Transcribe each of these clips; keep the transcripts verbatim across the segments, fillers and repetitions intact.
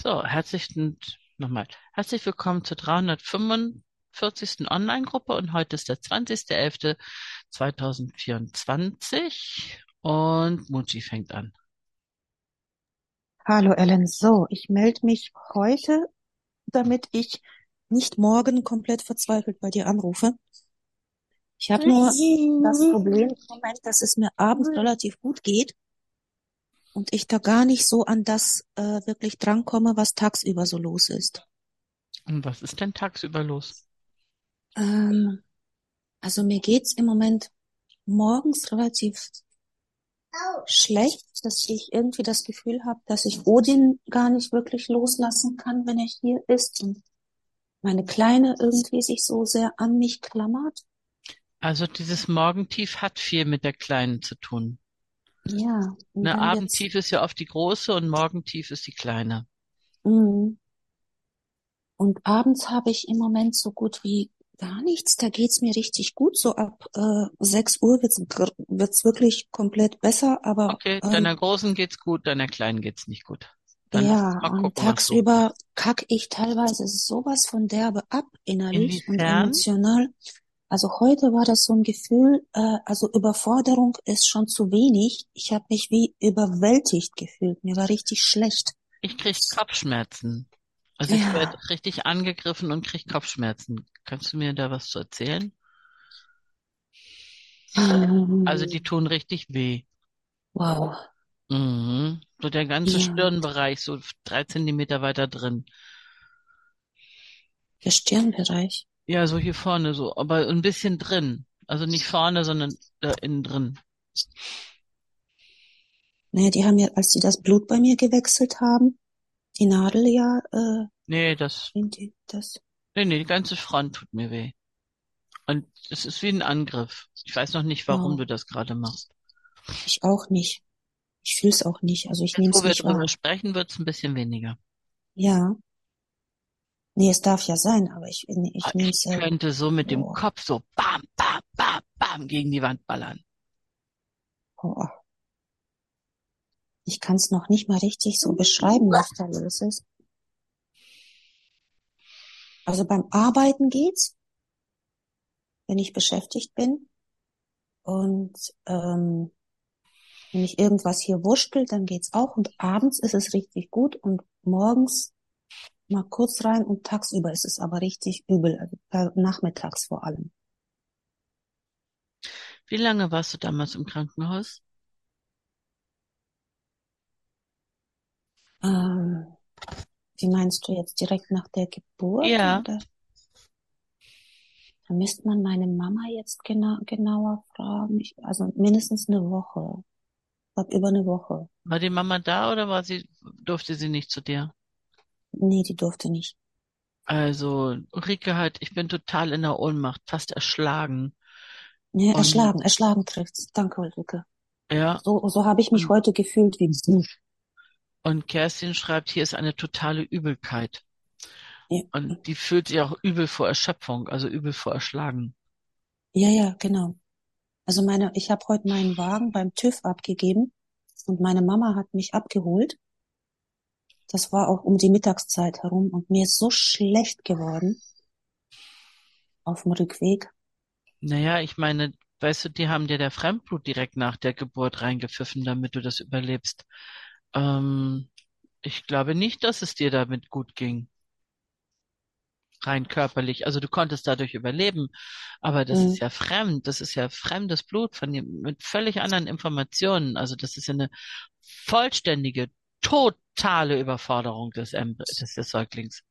So, herzlich nochmal. Herzlich willkommen zur dreihundertfünfundvierzigsten. Online-Gruppe und heute ist der zwanzigster elfter zweitausendvierundzwanzig und Muji fängt an. Hallo Ellen, so, ich melde mich heute, damit ich nicht morgen komplett verzweifelt bei dir anrufe. Ich habe nur das Problem im Moment, dass es mir abends relativ gut geht und ich da gar nicht so an das äh, wirklich drankomme, was tagsüber so los ist. Und was ist denn tagsüber los? Ähm, also mir geht's im Moment morgens relativ schlecht, dass ich irgendwie das Gefühl habe, dass ich Odin gar nicht wirklich loslassen kann, wenn er hier ist und meine Kleine irgendwie sich so sehr an mich klammert. Also dieses Morgentief hat viel mit der Kleinen zu tun. Ja, und Ne, dann jetzt, Abendtief ist ja oft die große und Morgentief ist die kleine. mm, und abends habe ich im Moment so gut wie gar nichts. Da geht's mir richtig gut. So ab äh, sechs Uhr wird's, gr- wird's wirklich komplett besser. Aber Okay, deiner ähm, Großen geht's gut, deiner Kleinen geht's nicht gut. Dann lass uns ja, mal und gucken, was los tagsüber ist. kack ich teilweise sowas von derbe ab, innerlich und Inwiefern? emotional. Also heute war das so ein Gefühl, äh, also Überforderung ist schon zu wenig. Ich habe mich wie überwältigt gefühlt. Mir war richtig schlecht. Ich krieg Kopfschmerzen. Also ich werde Ja. richtig angegriffen und krieg Kopfschmerzen. Kannst du mir da was zu erzählen? Also die Ähm, tun richtig weh. wow. Mhm. So der ganze Ja, Stirnbereich, so drei Zentimeter weiter drin. der Stirnbereich. Ja, so hier vorne so, aber ein bisschen drin. Also nicht vorne, sondern da innen drin. Naja, die haben ja, als die das Blut bei mir gewechselt haben, die Nadel ja, äh, Nee, das, in die, das nee, nee, die ganze Front tut mir weh. Und es ist wie ein Angriff. Ich weiß noch nicht, warum du wow, das gerade machst. ich auch nicht. Ich fühl's auch nicht. Also ich Jetzt, nehme wo es wir nicht drüber wahr. sprechen, wird es ein bisschen weniger. Ja, nee, es darf ja sein, aber ich, Ah, ich nehme ich es, äh, könnte so mit dem boah, Kopf so bam, bam, bam, bam gegen die Wand ballern. boah. Ich kann es noch nicht mal richtig so beschreiben, was da los ist. Also beim Arbeiten geht's, wenn ich beschäftigt bin und ähm, wenn ich irgendwas hier wurschtel, dann geht's auch und abends ist es richtig gut und morgens mal kurz rein und tagsüber ist es aber richtig übel, also äh, nachmittags vor allem. Wie lange warst du damals im Krankenhaus? Ähm, wie meinst du jetzt direkt nach der Geburt Ja, oder? Da müsste man meine Mama jetzt genau, genauer fragen. Ich, also mindestens eine Woche. Ich glaube über eine Woche. war die Mama da oder war sie, durfte sie nicht zu dir? Nee, die durfte nicht. Also, Ulrike halt, ich bin total in der Ohnmacht, fast erschlagen. Nee, Und erschlagen, erschlagen trifft's. Danke, Ulrike. ja, So, so habe ich mich und, heute gefühlt wie du. und Kerstin schreibt, hier ist eine totale Übelkeit. Ja, Und die fühlt sich auch übel vor Erschöpfung, also übel vor Erschlagen. ja, ja, genau. Also meine, ich habe heute meinen Wagen beim TÜV abgegeben und meine Mama hat mich abgeholt. Das war auch um die Mittagszeit herum und mir ist so schlecht geworden auf dem Rückweg. Naja, ich meine, weißt du, die haben dir der Fremdblut direkt nach der Geburt reingepfiffen, damit du das überlebst. Ähm, ich glaube nicht, dass es dir damit gut ging, rein körperlich. Also du konntest dadurch überleben, aber das ist Mhm. ja fremd, das ist ja fremdes Blut von dir mit völlig anderen Informationen. Also das ist ja eine vollständige, totale Überforderung des, Embry des, des Säuglings,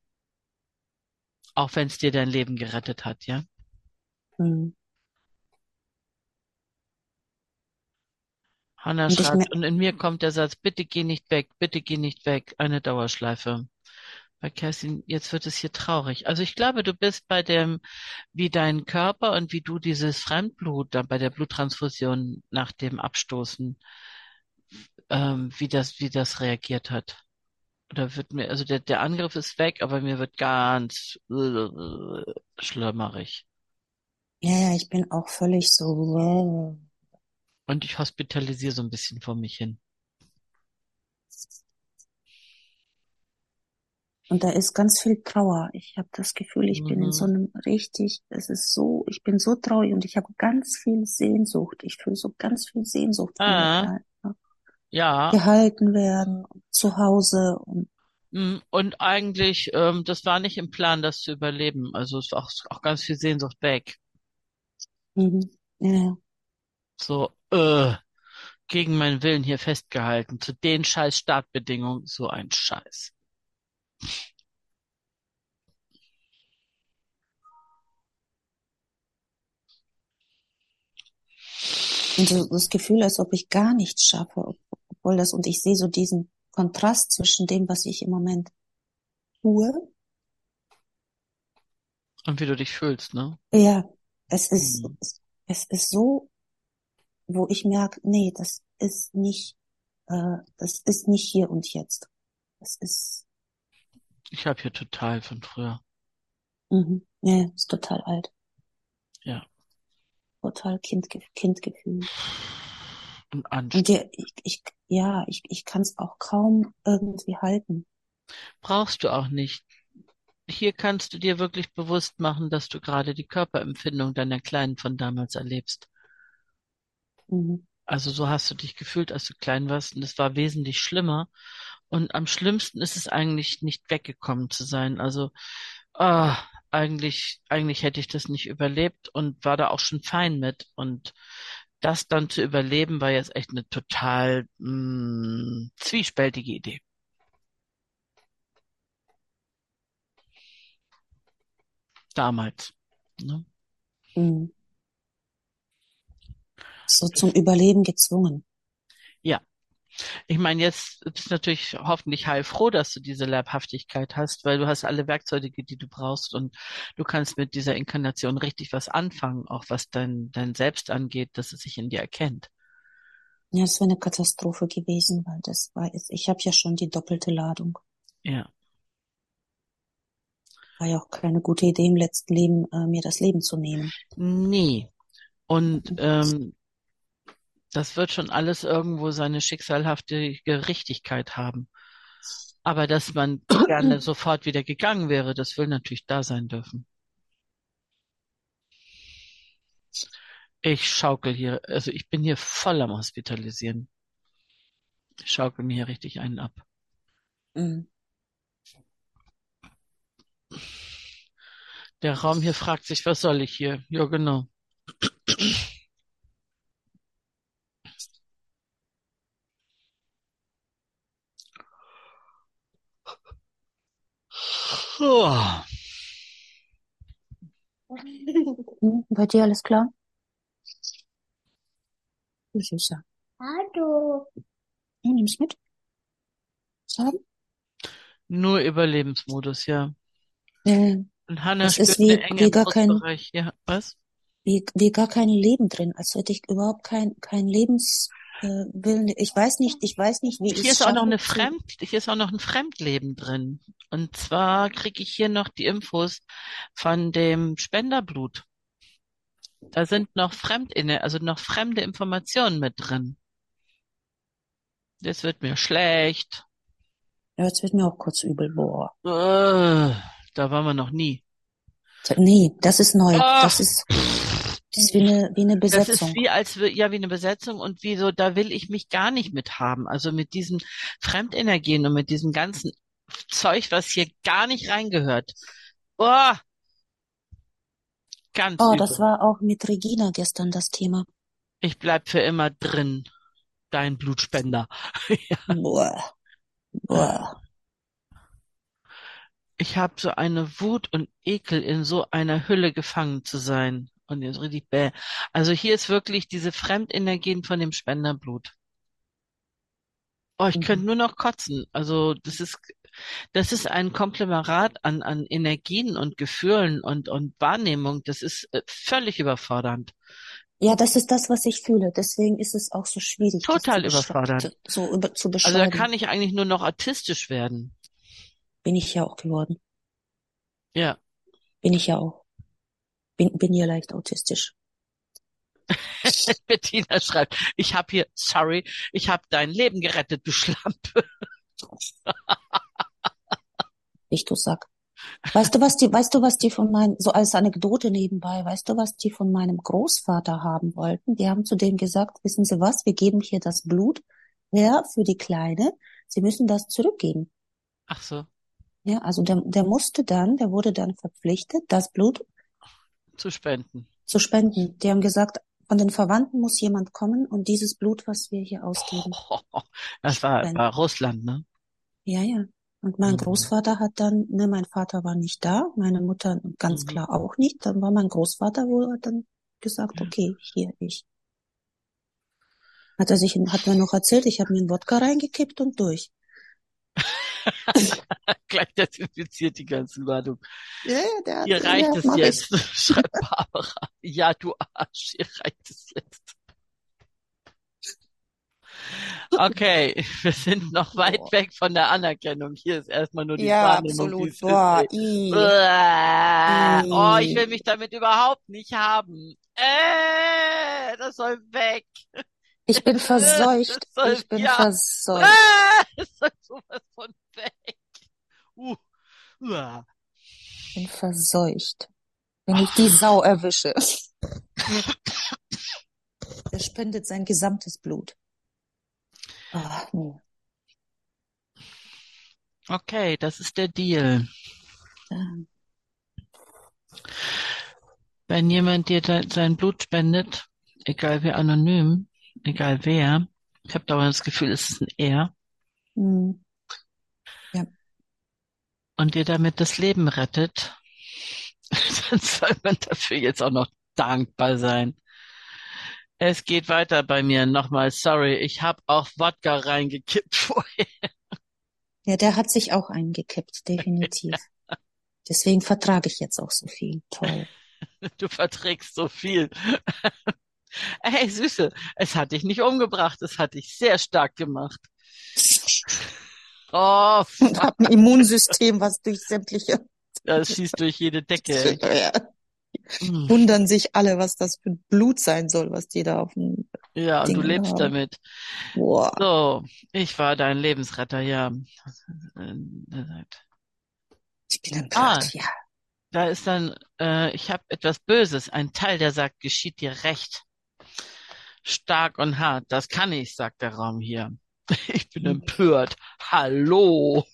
auch wenn es dir dein Leben gerettet hat, ja. Mhm. Hannah Und ich schreibt, mir, und in mir kommt der Satz, bitte geh nicht weg, bitte geh nicht weg, eine Dauerschleife. Bei Kerstin, jetzt wird es hier traurig. Also ich glaube, du bist bei dem, wie dein Körper und wie du dieses Fremdblut da bei der Bluttransfusion nach dem Abstoßen, ähm, wie das, wie das reagiert hat. Oder wird mir, also der, der Angriff ist weg, aber mir wird ganz äh, schlimmerig. ja, ja, ich bin auch völlig so, Und ich hospitalisiere so ein bisschen vor mich hin. Und da ist ganz viel Trauer. Ich habe das Gefühl, ich bin in so Mhm. einem richtig, es ist so, ich bin so traurig und ich habe ganz viel Sehnsucht. Ich fühle so ganz viel Sehnsucht wieder Ah, da. Ja. ja. Gehalten werden, zu Hause und Mm, Und eigentlich, ähm, das war nicht im Plan, das zu überleben. Also es war auch, auch ganz viel Sehnsucht weg. mhm. Ja. So, äh, gegen meinen Willen hier festgehalten. Zu den scheiß Startbedingungen. So ein Scheiß. Und so das Gefühl, als ob ich gar nichts schaffe, ob- obwohl das, und ich sehe so diesen Kontrast zwischen dem, was ich im Moment tue. Und wie du dich fühlst, ne? Ja, es ist, Mhm. es ist so, wo ich merke, nee, das ist nicht, äh, das ist nicht hier und jetzt. Das ist, Ich habe hier total von früher. mhm, ja, ist total alt, Ja. total Kindge Kindgefühl. Und Und anstrengend. der, ich, ich, ja, ich, ich kann es auch kaum irgendwie halten. Brauchst du auch nicht. Hier kannst du dir wirklich bewusst machen, dass du gerade die Körperempfindung deiner Kleinen von damals erlebst. Mhm. Also so hast du dich gefühlt, als du klein warst, und es war wesentlich schlimmer. Und am schlimmsten ist es eigentlich, nicht weggekommen zu sein. Also ah, eigentlich, eigentlich hätte ich das nicht überlebt und war da auch schon fein mit. Und das dann zu überleben, war jetzt echt eine total mh, zwiespältige Idee. Damals. Ne? Mhm. So zum Überleben gezwungen. Ja. Ich meine, jetzt bist du natürlich hoffentlich heilfroh, dass du diese Leibhaftigkeit hast, weil du hast alle Werkzeuge, die du brauchst, und du kannst mit dieser Inkarnation richtig was anfangen, auch was dein, dein Selbst angeht, dass es sich in dir erkennt. Ja, es wäre eine Katastrophe gewesen, weil das war jetzt, ich habe ja schon die doppelte Ladung. Ja. War ja auch keine gute Idee im letzten Leben, äh, mir das Leben zu nehmen. Nee. Und Mhm. ähm, das wird schon alles irgendwo seine schicksalhafte Richtigkeit haben. Aber dass man gerne sofort wieder gegangen wäre, das will natürlich da sein dürfen. Ich schaukel hier, also ich bin hier voll am Hospitalisieren. Ich schaukel mir hier richtig einen ab. Mhm. Der Raum hier fragt sich, was soll ich hier? Ja, genau. Oh, Mhm. Bei dir alles klar? Du Süßer. Hallo. Ja, nimm's mit. Sagen? nur Überlebensmodus, ja. Äh, Und Hannah das ist spürt eine wie, Enge wie im gar kein, Brustbereich. Ja, was? wie, wie gar kein Leben drin, als hätte ich überhaupt kein, kein Lebens, äh, Willen. Ich weiß nicht, ich weiß nicht, wie ich Hier es ist auch noch schaffe eine zu, Fremd, hier ist auch noch ein Fremdleben drin. Und zwar kriege ich hier noch die Infos von dem Spenderblut. Da sind noch Fremdinne, also noch fremde Informationen mit drin. Jetzt wird mir schlecht. ja, jetzt wird mir auch kurz übel, boah. Äh, da waren wir noch nie. Nee, das ist neu. Das Ach, ist, das ist wie eine, wie eine das ist Besetzung. wie als wir, ja, wie eine Besetzung, und wie so, da will ich mich gar nicht mit haben. Also mit diesen Fremdenergien und mit diesem ganzen Zeug, was hier gar nicht reingehört. Oh, ganz Oh, das übel. war auch mit Regina gestern das Thema. Ich bleib für immer drin, dein Blutspender. Boah, Ja. boah. Ich habe so eine Wut und Ekel, in so einer Hülle gefangen zu sein. Und jetzt richtig bäh. Also hier ist wirklich diese Fremdenergien von dem Spenderblut. Oh, ich könnte Mhm. nur noch kotzen. Also das ist, das ist ein Konglomerat an, an Energien und Gefühlen und, und Wahrnehmung. Das ist äh, völlig überfordernd. Ja, das ist das, was ich fühle. Deswegen ist es auch so schwierig, das zu Total beschreiben, überfordernd. so über, zu Also da kann beschreiben. ich eigentlich nur noch autistisch werden. Bin ich ja auch geworden. Ja. Bin ich ja auch. Bin, bin ja leicht autistisch. Bettina schreibt, ich habe hier, sorry, ich habe dein Leben gerettet, du Schlampe. ich du Sack. Weißt du, was die, weißt du, was die von meinem, so als Anekdote nebenbei, weißt du, was die von meinem Großvater haben wollten? Die haben zu dem gesagt, wissen Sie was, wir geben hier das Blut, ja, für die Kleine, Sie müssen das zurückgeben. Ach so, Ja, also der, der musste dann, der wurde dann verpflichtet, das Blut zu spenden. zu spenden. Die haben gesagt, von den Verwandten muss jemand kommen und dieses Blut, was wir hier ausgeben, Das war, spenden. war Russland, ne? Ja, ja. Und mein Mhm. Großvater hat dann, ne, mein Vater war nicht da, meine Mutter ganz Mhm. klar auch nicht. Dann war mein Großvater wohl, hat dann gesagt, Ja. okay, hier, ich. Hat er sich, hat mir noch erzählt, ich habe mir einen Wodka reingekippt und durch. Gleich desinfiziert die ganze Ladung. Ja, ja, der hat, Ihr reicht ja, es mach ich. jetzt, schreibt Barbara. Ja, du Arsch, ihr reicht es jetzt. Okay, wir sind noch weit Boah. weg von der Anerkennung. Hier ist erstmal nur die Ja, Wahrnehmung, wie absolut. es ist, Boah, ey. i, Uah. Oh, ich will i. mich damit überhaupt nicht haben. Äh, das soll weg. Ich bin Das verseucht. soll, Ich bin ja. verseucht. Ah, das soll sowas von weg. Uh, uah. Bin verseucht. Wenn ich die Ach, Sau erwische, der spendet sein gesamtes Blut. Ah, nee. okay, das ist der Deal. Ähm, Wenn jemand dir de sein Blut spendet, egal wie anonym, egal wer, ich habe dauernd das Gefühl, es ist ein Er, hm, ja. und dir damit das Leben rettet, dann soll man dafür jetzt auch noch dankbar sein. Es geht weiter bei mir. Nochmal, sorry, ich habe auch Wodka reingekippt vorher. Ja, der hat sich auch eingekippt, definitiv. Deswegen vertrage ich jetzt auch so viel. Toll. Du verträgst so viel. Hey, Süße, es hat dich nicht umgebracht, es hat dich sehr stark gemacht. Oh, Und fuck. habe ein Immunsystem, was durch sämtliche Das schießt durch jede Decke, ey. ja, Mm. wundern sich alle, was das für Blut sein soll, was die da auf dem Ja, und du Ding lebst haben. damit. Boah. So, ich war dein Lebensretter, ja. Ich bin Ah, empört, ja. da ist dann, äh, ich habe etwas Böses. Ein Teil, der sagt, geschieht dir recht. Stark und hart. Das kann ich, sagt der Raum hier. Ich bin Hm. empört. Hallo.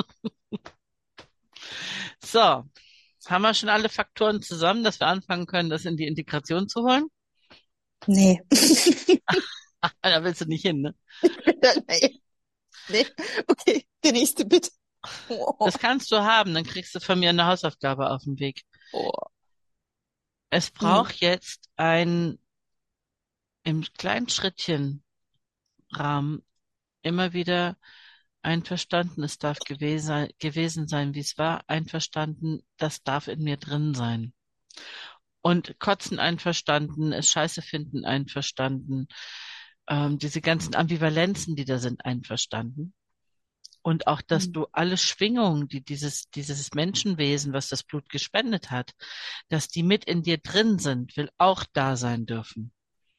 So, haben wir schon alle Faktoren zusammen, dass wir anfangen können, das in die Integration zu holen? Nee. Ah, da willst du nicht hin, ne? Nee. Nee. Okay, der nächste bitte. Oh. Das kannst du haben, dann kriegst du von mir eine Hausaufgabe auf den Weg. Oh. Es Hm. braucht jetzt ein im kleinen Schrittchen Rahmen immer wieder einverstanden, es darf gewesen, gewesen sein, wie es war, einverstanden, das darf in mir drin sein. Und kotzen einverstanden, es scheiße finden einverstanden, ähm, diese ganzen Ambivalenzen, die da sind, einverstanden. Und auch, dass Hm. du alle Schwingungen, die dieses, dieses Menschenwesen, was das Blut gespendet hat, dass die mit in dir drin sind, will auch da sein dürfen.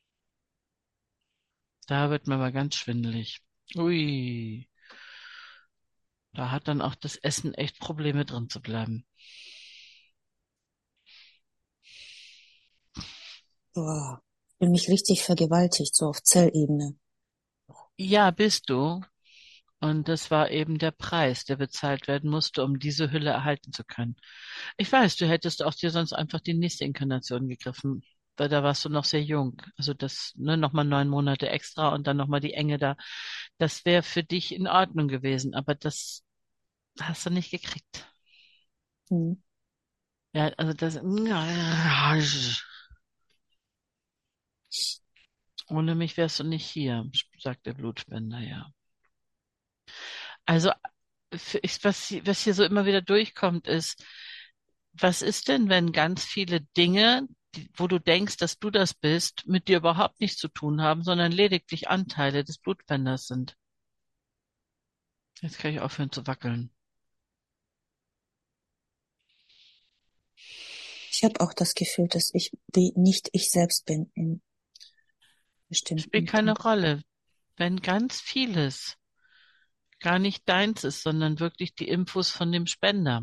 Da wird mir aber ganz schwindelig. Ui, da hat dann auch das Essen echt Probleme drin zu bleiben. Boah. Ich fühle mich richtig vergewaltigt, so auf Zellebene. Ja, bist du. Und das war eben der Preis, der bezahlt werden musste, um diese Hülle erhalten zu können. Ich weiß, du hättest auch dir sonst einfach die nächste Inkarnation gegriffen, weil da warst du noch sehr jung. Also das, ne, nochmal neun Monate extra und dann nochmal die Enge da. Das wäre für dich in Ordnung gewesen, aber das hast du nicht gekriegt. Hm. Ja, also das, ohne mich wärst du nicht hier, sagt der Blutspender, ja. Also, für- ich, was, was hier so immer wieder durchkommt, ist, was ist denn, wenn ganz viele Dinge, die, wo du denkst, dass du das bist, mit dir überhaupt nichts zu tun haben, sondern lediglich Anteile des Blutspenders sind? Jetzt kann ich aufhören zu wackeln. Ich habe auch das Gefühl, dass ich wie nicht ich selbst bin in Spielt bestimmten keine Punkten. Rolle. Wenn ganz vieles gar nicht deins ist, sondern wirklich die Infos von dem Spender.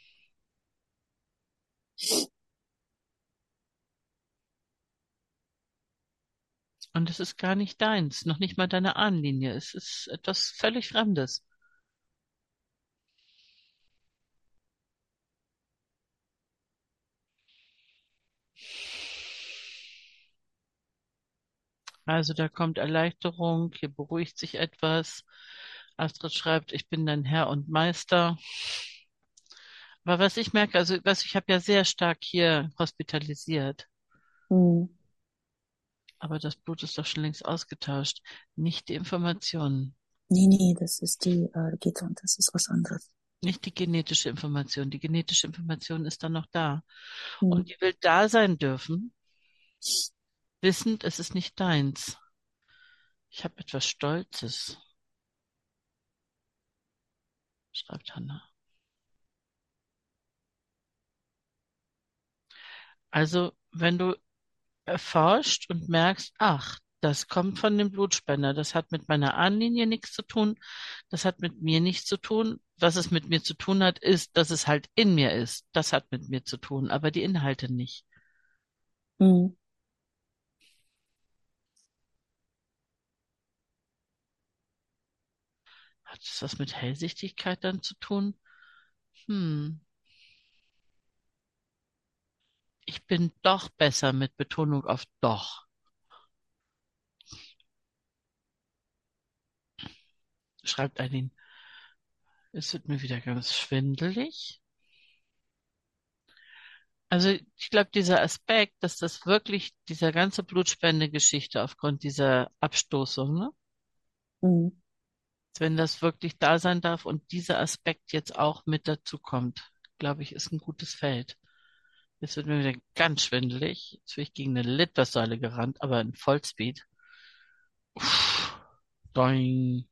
Und es ist gar nicht deins, noch nicht mal deine Ahnenlinie. Es ist etwas völlig Fremdes. Also da kommt Erleichterung, hier beruhigt sich etwas. Astrid schreibt, ich bin dein Herr und Meister. Aber was ich merke, also was ich habe ja sehr stark hier hospitalisiert, Hm. aber das Blut ist doch schon längst ausgetauscht. Nicht die Informationen, Nee, nee, das ist die äh, Gitter, das ist was anderes. nicht die genetische Information. Die genetische Information ist dann noch da. Hm. Und die will da sein dürfen, wissend, es ist nicht deins. Ich habe etwas Stolzes, schreibt Hannah. Also, wenn du erforscht und merkst, ach, das kommt von dem Blutspender, das hat mit meiner Ahnenlinie nichts zu tun, das hat mit mir nichts zu tun. Was es mit mir zu tun hat, ist, dass es halt in mir ist. Das hat mit mir zu tun, aber die Inhalte nicht. Hm. Hat es was mit Hellsichtigkeit dann zu tun? Hm, ich bin doch besser mit Betonung auf doch, schreibt Eileen. Es wird mir wieder ganz schwindelig. Also ich glaube, dieser Aspekt, dass das wirklich, dieser ganze Blutspende-Geschichte aufgrund dieser Abstoßung, ne? Hm. Wenn das wirklich da sein darf und dieser Aspekt jetzt auch mit dazu kommt, glaube ich, ist ein gutes Feld. Jetzt wird mir wieder ganz schwindelig. Jetzt bin ich gegen eine Litfaßsäule gerannt, aber in Vollspeed. Uff, doing.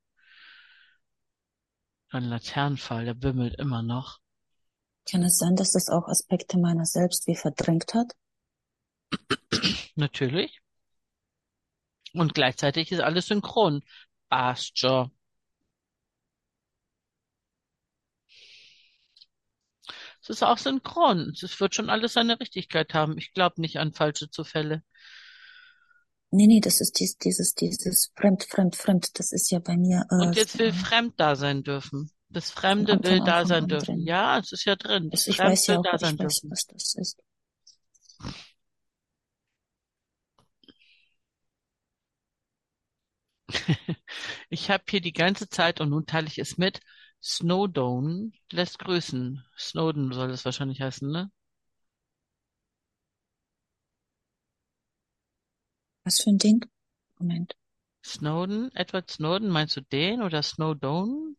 Ein Laternenpfahl, der bimmelt immer noch. Kann es sein, dass das auch Aspekte meiner selbst wie verdrängt hat? Natürlich. Und gleichzeitig ist alles synchron. Passt schon. Es ist auch synchron. Es wird schon alles seine Richtigkeit haben. Ich glaube nicht an falsche Zufälle. Nee, nee, das ist dies, dieses, dieses Fremd, Fremd, Fremd. Das ist ja bei mir äh, Und jetzt will Fremd da sein dürfen. Das von Fremde will Anfang an, da von sein an dürfen. drin. Ja, es ist ja drin. Das Das, ich Fremd weiß ja will auch, da sein ich weiß, dürfen. was das ist. Ich habe hier die ganze Zeit, und nun teile ich es mit, Snowdon lässt grüßen. Snowden soll es wahrscheinlich heißen, ne? Was für ein Ding? Moment. Snowden, Edward Snowden, meinst du den oder Snowdon?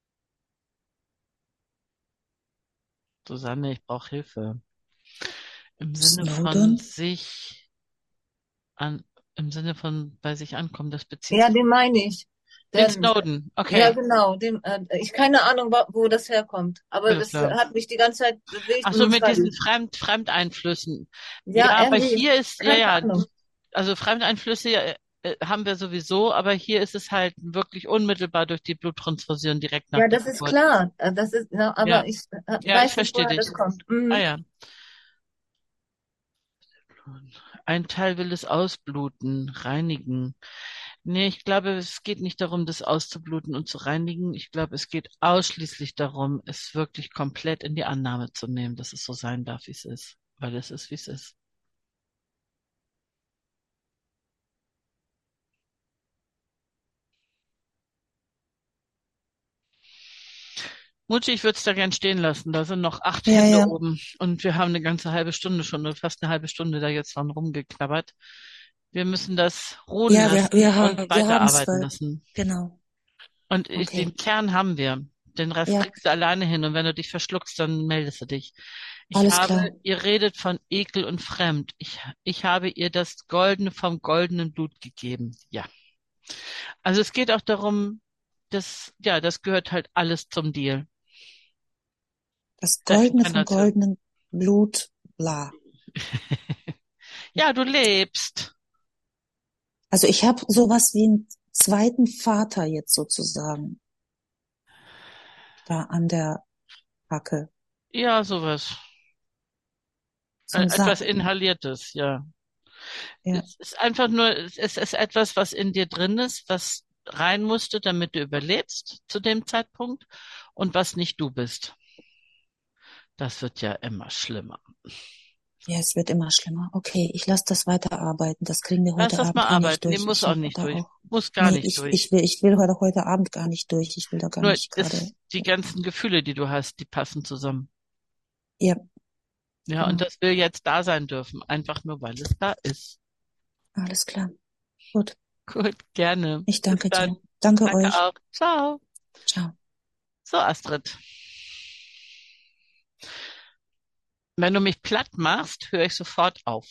Susanne, ich brauche Hilfe. Im Sinne von Snowden? sich an, im Sinne von bei sich ankommen, das bezieht Ja, sich. den meine ich. Den Den, Snowden, ja, okay, genau. Den, äh, ich keine Ahnung, wa- wo das herkommt. Aber alles das klar. hat mich die ganze Zeit bewegt Ach und so, nun mit schreibe diesen ich. Fremd, Fremdeinflüssen. Ja, Ja, aber irgendwie, hier ist, ja, keine ja, Ahnung. also Fremdeinflüsse äh, äh, haben wir sowieso, aber hier ist es halt wirklich unmittelbar durch die Bluttransfusion direkt nach Ja, der das ist Geburt. klar. Äh, Das ist, ja, Ja, aber ich äh, ja, ich weiß nicht, verstehe woher dich. das kommt. Ah Mhm. ja. Ein Teil will es ausbluten, reinigen. Nee, ich glaube, es geht nicht darum, das auszubluten und zu reinigen. Ich glaube, es geht ausschließlich darum, es wirklich komplett in die Annahme zu nehmen, dass es so sein darf, wie es ist. Weil es ist, wie es ist. Mutti, ich würde es da gern stehen lassen. Da sind noch acht Ja, Hände ja. oben und wir haben eine ganze halbe Stunde schon, oder fast eine halbe Stunde da jetzt dran rumgeknabbert. Wir müssen das ruhen Ja, wir, lassen wir und haben, wir haben weiterarbeiten zwölf. lassen. Genau. Und ich, Okay. den Kern haben wir. Den Rest Ja, kriegst du alleine hin. Und wenn du dich verschluckst, dann meldest du dich. Ich alles habe, klar. ihr redet von Ekel und Fremd. Ich, ich habe ihr das Goldene vom goldenen Blut gegeben. Ja. Also es geht auch darum, dass, ja, das gehört halt alles zum Deal Das der Goldene vom Inkarnation. goldenen Blut, bla. Ja, du lebst. Also ich habe sowas wie einen zweiten Vater jetzt sozusagen. da an der Hacke. Ja, sowas. So Äh, ein Etwas Saft. Inhaliertes, ja. Ja. Es ist einfach nur, es ist etwas, was in dir drin ist, was rein musste, damit du überlebst zu dem Zeitpunkt und was nicht du bist. Das wird ja immer schlimmer. Ja, es wird immer schlimmer. Okay, ich lasse das weiterarbeiten. Das kriegen wir Lass heute das mal Abend eh nicht arbeiten. Nee, durch. muss Ich auch habe nicht da durch. auch. Muss gar Nee, nicht ich, durch. ich will, ich will heute, heute Abend gar nicht durch. Ich will da gar Nur nicht gerade. das, die ganzen Gefühle, die du hast, die passen zusammen. Ja, Ja, und genau. das will jetzt da sein dürfen, einfach nur weil es da ist. Alles klar. Gut. Gut, gerne. Ich Bis danke dir. dann. Danke Danke euch. auch. Ciao. Ciao. So, Astrid. Wenn du mich platt machst, höre ich sofort auf.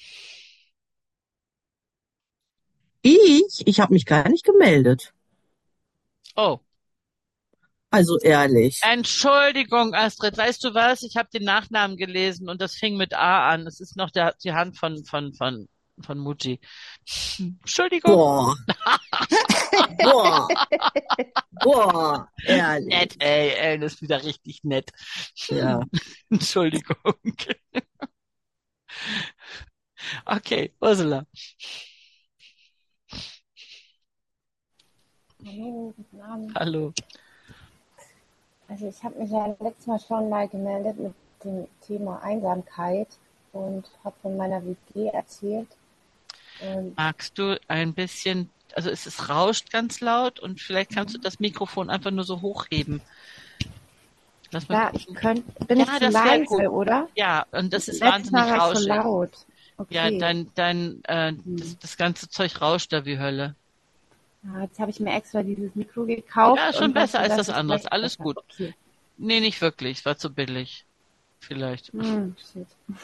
Ich? Ich habe mich gar nicht gemeldet. Oh, Also ehrlich. Entschuldigung, Astrid. Weißt du was? Ich habe den Nachnamen gelesen und das fing mit A an. Es ist noch der, die Hand von, von, von, von Muji. Entschuldigung. Boah, boah, boah, Nett, ehrlich. ey, ey, das ist wieder richtig nett. Ja. Entschuldigung. Okay, Ursula. Hallo, guten Abend. Hallo. Also ich habe mich ja letztes Mal schon mal gemeldet mit dem Thema Einsamkeit und habe von meiner W G erzählt. Und Magst du ein bisschen, also es ist rauscht ganz laut und vielleicht kannst du das Mikrofon einfach nur so hochheben. Lass mal ja, ich gucken. könnte, bin ich Ja, zu das wäre gut. leise, oder? Ja, und das ist Letztes Mal wahnsinnig war ich so rauschig. laut. Ja, Okay. dein, dein, äh, das, Hm. das ganze Zeug rauscht da wie Hölle. Ja, jetzt habe ich mir extra dieses Mikro Ja, gekauft schon und besser dachte, als das das ist andere. vielleicht Alles besser. gut. Okay. Nee, nicht wirklich. Es war zu billig. Vielleicht. Hm, shit.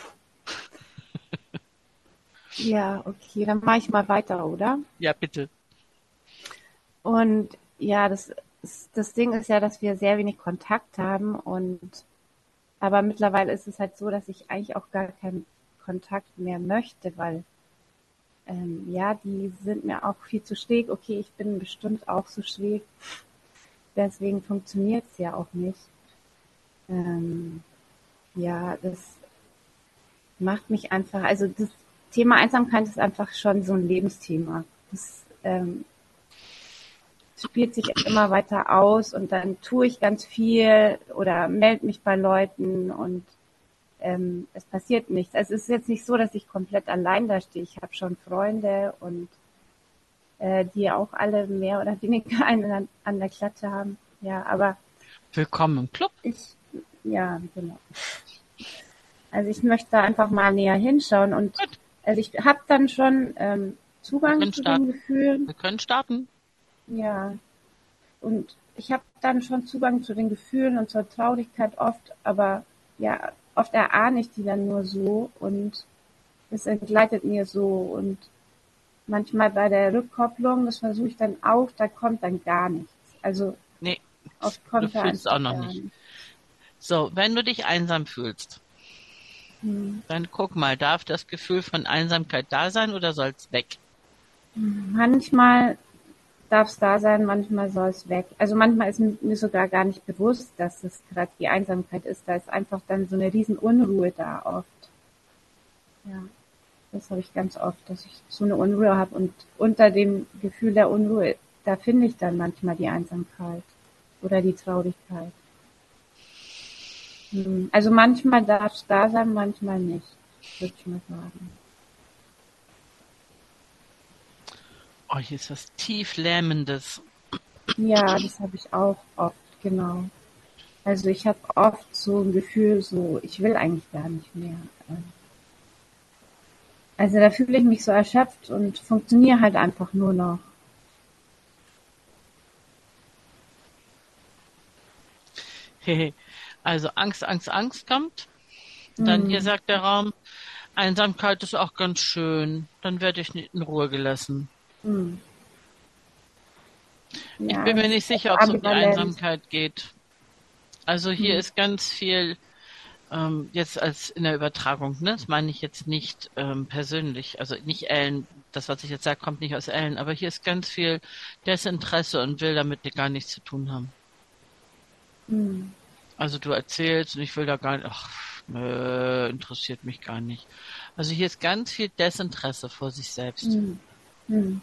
Ja, okay, dann mache ich mal weiter, oder? Ja, bitte. Und ja, das, ist- das Ding ist ja, dass wir sehr wenig Kontakt haben und aber mittlerweile ist es halt so, dass ich eigentlich auch gar keinen Kontakt mehr möchte, weil ähm, ja, die sind mir auch viel zu schräg. Okay, ich bin bestimmt auch so schräg, deswegen funktioniert es ja auch nicht. Ähm, ja, das macht mich einfach, also das Thema Einsamkeit ist einfach schon so ein Lebensthema. Das ähm, spielt sich immer weiter aus und dann tue ich ganz viel oder melde mich bei Leuten und ähm, es passiert nichts. Also es ist jetzt nicht so, dass ich komplett allein da stehe. Ich habe schon Freunde und äh, die auch alle mehr oder weniger einen an, an der Klatte haben. Ja, aber Willkommen im Club. ich, ja, genau. Also ich möchte da einfach mal näher hinschauen und Gut. also ich habe dann schon ähm, Wir Zugang können zu den starten. Gefühlen. Wir können starten. Ja, und ich habe dann schon Zugang zu den Gefühlen und zur Traurigkeit oft, aber ja, oft erahne ich die dann nur so und es entgleitet mir so und manchmal bei der Rückkopplung, das versuche ich dann auch, da kommt dann gar nichts. Also Nee, oft du kommt da fühlst auch einfach noch gar nicht. nichts. So, wenn du dich einsam fühlst, Hm. dann guck mal, darf das Gefühl von Einsamkeit da sein oder soll's weg? Manchmal darf es da sein, manchmal soll es weg. Also manchmal ist mir sogar gar nicht bewusst, dass es gerade die Einsamkeit ist. Da ist einfach dann so eine riesen Unruhe da oft. Ja, das habe ich ganz oft, dass ich so eine Unruhe habe und unter dem Gefühl der Unruhe, da finde ich dann manchmal die Einsamkeit oder die Traurigkeit. Hm. Also manchmal darf es da sein, manchmal nicht, würde ich mal sagen. Oh, hier ist was tief Lähmendes. Ja, das habe ich auch oft, genau. Also ich habe oft so ein Gefühl, so ich will eigentlich gar nicht mehr. Also da fühle ich mich so erschöpft und funktioniere halt einfach nur noch. Hehe. Also Angst, Angst, Angst kommt. Dann hier Hm. sagt der Raum, Einsamkeit ist auch ganz schön. Dann werde ich nicht in Ruhe gelassen. Hm. Ich Ja, bin mir es nicht ist sicher, ob es um die ambivalent. Einsamkeit geht. Also hier Hm. ist ganz viel, ähm, jetzt als in der Übertragung, ne? Das meine ich jetzt nicht ähm, persönlich. Also nicht Ellen, das, was ich jetzt sage, kommt nicht aus Ellen, aber hier ist ganz viel Desinteresse und will damit gar nichts zu tun haben. Hm. Also du erzählst und ich will da gar nicht, ach, nö, interessiert mich gar nicht. Also hier ist ganz viel Desinteresse vor sich selbst. Hm. Hm.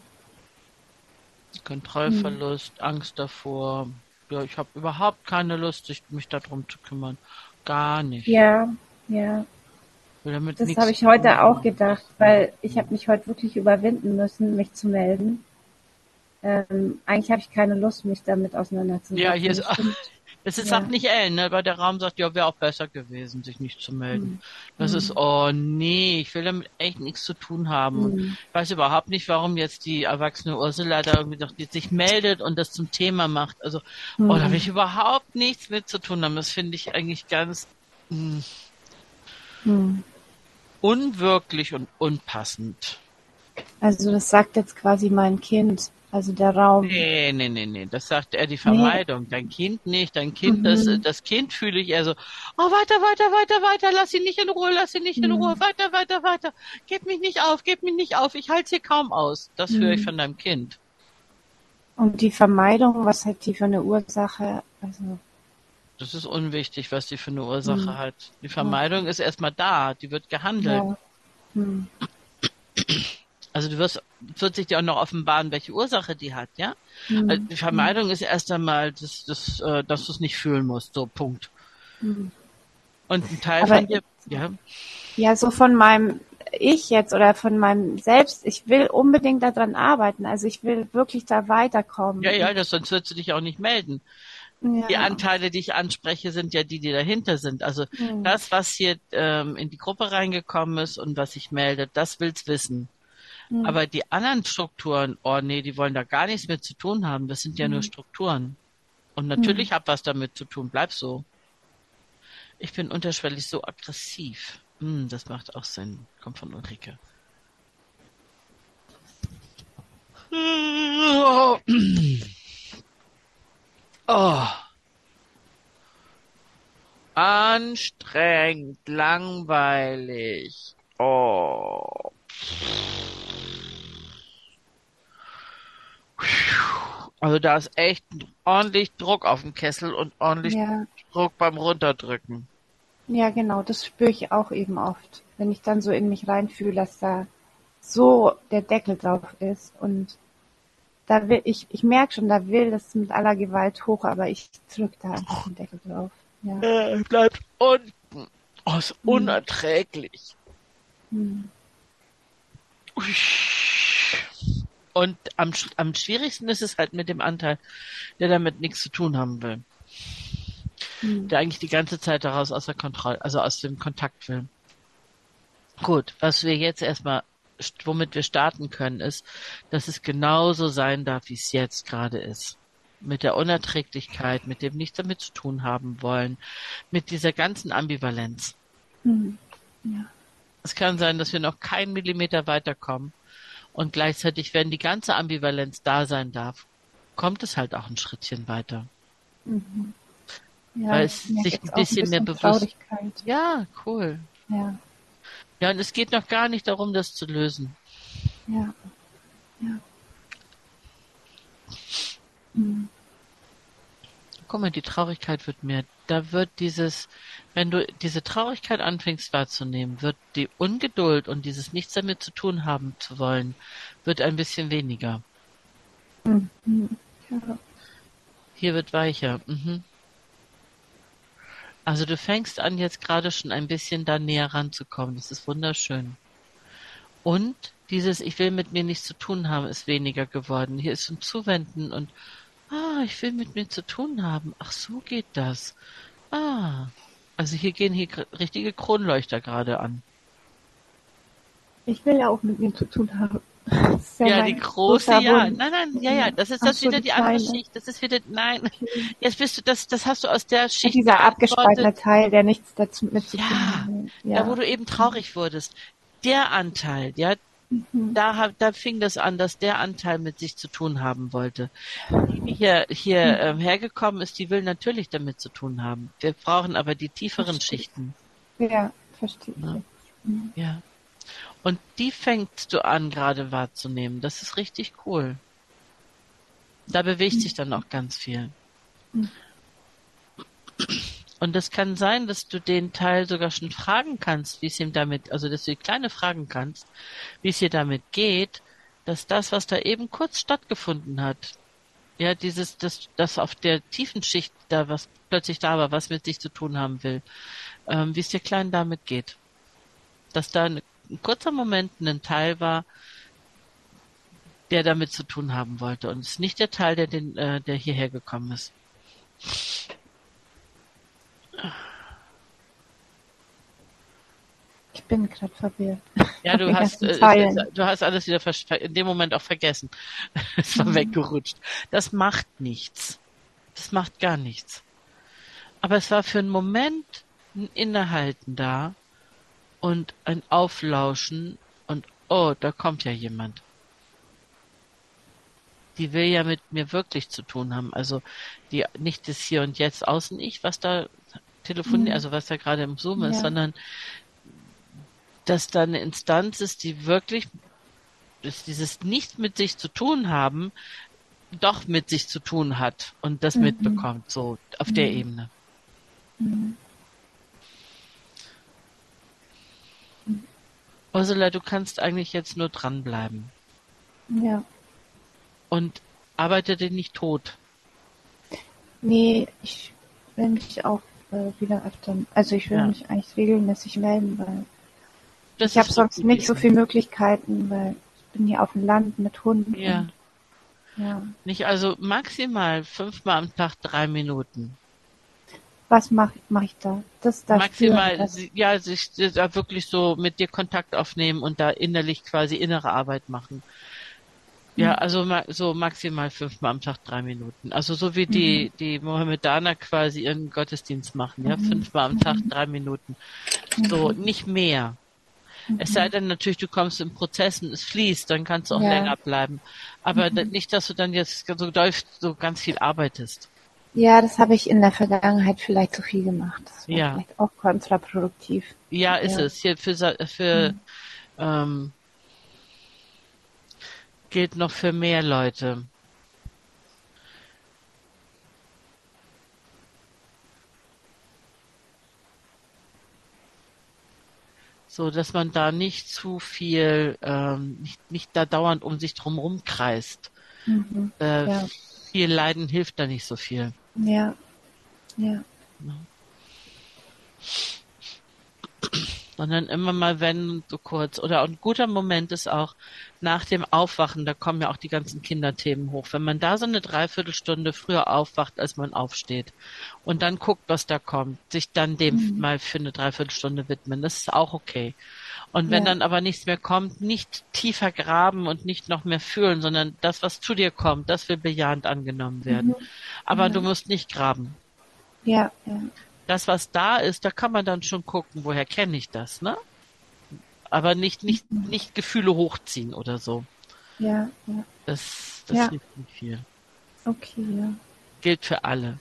Hm. Kontrollverlust, Angst davor. Ja, ich habe überhaupt keine Lust, sich, mich darum zu kümmern. Gar nicht. Ja, ja. Will damit Das nichts habe ich zu tun heute auch haben. gedacht, weil ich habe mich heute wirklich überwinden müssen, mich zu melden. Ähm, eigentlich habe ich keine Lust, mich damit Ja, hier auseinanderzusetzen. ist, Das stimmt. es ist, sagt Ja. nicht Ellen, ne? Weil der Raum sagt, ja, wäre auch besser gewesen, sich nicht zu melden. Hm. Das ist, Hm. oh nee, ich will damit echt nichts zu tun haben. Und Hm. ich weiß überhaupt nicht, warum jetzt die erwachsene Ursula da irgendwie doch die sich meldet und das zum Thema macht. Also, oh, da will ich Hm. überhaupt nichts mit zu tun haben. Das finde ich eigentlich ganz mh, Hm. unwirklich und unpassend. Also das sagt jetzt quasi mein Kind, also der Raum. Nee, nee, nee, nee, das sagt er die Nee. Vermeidung. Dein Kind nicht, dein Kind, das, Mhm. das Kind fühle ich eher so, oh, weiter, weiter, weiter, weiter, lass ihn nicht in Ruhe, lass ihn nicht in Ruhe, Hm. weiter, weiter, weiter, gib mich nicht auf, gib mich nicht auf, ich halte hier kaum aus. Das höre ich Hm. von deinem Kind. Und die Vermeidung, was hat die für eine Ursache? Also, Das ist unwichtig, was die für eine Ursache hm. hat. Die Okay. Vermeidung ist erstmal da, die wird gehandelt. Ja. Hm. Also du wirst, es wird sich dir auch noch offenbaren, welche Ursache die hat, ja? Also Hm. die Hm. Vermeidung ist erst einmal, dass, dass, äh, dass du es nicht fühlen musst, so, Punkt. Hm. Und ein Teil Aber von dir, ja, ja, so von meinem Ich jetzt oder von meinem Selbst, ich will unbedingt daran arbeiten. Also ich will wirklich da weiterkommen. ja, ja, Und das, sonst würdest du dich auch nicht melden. Die ja. Anteile, die ich anspreche, sind ja die, die dahinter sind. Also Hm. das, was hier ähm, in die Gruppe reingekommen ist und was sich meldet, das will's wissen. Hm. Aber die anderen Strukturen, oh nee, die wollen da gar nichts mit zu tun haben. Das sind ja nur Hm. Strukturen. Und Hm. natürlich hat was damit zu tun. Bleib so. Ich bin unterschwellig so aggressiv. Hm, das macht auch Sinn. Kommt von Ulrike. Oh. Anstrengend, langweilig. Oh. Also da ist echt ordentlich Druck auf dem Kessel und ordentlich Ja. Druck beim Runterdrücken. Ja, genau, das spüre ich auch eben oft, wenn ich dann so in mich reinfühle, dass da so der Deckel drauf ist und da will ich, ich merke schon, da will das mit aller Gewalt hoch, aber ich drücke da einfach den Deckel drauf. Ja. Äh, bleibt unten. Oh, ist Hm. unerträglich. Hm. Und am, am schwierigsten ist es halt mit dem Anteil, der damit nichts zu tun haben will. Hm. Der eigentlich die ganze Zeit daraus aus der Kontrolle, also aus dem Kontakt will. Gut, was wir jetzt erstmal, womit wir starten können, ist, dass es genauso sein darf, wie es jetzt gerade ist. Mit der Unerträglichkeit, mit dem nichts damit zu tun haben wollen, mit dieser ganzen Ambivalenz. Hm. Ja. Es kann sein, dass wir noch keinen Millimeter weiterkommen und gleichzeitig, wenn die ganze Ambivalenz da sein darf, kommt es halt auch ein Schrittchen weiter. Mhm. Ja, Weil ich es merke sich ein jetzt auch ein bisschen mehr bisschen bewusst... Traurigkeit. Ja, cool. Ja, Ja, und es geht noch gar nicht darum, das zu lösen. ja, ja. Hm. Guck mal, die Traurigkeit wird mehr. Da wird dieses, wenn du diese Traurigkeit anfängst wahrzunehmen, wird die Ungeduld und dieses nichts damit zu tun haben zu wollen, wird ein bisschen weniger. Mhm. Ja. Hier wird weicher. Mhm. Also du fängst an, jetzt gerade schon ein bisschen da näher ranzukommen. Das ist wunderschön. Und dieses Ich will mit mir nichts zu tun haben, ist weniger geworden. Hier ist ein Zuwenden und ah, ich will mit mir zu tun haben. Ach, so geht das. Ah. Also hier gehen hier gr- richtige Kronleuchter gerade an. Ich will ja auch mit mir zu tun haben. Das ist ja, Ja, mein die große, großer ja. Wunsch. Nein, nein, ja, ja. Das ist Ach das so, wieder die die andere kleine. Schicht. Das ist wieder, nein. Okay. Jetzt bist du, das, das hast du aus der Ja, Schicht dieser beantwortet. abgespaltene Teil, der nichts dazu mit zu tun Ja. hat. Da, wo du eben traurig wurdest. Der Anteil, ja, Mhm. da, hab- da fing das an, dass der Anteil mit sich zu tun haben wollte. Die hier, hier ähm, hergekommen ist, die will natürlich damit zu tun haben. Wir brauchen aber die tieferen Verstehe. Schichten. Ja, verstehe. Ja. Mhm. Ja. Und die fängst du an, gerade wahrzunehmen. Das ist richtig cool. Da bewegt sich dann auch ganz viel. Mhm. Und es kann sein, dass du den Teil sogar schon fragen kannst, wie es ihm damit, also dass du die Kleine fragen kannst, wie es ihr damit geht, dass das, was da eben kurz stattgefunden hat, ja, dieses, das, das auf der tiefen Schicht da, was plötzlich da war, was mit sich zu tun haben will, ähm, wie es der Kleinen damit geht. Dass da ein, ein kurzer Moment ein Teil war, der damit zu tun haben wollte. Und es ist nicht der Teil, der den, äh, der hierher gekommen ist. Ich bin gerade verwirrt. Ja, du Die hast, ganzen äh, Zeilen. du hast alles wieder vers- in dem Moment auch vergessen. Es war Mhm. weggerutscht. Das macht nichts. Das macht gar nichts. Aber es war für einen Moment ein Innehalten da und ein Auflauschen und oh, da kommt ja jemand. Die will ja mit mir wirklich zu tun haben. Also die nicht das Hier und Jetzt Außen-Ich, was da telefoniert, Mhm. also was da gerade im Zoom ist, Ja. sondern dass da eine Instanz ist, die wirklich dass dieses Nichts mit sich zu tun haben, doch mit sich zu tun hat und das Mhm. mitbekommt, so auf der Mhm. Ebene. Mhm. Ursula, du kannst eigentlich jetzt nur dranbleiben Ja. und arbeite dich nicht tot. Nee, ich will mich auch äh, wieder öfter, also ich will Ja, mich eigentlich regelmäßig melden, weil das ich habe ist doch sonst gut, nicht so Lisa. viele Möglichkeiten, weil ich bin hier auf dem Land mit Hund Ja, und ja. nicht also maximal fünfmal am Tag drei Minuten. Was mache mach ich da? Das da spüren, Maximal, das. sie- ja, sich da wirklich so mit dir Kontakt aufnehmen und da innerlich quasi innere Arbeit machen. Ja, Mhm. also ma so maximal fünfmal am Tag drei Minuten. Also so wie Mhm. die die Mohammedaner quasi ihren Gottesdienst machen, ja, Mhm. fünfmal am Tag Mhm. drei Minuten. So, Mhm. nicht mehr. Es sei Mhm. denn natürlich, du kommst in Prozessen, es fließt, dann kannst du auch Ja. länger bleiben. Aber da- Mhm. nicht, dass du dann jetzt so doll, so ganz viel arbeitest. Ja, das habe ich in der Vergangenheit vielleicht zu viel gemacht. Das war Ja, vielleicht auch kontraproduktiv. ja, ist Ja. es. Hier für Sa- für Mhm. ähm, gilt noch für mehr Leute. So, dass man da nicht zu viel, ähm, nicht, nicht da dauernd um sich drum rumkreist. Mhm. Äh, Ja. viel Leiden hilft da nicht so viel. Ja. Ja. Ne? Sondern immer mal wenn, so kurz. Oder ein guter Moment ist auch nach dem Aufwachen, da kommen ja auch die ganzen Kinderthemen hoch. Wenn man da so eine Dreiviertelstunde früher aufwacht, als man aufsteht und dann guckt, was da kommt, sich dann dem Mhm. mal für eine Dreiviertelstunde widmen, das ist auch okay. Und wenn Ja. dann aber nichts mehr kommt, nicht tiefer graben und nicht noch mehr fühlen, sondern das, was zu dir kommt, das will bejahend angenommen werden. Mhm. Aber du Ja. musst nicht graben. Ja. Ja. Das, was da ist, da kann man dann schon gucken, woher kenne ich das, ne? Aber nicht, nicht, Mhm. nicht Gefühle hochziehen oder so. Ja. Ja. Das, das Ja. hilft nicht viel. Okay. Ja. Gilt für alle.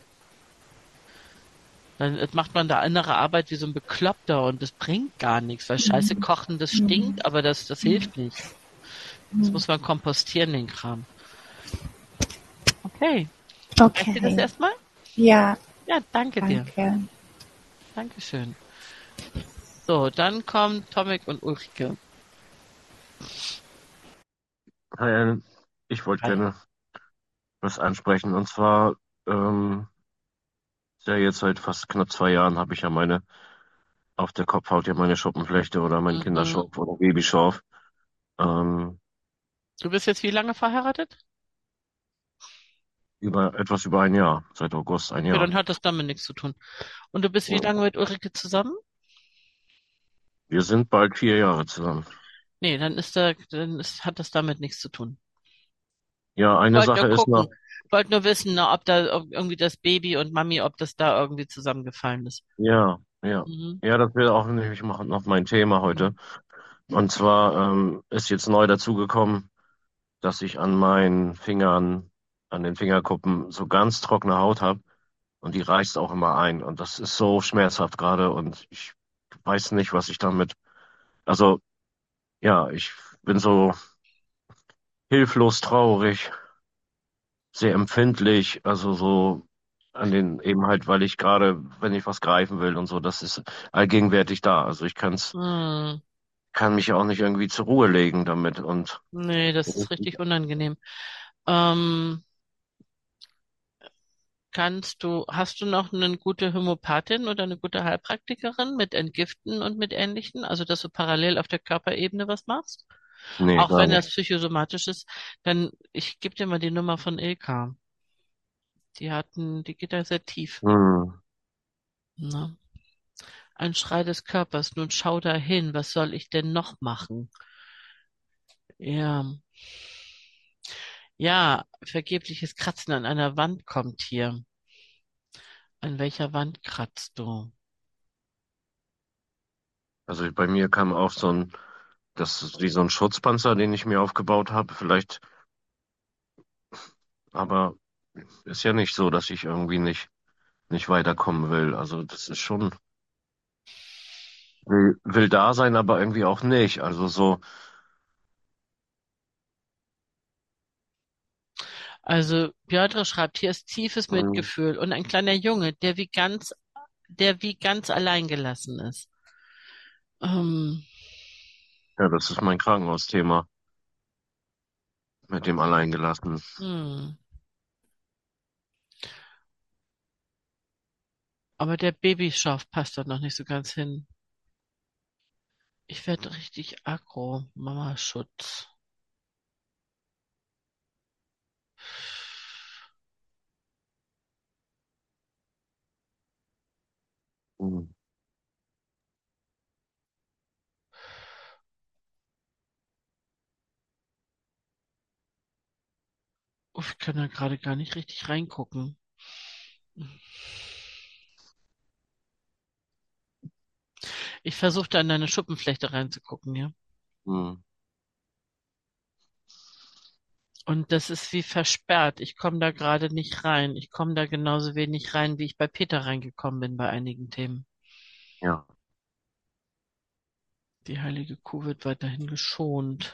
Dann macht man da innere Arbeit wie so ein Bekloppter und das bringt gar nichts, weil Scheiße Mhm. kochen, das Mhm. stinkt, aber das, das Mhm. hilft nicht. Das Mhm. muss man kompostieren, den Kram. Okay. Reicht dir das Okay. erstmal? Ja. Ja, danke dir. Danke. Dankeschön. So, dann kommen Tomek und Ulrike. Hi, Ellen. Ich wollte Hi. gerne was ansprechen. Und zwar, ähm, ist ja jetzt seit fast knapp zwei Jahren habe ich ja meine, auf der Kopfhaut ja meine Schuppenflechte oder meinen Mhm. Kinderschorf oder Babyschorf. Ähm, Du bist jetzt wie lange verheiratet? über, etwas über ein Jahr, seit August ein Okay, Jahr. dann hat das damit nichts zu tun. Und du bist wie lange mit Ulrike zusammen? Wir sind bald vier Jahre zusammen. Nee, dann ist da, dann ist, hat das damit nichts zu tun. Ja, Ich eine wollte Sache nur ist gucken. noch, Ich wollte nur wissen, ne, ob da ob irgendwie das Baby und Mami, ob das da irgendwie zusammengefallen ist. ja, ja, Mhm. ja, das wäre auch nämlich noch noch mein Thema heute. Und zwar, ähm, ist jetzt neu dazugekommen, dass ich an meinen Fingern, an den Fingerkuppen so ganz trockene Haut habe. Und die reißt auch immer ein. Und das ist so schmerzhaft gerade. Und ich weiß nicht, was ich damit. Also, ja, ich bin so hilflos traurig, sehr empfindlich. Also so, an den, eben halt, weil ich gerade, wenn ich was greifen will und so, das ist allgegenwärtig da. Also ich kann's, Hm. kann mich auch nicht irgendwie zur Ruhe legen damit und Nee, das ist richtig unangenehm. Ähm, kannst du, hast du noch eine gute Homöopathin oder eine gute Heilpraktikerin mit Entgiften und mit Ähnlichen? Also, dass du parallel auf der Körperebene was machst? nee, Auch gar wenn das nicht. psychosomatisch ist, dann, ich gebe dir mal die Nummer von Ilka. Die hatten, die geht da sehr tief. Hm. Ne? Ein Schrei des Körpers. Nun schau da hin. Was soll ich denn noch machen? Ja. Ja, vergebliches Kratzen an einer Wand kommt hier. An welcher Wand kratzt du? Also bei mir kam auch so ein, das ist wie so ein Schutzpanzer, den ich mir aufgebaut habe. Vielleicht, aber ist ja nicht so, dass ich irgendwie nicht, nicht weiterkommen will. Also das ist schon, will, will da sein, aber irgendwie auch nicht. Also so, Also, Piotr schreibt, hier ist tiefes hm, Mitgefühl und ein kleiner Junge, der wie ganz, der wie ganz allein gelassen ist. Ähm, ja, das ist mein Krankenhausthema mit dem Alleingelassen. hm. Aber der Babyschorf passt dort noch nicht so ganz hin. Ich werde richtig aggro. Mama Schutz. Hm. Uff, ich kann da gerade gar nicht richtig reingucken. Ich versuche da in deine Schuppenflechte reinzugucken, ja. Hm. Und das ist wie versperrt. Ich komme da gerade nicht rein. Ich komme da genauso wenig rein, wie ich bei Peter reingekommen bin bei einigen Themen. Ja, Die heilige Kuh wird weiterhin geschont.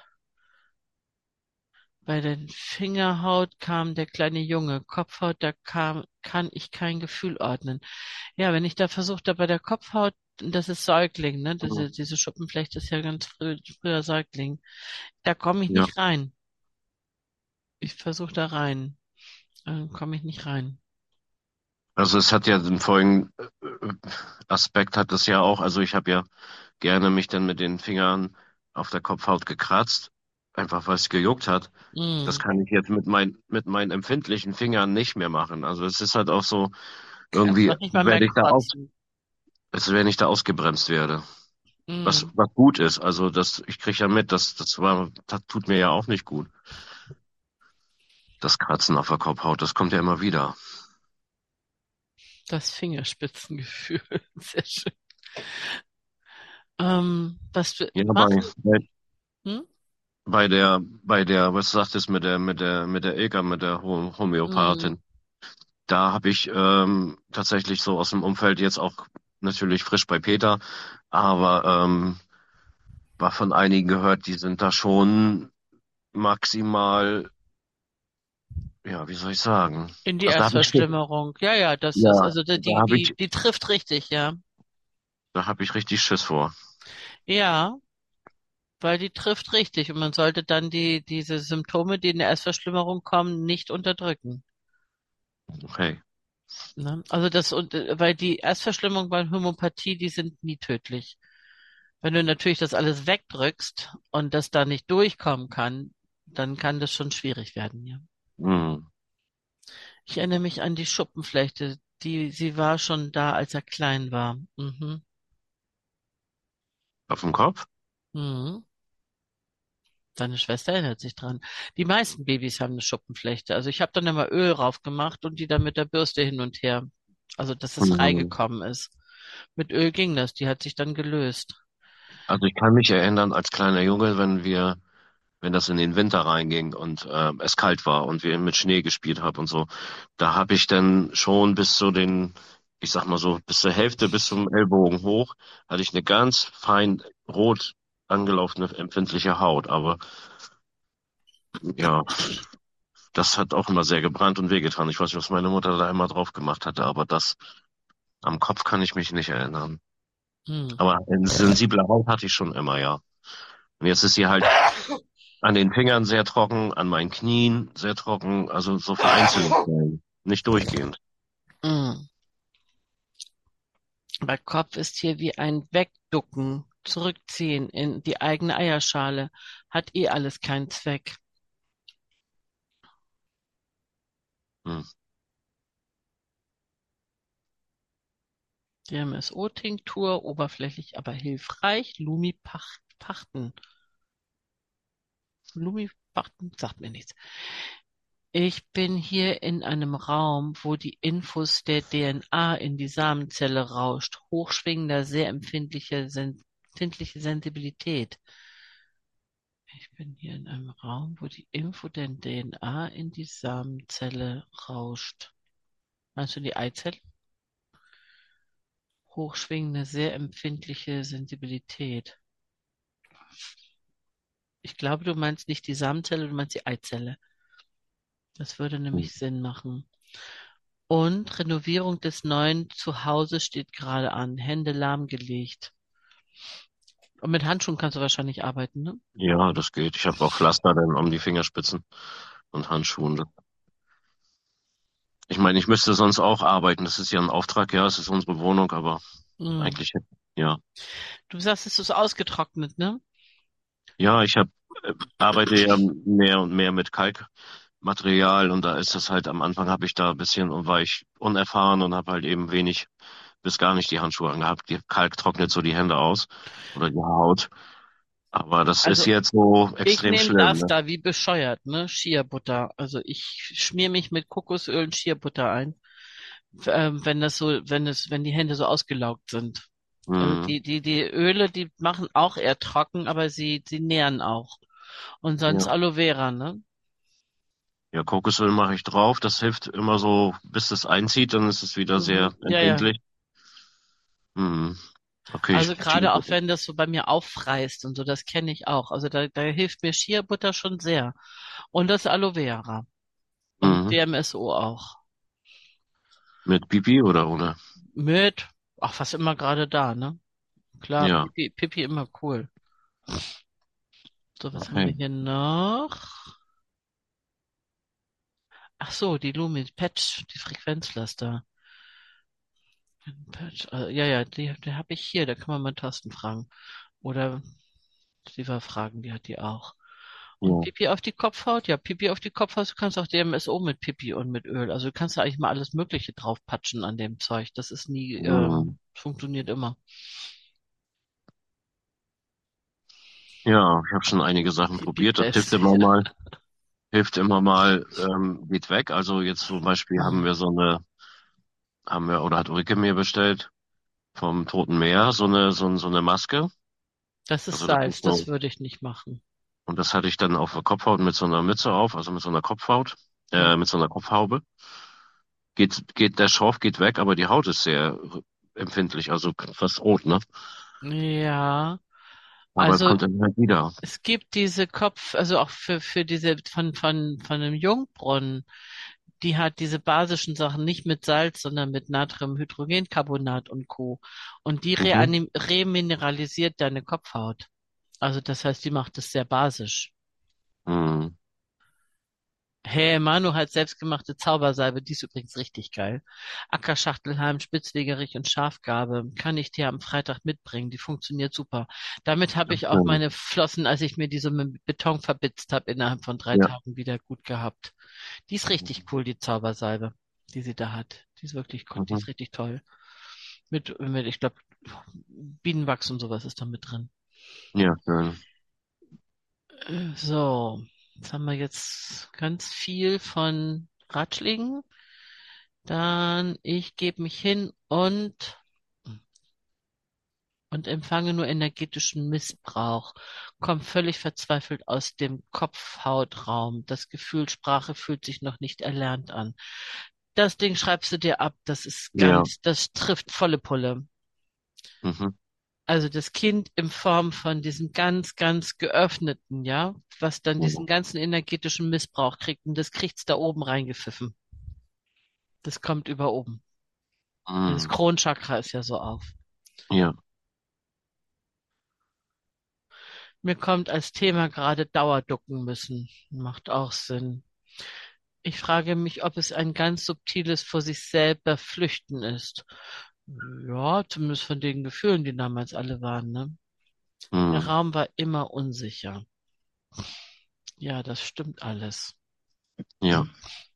Bei der Fingerhaut kam der kleine Junge. Kopfhaut, da kam, kann ich kein Gefühl ordnen. Ja, wenn ich da versuche, da bei der Kopfhaut, das ist Säugling, ne? hm. Diese, diese Schuppenflechte ist ja ganz früh, früher Säugling. Da komme ich Ja. nicht rein. Ich versuche da rein. Dann komme ich nicht rein. Also es hat ja den folgenden äh, Aspekt hat es ja auch. Also ich habe ja gerne mich dann mit den Fingern auf der Kopfhaut gekratzt, einfach weil es gejuckt hat. Das Mm. kann ich jetzt mit mein, mit meinen empfindlichen Fingern nicht mehr machen. Also es ist halt auch so, Kannst irgendwie noch nicht mal mehr werde ich da aus, kotzen. als wenn ich da ausgebremst werde. Was, Mm. was gut ist. Also das, ich kriege ja mit, das, das war, das tut mir ja auch nicht gut. Das Kratzen auf der Kopfhaut, das kommt ja immer wieder. Das Fingerspitzengefühl. Sehr schön. Ähm, was wir Ja, bei, machen? bei, Hm? bei der, bei der, was du sagtest mit der, mit der, mit der Ilka, mit der Ho Mm. Homöopathin, da habe ich ähm, tatsächlich so aus dem Umfeld jetzt auch natürlich frisch bei Peter, aber ähm, war von einigen gehört, die sind da schon maximal, ja, wie soll ich sagen? In die Also da habe ich Schiss. Erstverschlimmerung. Ja, ja, das ist, Ja, also die, da die, habe die ich, die trifft richtig, ja. da habe ich richtig Schiss vor. Ja, weil die trifft richtig und man sollte dann die, diese Symptome, die in der Erstverschlimmerung kommen, nicht unterdrücken. Okay. Ne? Also das, und, äh, weil die Erstverschlimmerung bei Homöopathie, die sind nie tödlich. Wenn du natürlich das alles wegdrückst und das da nicht durchkommen kann, dann kann das schon schwierig werden, ja. Hm. Ich erinnere mich an die Schuppenflechte, die, sie war schon da, als er klein war. Mhm. Auf dem Kopf? Mhm. Deine Schwester erinnert sich dran. Die meisten Babys haben eine Schuppenflechte. Also ich habe dann immer Öl drauf gemacht und die dann mit der Bürste hin und her. Also dass es Hm. freigekommen ist. Mit Öl ging das, die hat sich dann gelöst. Also ich kann mich erinnern, als kleiner Junge, wenn wir, wenn das in den Winter reinging und äh, es kalt war und wir mit Schnee gespielt haben und so, da habe ich dann schon bis zu den, ich sag mal so, bis zur Hälfte, bis zum Ellbogen hoch, hatte ich eine ganz fein rot angelaufene empfindliche Haut. Aber ja, Das hat auch immer sehr gebrannt und wehgetan. Ich weiß nicht, was meine Mutter da immer drauf gemacht hatte, aber das am Kopf kann ich mich nicht erinnern. Hm. Aber eine sensible Haut hatte ich schon immer, ja. Und jetzt ist sie halt an den Fingern sehr trocken, an meinen Knien sehr trocken, also so vereinzelte Stellen, nicht durchgehend. Hm. Mein Kopf ist hier wie ein Wegducken, zurückziehen in die eigene Eierschale. Hat eh alles keinen Zweck. Hm. D M S O-Tinktur, oberflächlich aber hilfreich. Lumipachten. Lumipachten sagt mir nichts. Ich bin hier in einem Raum, wo die Infos der D N A in die Samenzelle rauscht. Hochschwingender, sehr empfindliche, sen empfindliche Sensibilität. Ich bin hier in einem Raum, wo die Info der D N A in die Samenzelle rauscht. Meinst du die Eizelle? Hochschwingende, sehr empfindliche Sensibilität. Ich glaube, du meinst nicht die Samenzelle, du meinst die Eizelle. Das würde nämlich Sinn machen. Und Renovierung des neuen Zuhauses steht gerade an. Hände lahmgelegt. Und mit Handschuhen kannst du wahrscheinlich arbeiten, ne? Ja, das geht. Ich habe auch Pflaster dann um die Fingerspitzen und Handschuhen. Ich meine, ich müsste sonst auch arbeiten. Das ist ja ein Auftrag, ja, es ist unsere Wohnung, aber Hm. eigentlich, ja. Du sagst, es ist ausgetrocknet, ne? Ja, ich hab, äh, arbeite ja mehr und mehr mit Kalkmaterial und da ist es halt, am Anfang habe ich da ein bisschen und war ich unerfahren und habe halt eben wenig bis gar nicht die Handschuhe angehabt. Die Kalk trocknet so die Hände aus oder die Haut. Aber das ist Also jetzt so ich extrem nehme schlimm, das ne? da wie bescheuert, ne? Shea-Butter. Also ich schmier mich mit Kokosöl und Shea-Butter ein, ähm, wenn das so, wenn es, wenn die Hände so ausgelaugt sind. Also Hm. die, die, die Öle, die machen auch eher trocken, aber sie, sie nähren auch. Und sonst Ja. Aloe Vera, ne? Ja, Kokosöl mache ich drauf. Das hilft immer so, bis es einzieht, dann ist es wieder sehr Mhm. Ja, ja. empfindlich. Hm. Okay, ich Also Shea gerade auch wenn das so bei mir aufreißt und so, das kenne ich auch. Also da, da hilft mir Shea-Butter schon sehr. Und das Aloe Vera. Und Mhm. D M S O auch. Mit Pipi oder ohne? Mit, ach, was immer gerade da, ne? Klar, Ja, Pipi, Pipi immer cool. So, was haben wir okay. hier noch? Ach so, die Lumi Patch, die Frequenzlaster. Patch, äh, ja, ja, die, die habe ich hier, da kann man mal Thorsten fragen. Oder Siva fragen, die hat die auch. Und Ja. Pipi auf die Kopfhaut? Ja, Pipi auf die Kopfhaut. Du kannst auch D M S O mit Pipi und mit Öl. Also du kannst da eigentlich mal alles Mögliche draufpatschen an dem Zeug. Das ist nie, ähm, Mhm. funktioniert immer. Ja, ich habe schon einige Sachen Pipi probiert. Das hilft Best. immer mal, hilft immer mal, ähm, geht weg. Also jetzt zum Beispiel haben wir so eine, haben wir, oder hat Ulrike mir bestellt vom Toten Meer, so eine, so, ein- so eine Maske. Das ist Also das ist Salz, das so, würde ich nicht machen. und das hatte ich dann auf der Kopfhaut mit so einer Mütze auf, also mit so einer Kopfhaut, Ja. äh, mit so einer Kopfhaube. Geht, geht, der Schorf geht weg, aber die Haut ist sehr empfindlich, also fast rot, ne? Ja, Aber es also kommt dann halt wieder. es gibt diese Kopf, also auch für, für diese von, von, von einem Jungbrunnen, die hat diese basischen Sachen nicht mit Salz, sondern mit Natriumhydrogencarbonat und Co. Und die Mhm. reanim- remineralisiert deine Kopfhaut. Also das heißt, die macht es sehr basisch. Mhm. Hey, Manu hat selbstgemachte Zaubersalbe, die ist übrigens richtig geil. Ackerschachtelhalm, Spitzwegerich und Schafgarbe kann ich dir am Freitag mitbringen. Die funktioniert super. Damit habe ich auch Ja, meine Flossen, als ich mir die so mit Beton verbitzt habe, innerhalb von drei ja. Tagen wieder gut gehabt. Die ist richtig cool, die Zaubersalbe, die sie da hat. Die ist wirklich cool, die Mhm. ist richtig toll. Mit, mit, ich glaube, Bienenwachs und sowas ist da mit drin. Ja, schön. Äh, So, jetzt haben wir jetzt ganz viel von Ratschlägen. Dann, ich gebe mich hin und, und empfange nur energetischen Missbrauch. Komm völlig verzweifelt aus dem Kopfhautraum. Das Gefühl, Sprache fühlt sich noch nicht erlernt an. Das Ding schreibst du dir ab. Das ist Ja. ganz, das trifft volle Pulle. Mhm. Also das Kind in Form von diesem ganz, ganz geöffneten, ja, was dann Mhm. diesen ganzen energetischen Missbrauch kriegt und das kriegt's da oben reingepfiffen. Das kommt über oben. Das Mhm. Kronchakra ist ja so auf. Ja. Mir kommt als Thema gerade Dauerducken müssen. Macht auch Sinn. Ich frage mich, ob es ein ganz subtiles vor sich selber Flüchten ist. Ja, zumindest von den Gefühlen, die damals alle waren, ne? Der Mhm. Raum war immer unsicher. Ja, das stimmt alles. Ja.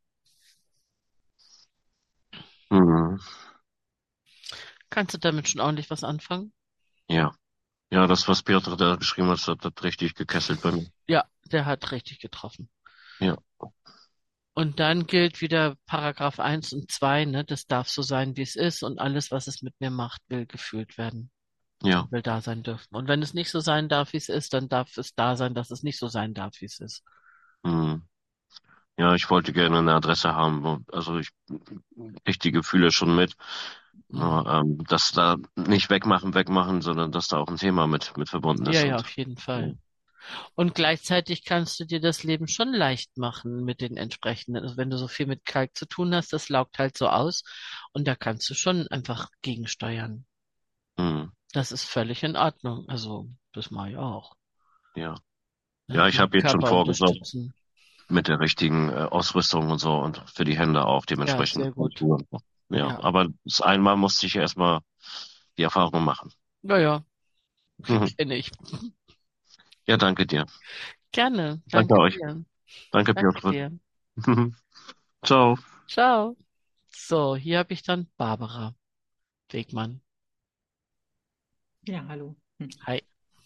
Mhm. Kannst du damit schon ordentlich was anfangen? Ja. Ja, das, was Piotr da geschrieben hat, das hat richtig gekesselt bei mir. Ja, der hat richtig getroffen. Ja. Und dann gilt wieder Paragraph eins und zwei, ne? Das darf so sein, wie es ist und alles, was es mit mir macht, will gefühlt werden. Ja. Will da sein dürfen. Und wenn es nicht so sein darf, wie es ist, dann darf es da sein, dass es nicht so sein darf, wie es ist. Mhm. Ja, ich wollte gerne eine Adresse haben. wo- Also ich kriege die Gefühle schon mit. Mhm. Nur, ähm, dass da nicht wegmachen, wegmachen, sondern dass da auch ein Thema mit, mit verbunden Ja, ist. ja, Und auf jeden ja. Fall. Und gleichzeitig kannst du dir das Leben schon leicht machen mit den entsprechenden. Also wenn du so viel mit Kalk zu tun hast, das laugt halt so aus und da kannst du schon einfach gegensteuern. Mhm. Das ist völlig in Ordnung. Also das mache ich auch. Ja. Ne? Ja, ich Den habe jetzt schon Körper vorgesorgt unterstützen. mit der richtigen äh, Ausrüstung und so und für die Hände auch Ja, dementsprechend sehr gut. Handschuhe. Ja, Ja, aber das einmal musste ich erstmal die Erfahrung machen. naja, Mhm. kenne ich. Ja, danke dir. Gerne. Danke Danke euch. dir. Danke, Danke Piotr. dir. Ciao. Ciao. So, hier habe ich dann Barbara Wegmann. Ja, hallo. Hm. Hi.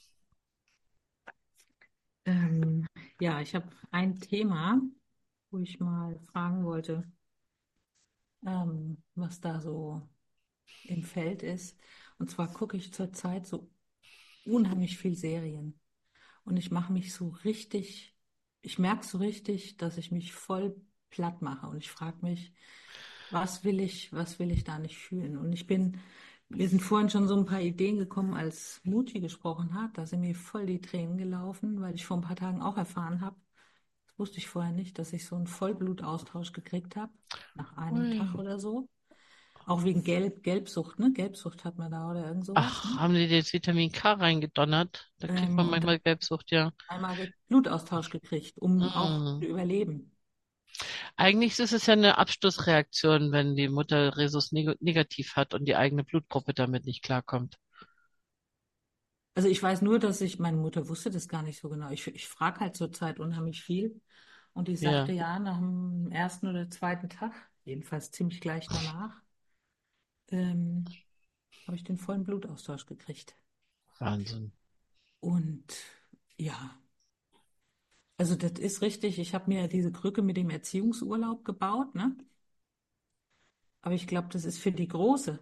Ähm, ja, ich habe ein Thema, wo ich mal fragen wollte, ähm, was da so im Feld ist. Und zwar gucke ich zurzeit so unheimlich viel Serien. Und ich mache mich so richtig, ich merke so richtig, dass ich mich voll platt mache. Und ich frage mich, was will ich, was will ich da nicht fühlen? Und ich bin, mir sind vorhin schon so ein paar Ideen gekommen, als Mutti gesprochen hat. Da sind mir voll die Tränen gelaufen, weil ich vor ein paar Tagen auch erfahren habe, das wusste ich vorher nicht, dass ich so einen Vollblutaustausch gekriegt habe, nach einem Tag Ui. oder so. Auch wegen Gelb, Gelbsucht, ne? Gelbsucht hat man da oder irgend sowas, Ach, ne? haben die dir jetzt Vitamin K reingedonnert? Da kriegt Ähm, man und manchmal Gelbsucht, ja. einmal ge- Blutaustausch gekriegt, um auch Mm. zu überleben. Eigentlich ist es ja eine Abstoßreaktion, wenn die Mutter Rhesus neg negativ hat und die eigene Blutgruppe damit nicht klarkommt. Also ich weiß nur, dass ich, meine Mutter wusste das gar nicht so genau. Ich, ich frage halt zurzeit unheimlich viel. Und die sagte, Ja, ja, nach dem ersten oder zweiten Tag, jedenfalls ziemlich gleich danach, ähm, habe ich den vollen Blutaustausch gekriegt. Wahnsinn. Und ja, also das ist richtig. Ich habe mir diese Krücke mit dem Erziehungsurlaub gebaut, ne? Aber ich glaube, das ist für die Große.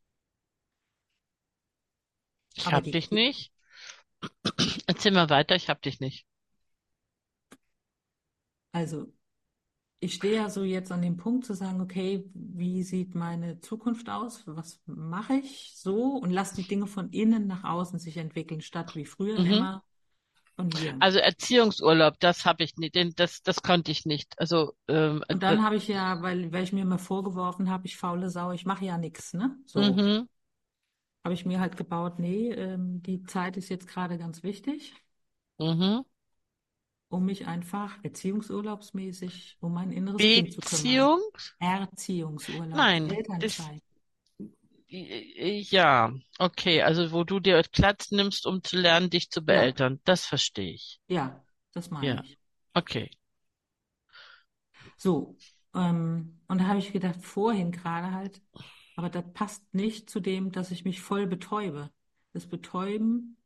Ich Aber hab die, dich nicht. Erzähl mal weiter, ich hab dich nicht. also ich stehe ja so jetzt an dem Punkt zu sagen, okay, wie sieht meine Zukunft aus? Was mache ich so? Und lass die Dinge von innen nach außen sich entwickeln, statt wie früher Mhm. immer von hier. Also Erziehungsurlaub, das habe ich nicht, den, das, das konnte ich nicht. Also ähm, Und äh, dann habe ich ja, weil, weil ich mir immer vorgeworfen habe, ich faule Sau, ich mache ja nichts, ne? So mhm, habe ich mir halt gebaut, nee, ähm, die Zeit ist jetzt gerade ganz wichtig, mhm. um mich einfach erziehungsurlaubsmäßig um mein inneres Kind zu kümmern. Beziehung? Erziehungsurlaub, Nein, das, Elternzeit. ja, okay, also wo du dir Platz nimmst, um zu lernen, dich zu Ja, beeltern, das verstehe ich. ja, das meine Ja, ich. okay. So, ähm, und da habe ich gedacht, vorhin gerade halt, aber das passt nicht zu dem, dass ich mich voll betäube. Das Betäuben,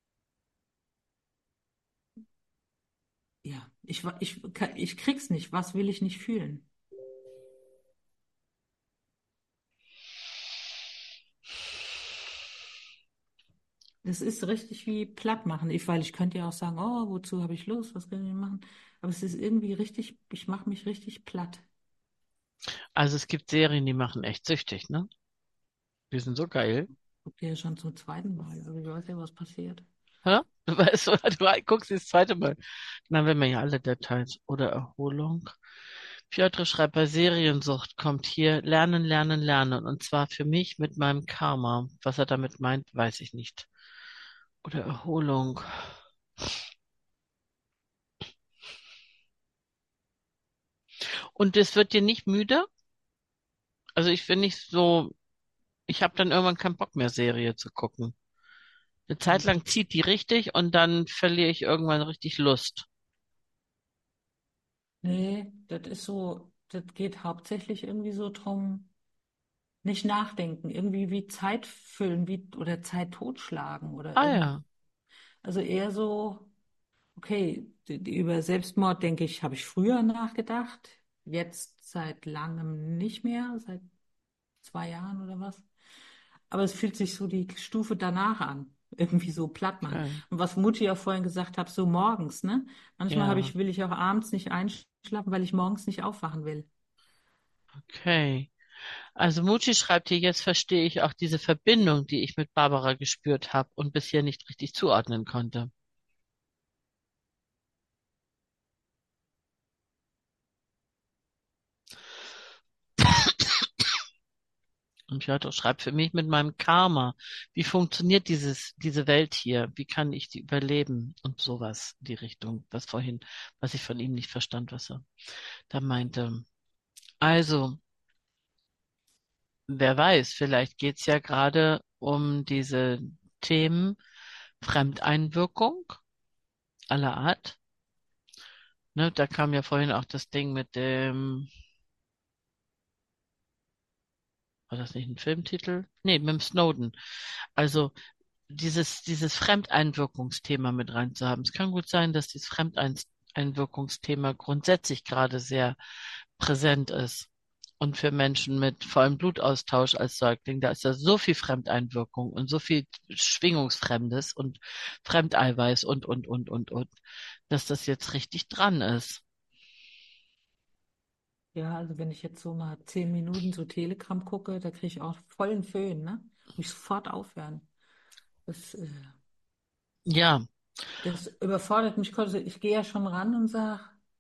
ja, ich, wa- ich, ka- ich krieg's nicht. Was will ich nicht fühlen? Das ist richtig wie platt machen. Ich, weil ich könnte ja auch sagen, oh, wozu habe ich Lust? Was kann ich machen? Aber es ist irgendwie richtig, ich mache mich richtig platt. Also es gibt Serien, die machen echt süchtig, ne? Die sind so geil. gucke die ja schon zum zweiten Mal. Also ich weiß ja, was passiert. Hä? Du weißt, du guckst das zweite Mal. Dann haben wir ja alle Details. Oder Erholung. Piotr schreibt, bei Seriensucht kommt hier Lernen, Lernen, Lernen. Und zwar für mich mit meinem Karma. Was er damit meint, weiß ich nicht. Oder Erholung. Und es wird dir nicht müde? Also ich bin nicht so, ich habe dann irgendwann keinen Bock mehr, Serie zu gucken. Eine Zeit lang zieht die richtig und dann verliere ich irgendwann richtig Lust. Nee, das ist so, das geht hauptsächlich irgendwie so drum, nicht nachdenken, irgendwie wie Zeit füllen, wie, oder Zeit totschlagen oder Ah irgendwie. ja, Also eher so, okay, die, die, über Selbstmord denke ich, habe ich früher nachgedacht, jetzt seit langem nicht mehr, seit zwei Jahren oder was. Aber es fühlt sich so die Stufe danach an. Irgendwie so platt machen. okay. Und was Mutti ja vorhin gesagt hat, so morgens, ne? Manchmal habe Ja, ich, will ich auch abends nicht einschlafen, weil ich morgens nicht aufwachen will. okay. Also Mucci schreibt hier, jetzt verstehe ich auch diese Verbindung, die ich mit Barbara gespürt habe und bisher nicht richtig zuordnen konnte. Und Piotr schreibt für mich mit meinem Karma. Wie funktioniert dieses, diese Welt hier? Wie kann ich die überleben? Und sowas, die Richtung, was vorhin, was ich von ihm nicht verstand, was er da meinte. Also, wer weiß, vielleicht geht's ja gerade um diese Themen Fremdeinwirkung aller Art. Ne, da kam ja vorhin auch das Ding mit dem, war das nicht ein Filmtitel? Nee, mit dem Snowden. Also dieses, dieses Fremdeinwirkungsthema mit reinzuhaben. Es kann gut sein, dass dieses Fremdeinwirkungsthema grundsätzlich gerade sehr präsent ist. Und für Menschen mit vor allem Blutaustausch als Säugling, da ist ja so viel Fremdeinwirkung und so viel Schwingungsfremdes und Fremdeiweiß und, und, und, und, und, dass das jetzt richtig dran ist. Ja, also wenn ich jetzt so mal zehn Minuten so Telegram gucke, da kriege ich auch vollen Föhn, ne? Muss ich sofort aufhören. Das, äh, Ja, das überfordert mich. Also ich gehe ja schon ran und sage,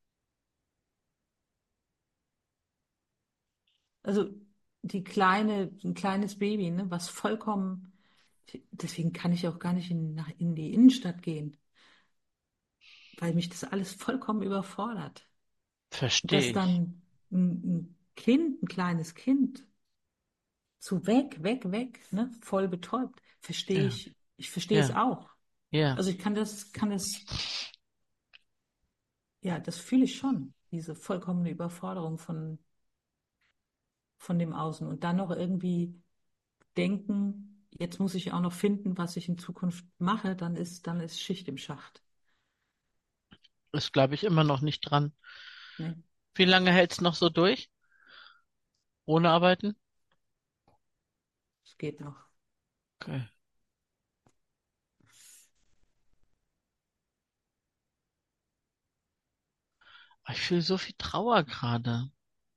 also die kleine, ein kleines Baby, ne, was vollkommen, deswegen kann ich auch gar nicht in, nach, in die Innenstadt gehen, weil mich das alles vollkommen überfordert. verstehe Dass ich. dann ein, ein Kind, ein kleines Kind, so weg, weg, weg, ne, voll betäubt, verstehe Ja, ich, ich verstehe es ja, auch. ja. Also ich kann das, kann das, ja, das fühle ich schon, diese vollkommene Überforderung von, von dem Außen. Und dann noch irgendwie denken, jetzt muss ich auch noch finden, was ich in Zukunft mache, dann ist, dann ist Schicht im Schacht. Ist, glaube ich, immer noch nicht dran. Ne? Wie lange hält's noch so durch? Ohne Arbeiten? Es geht noch. Okay. Aber ich fühle so viel Trauer gerade.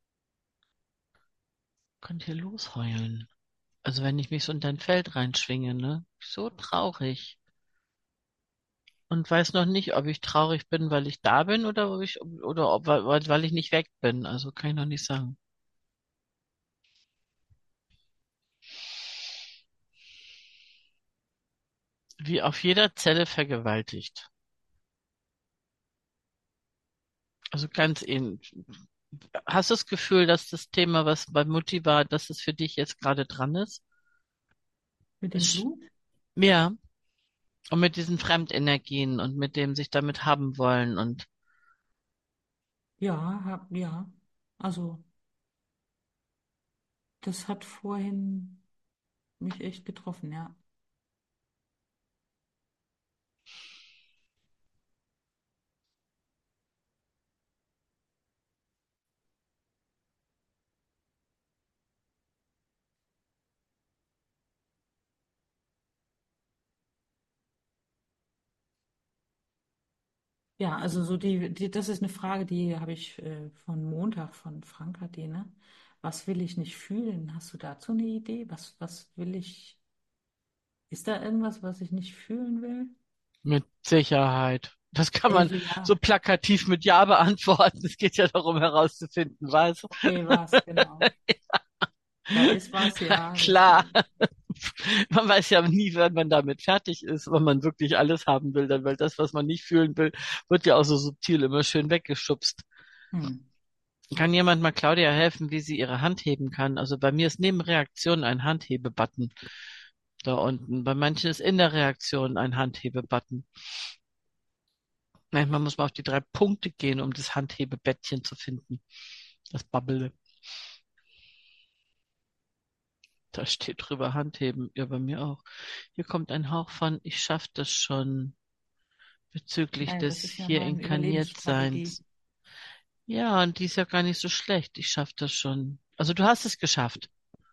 Könnt ihr losheulen? Also wenn ich mich so in dein Feld reinschwinge, ne? So traurig. Und weiß noch nicht, ob ich traurig bin, weil ich da bin oder ob ich, oder ob, weil, weil ich nicht weg bin. Also kann ich noch nicht sagen. Wie auf jeder Zelle vergewaltigt. Also ganz ähnlich. Hast du das Gefühl, dass das Thema, was bei Mutti war, dass es für dich jetzt gerade dran ist? Mit dem Es, Blut? ja. Und mit diesen Fremdenergien und mit dem sich damit haben wollen und Ja, hab, ja. Also, das hat vorhin mich echt getroffen, ja. Ja, also so die, die, das ist eine Frage, die habe ich äh, von Montag von Frank hat die, ne? Was will ich nicht fühlen? Hast du dazu eine Idee? Was, was will ich? Ist da irgendwas, was ich nicht fühlen will? Mit Sicherheit. Das kann man Also ja, so plakativ mit Ja beantworten. Es geht ja darum herauszufinden, was. okay, was, genau. Da ist was, Ja, ja, das, klar. Man weiß ja nie, wann man damit fertig ist, wenn man wirklich alles haben will, dann, weil das, was man nicht fühlen will, wird ja auch so subtil immer schön weggeschubst. hm. Kann jemand mal Claudia helfen, wie sie ihre Hand heben kann? Also bei mir ist neben Reaktion ein Handhebebutton da unten. Bei manchen ist in der Reaktion ein Handhebebutton. Manchmal muss man auf die drei Punkte gehen, um das Handhebebettchen zu finden. Das Bubble. Da steht drüber Handheben. Ja, bei mir auch. Hier kommt ein Hauch von, ich schaff das schon bezüglich Nein, das des ist ja hier meine Überlebensstrategie. Inkarniertseins. Ja, und die ist ja gar nicht so schlecht. Ich schaff das schon. Also du hast es geschafft.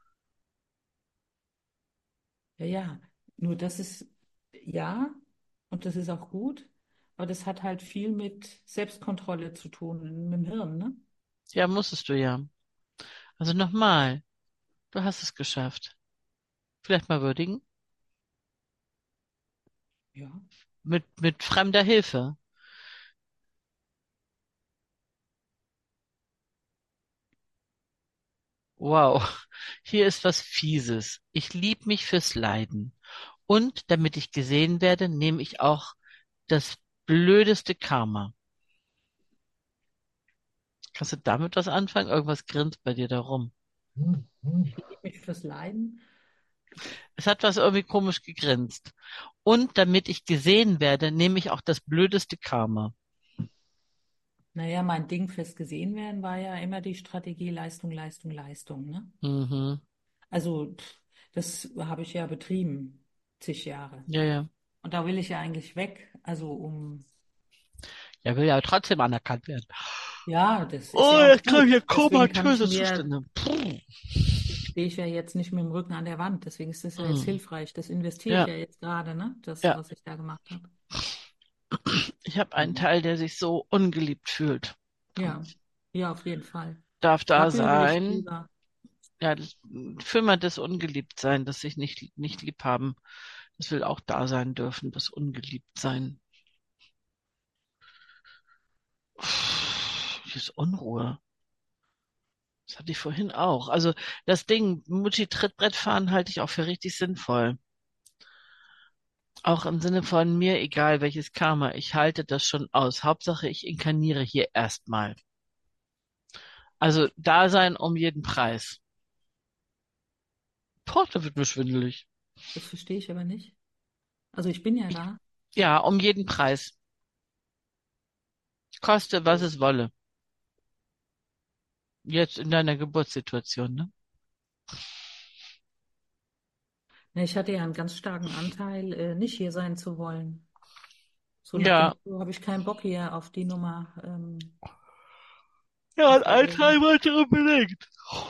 Ja, ja, nur das ist, ja, und das ist auch gut, aber das hat halt viel mit Selbstkontrolle zu tun, mit dem Hirn, ne? Ja, musstest du ja. Also nochmal. Du hast es geschafft. Vielleicht mal würdigen. Ja. Mit, mit fremder Hilfe. Wow. Hier ist was Fieses. Ich lieb mich fürs Leiden. Und damit ich gesehen werde, nehme ich auch das blödeste Karma. Kannst du damit was anfangen? Irgendwas grinst bei dir da rum. Ich liebe mich fürs Leiden. Es hat was irgendwie komisch gegrinst. Und damit ich gesehen werde, nehme ich auch das blödeste Karma. Naja, mein Ding fürs gesehen werden war ja immer die Strategie Leistung, Leistung, Leistung, ne? Mhm. Also, pff, das habe ich ja betrieben, zig Jahre. Ja, ja. Und da will ich ja eigentlich weg. Also um, Er will ja trotzdem anerkannt werden. ja, das ist Oh, ja auch jetzt kriege ich hier gut. Deswegen kann ich komatöse mir, Zustände. Puh. stehe ich ja jetzt nicht mit dem Rücken an der Wand. Deswegen ist das ja jetzt Mhm. hilfreich. Das investiere ich Ja, ja jetzt gerade, ne? Das, ja. was ich da gemacht habe. Ich habe einen Mhm. Teil, der sich so ungeliebt fühlt. Und Ja, ja, auf jeden Fall. darf da Da bügel ich sein. drüber. Ja, das, für mal das Ungeliebt-Sein, das sich nicht, nicht lieb haben. Das will auch da sein dürfen, das Ungeliebt-Sein. Hier ist Unruhe. Das hatte ich vorhin auch. Also das Ding, Mutti-Trittbrett fahren halte ich auch für richtig sinnvoll. Auch im Sinne von mir, egal welches Karma, ich halte das schon aus. Hauptsache, ich inkarniere hier erstmal. Also da sein um jeden Preis. Boah, da wird mir schwindelig. Das verstehe ich aber nicht. Also ich bin ja Ich, da. ja, um jeden Preis. Koste, was es wolle. Jetzt in deiner Geburtssituation, ne? Ne, ich hatte ja einen ganz starken Anteil, äh, nicht hier sein zu wollen. So nach dem Ja, Motto, habe ich keinen Bock hier auf die Nummer. Ähm, ja, das und war ein so. Teil wollte unbedingt.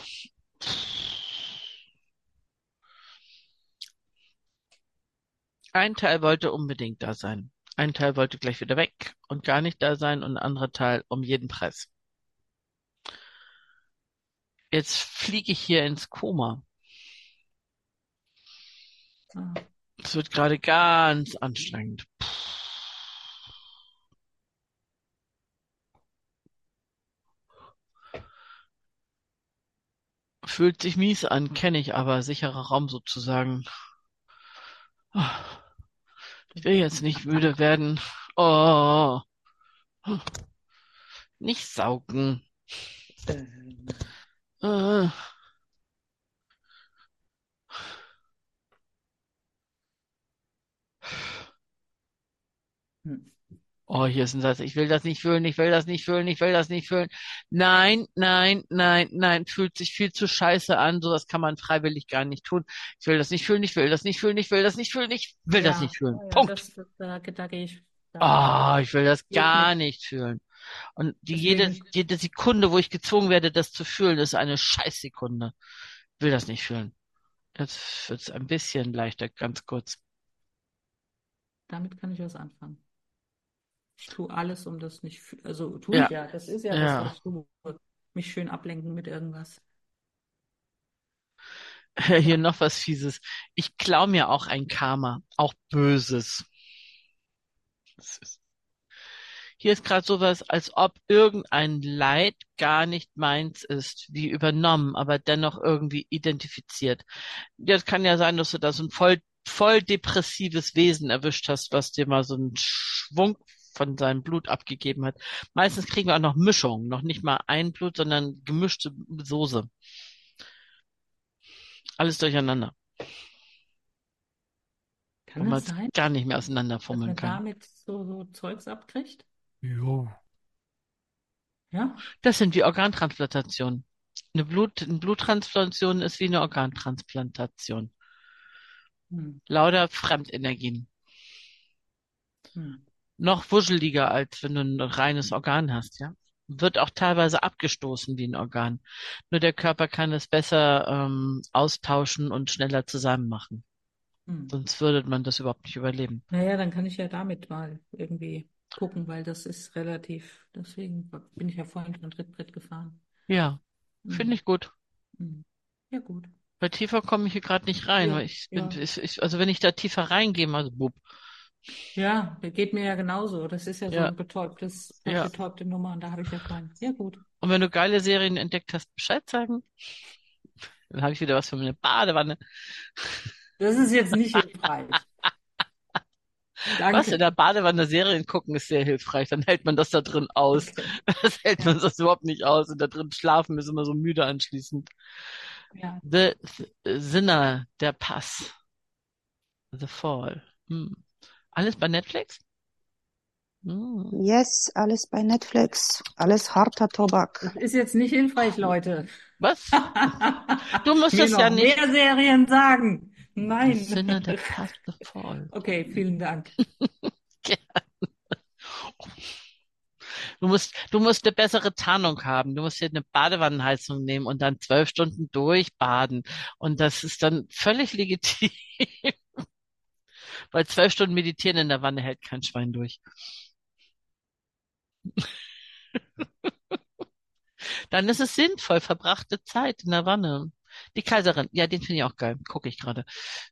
Ein Teil wollte unbedingt da sein. Ein Teil wollte gleich wieder weg und gar nicht da sein und ein anderer Teil um jeden Preis. Jetzt fliege ich hier ins Koma. Ah, Es wird gerade ganz anstrengend. Fühlt sich mies an, kenne ich aber. Sicherer Raum sozusagen. Ich will jetzt nicht müde werden. Oh, nicht saugen. ähm, Äh. hm. Oh, hier ist ein Satz. Ich will das nicht fühlen, ich will das nicht fühlen, ich will das nicht fühlen. Nein, nein, nein, nein. Fühlt sich viel zu scheiße an. Sowas kann man freiwillig gar nicht tun. Ich will das nicht fühlen, ich will das nicht fühlen, ich will das nicht fühlen, ich will das Ja, nicht fühlen. ja, ja, Punkt. das, das, da, da gehe ich, da Ah, ich will das gehe ich gar mit. nicht fühlen. Und die jede, Deswegen, jede Sekunde, wo ich gezwungen werde, das zu fühlen, ist eine Scheißsekunde. Ich will das nicht fühlen. Jetzt wird's ein bisschen leichter, ganz kurz. damit kann ich was anfangen. Ich tue alles, um das nicht, fü- also tue ich Ja, ja. Das ist ja das, was ja. ich tue. Mich schön ablenken mit irgendwas. Hier noch was Fieses. Ich klau mir auch ein Karma, auch Böses. Das ist, hier ist gerade sowas, als ob irgendein Leid gar nicht meins ist, wie übernommen, aber dennoch irgendwie identifiziert. Ja, es kann ja sein, dass du da so ein voll, voll depressives Wesen erwischt hast, was dir mal so einen Schwung von seinem Blut abgegeben hat. Meistens kriegen wir auch noch Mischungen, noch nicht mal ein Blut, sondern gemischte Soße. Alles durcheinander, wo Kann man das es sein, gar nicht mehr dass auseinanderfummeln man kann. damit so, so Zeugs abkriegt? Jo. Ja? Das sind wie Organtransplantationen. Eine Blut, eine Bluttransplantation ist wie eine Organtransplantation. Hm. Lauter Fremdenergien. Hm. Noch wuscheliger, als wenn du ein reines Organ hast, ja. Wird auch teilweise abgestoßen wie ein Organ. Nur der Körper kann es besser ähm, austauschen und schneller zusammen machen. Hm. Sonst würde man das überhaupt nicht überleben. Naja, dann kann ich ja damit mal irgendwie gucken, weil das ist relativ, deswegen bin ich ja vorhin schon Trittbrett gefahren. Ja, finde Hm. ich gut. Hm. Ja, gut. Weil tiefer komme ich hier gerade nicht rein, Ja, weil ich bin, ja. ich, ich, also wenn ich da tiefer reingehe, also bub, Ja, der geht mir ja genauso. Das ist ja so ja, ein betäubtes, ja. betäubte Nummer und da habe ich ja keinen. Ja, gut. Und wenn du geile Serien entdeckt hast, Bescheid sagen. Dann habe ich wieder was für meine Badewanne. Das ist jetzt nicht hilfreich. Was? In Danke. der Badewanne Serien gucken ist sehr hilfreich. Dann hält man das da drin aus. Okay. Das hält Ja, man das überhaupt nicht aus. Und da drin schlafen ist immer so müde anschließend. ja. The Sinner, der Pass. The Fall. Hm. Alles bei Netflix? Hm. Yes, alles bei Netflix. Alles harter Tobak. Das ist jetzt nicht hilfreich, Leute. Was? Du musst Mir es ja noch nicht. mehr Serien sagen. The Nein. Sinner, der Pass, The Fall. Okay, vielen Dank. Du musst, du musst eine bessere Tarnung haben. Du musst hier eine Badewannenheizung nehmen und dann zwölf Stunden durchbaden. Und das ist dann völlig legitim, weil zwölf Stunden meditieren in der Wanne hält kein Schwein durch. Dann ist es sinnvoll, verbrachte Zeit in der Wanne. Die Kaiserin, ja, den finde ich auch geil. Gucke ich gerade.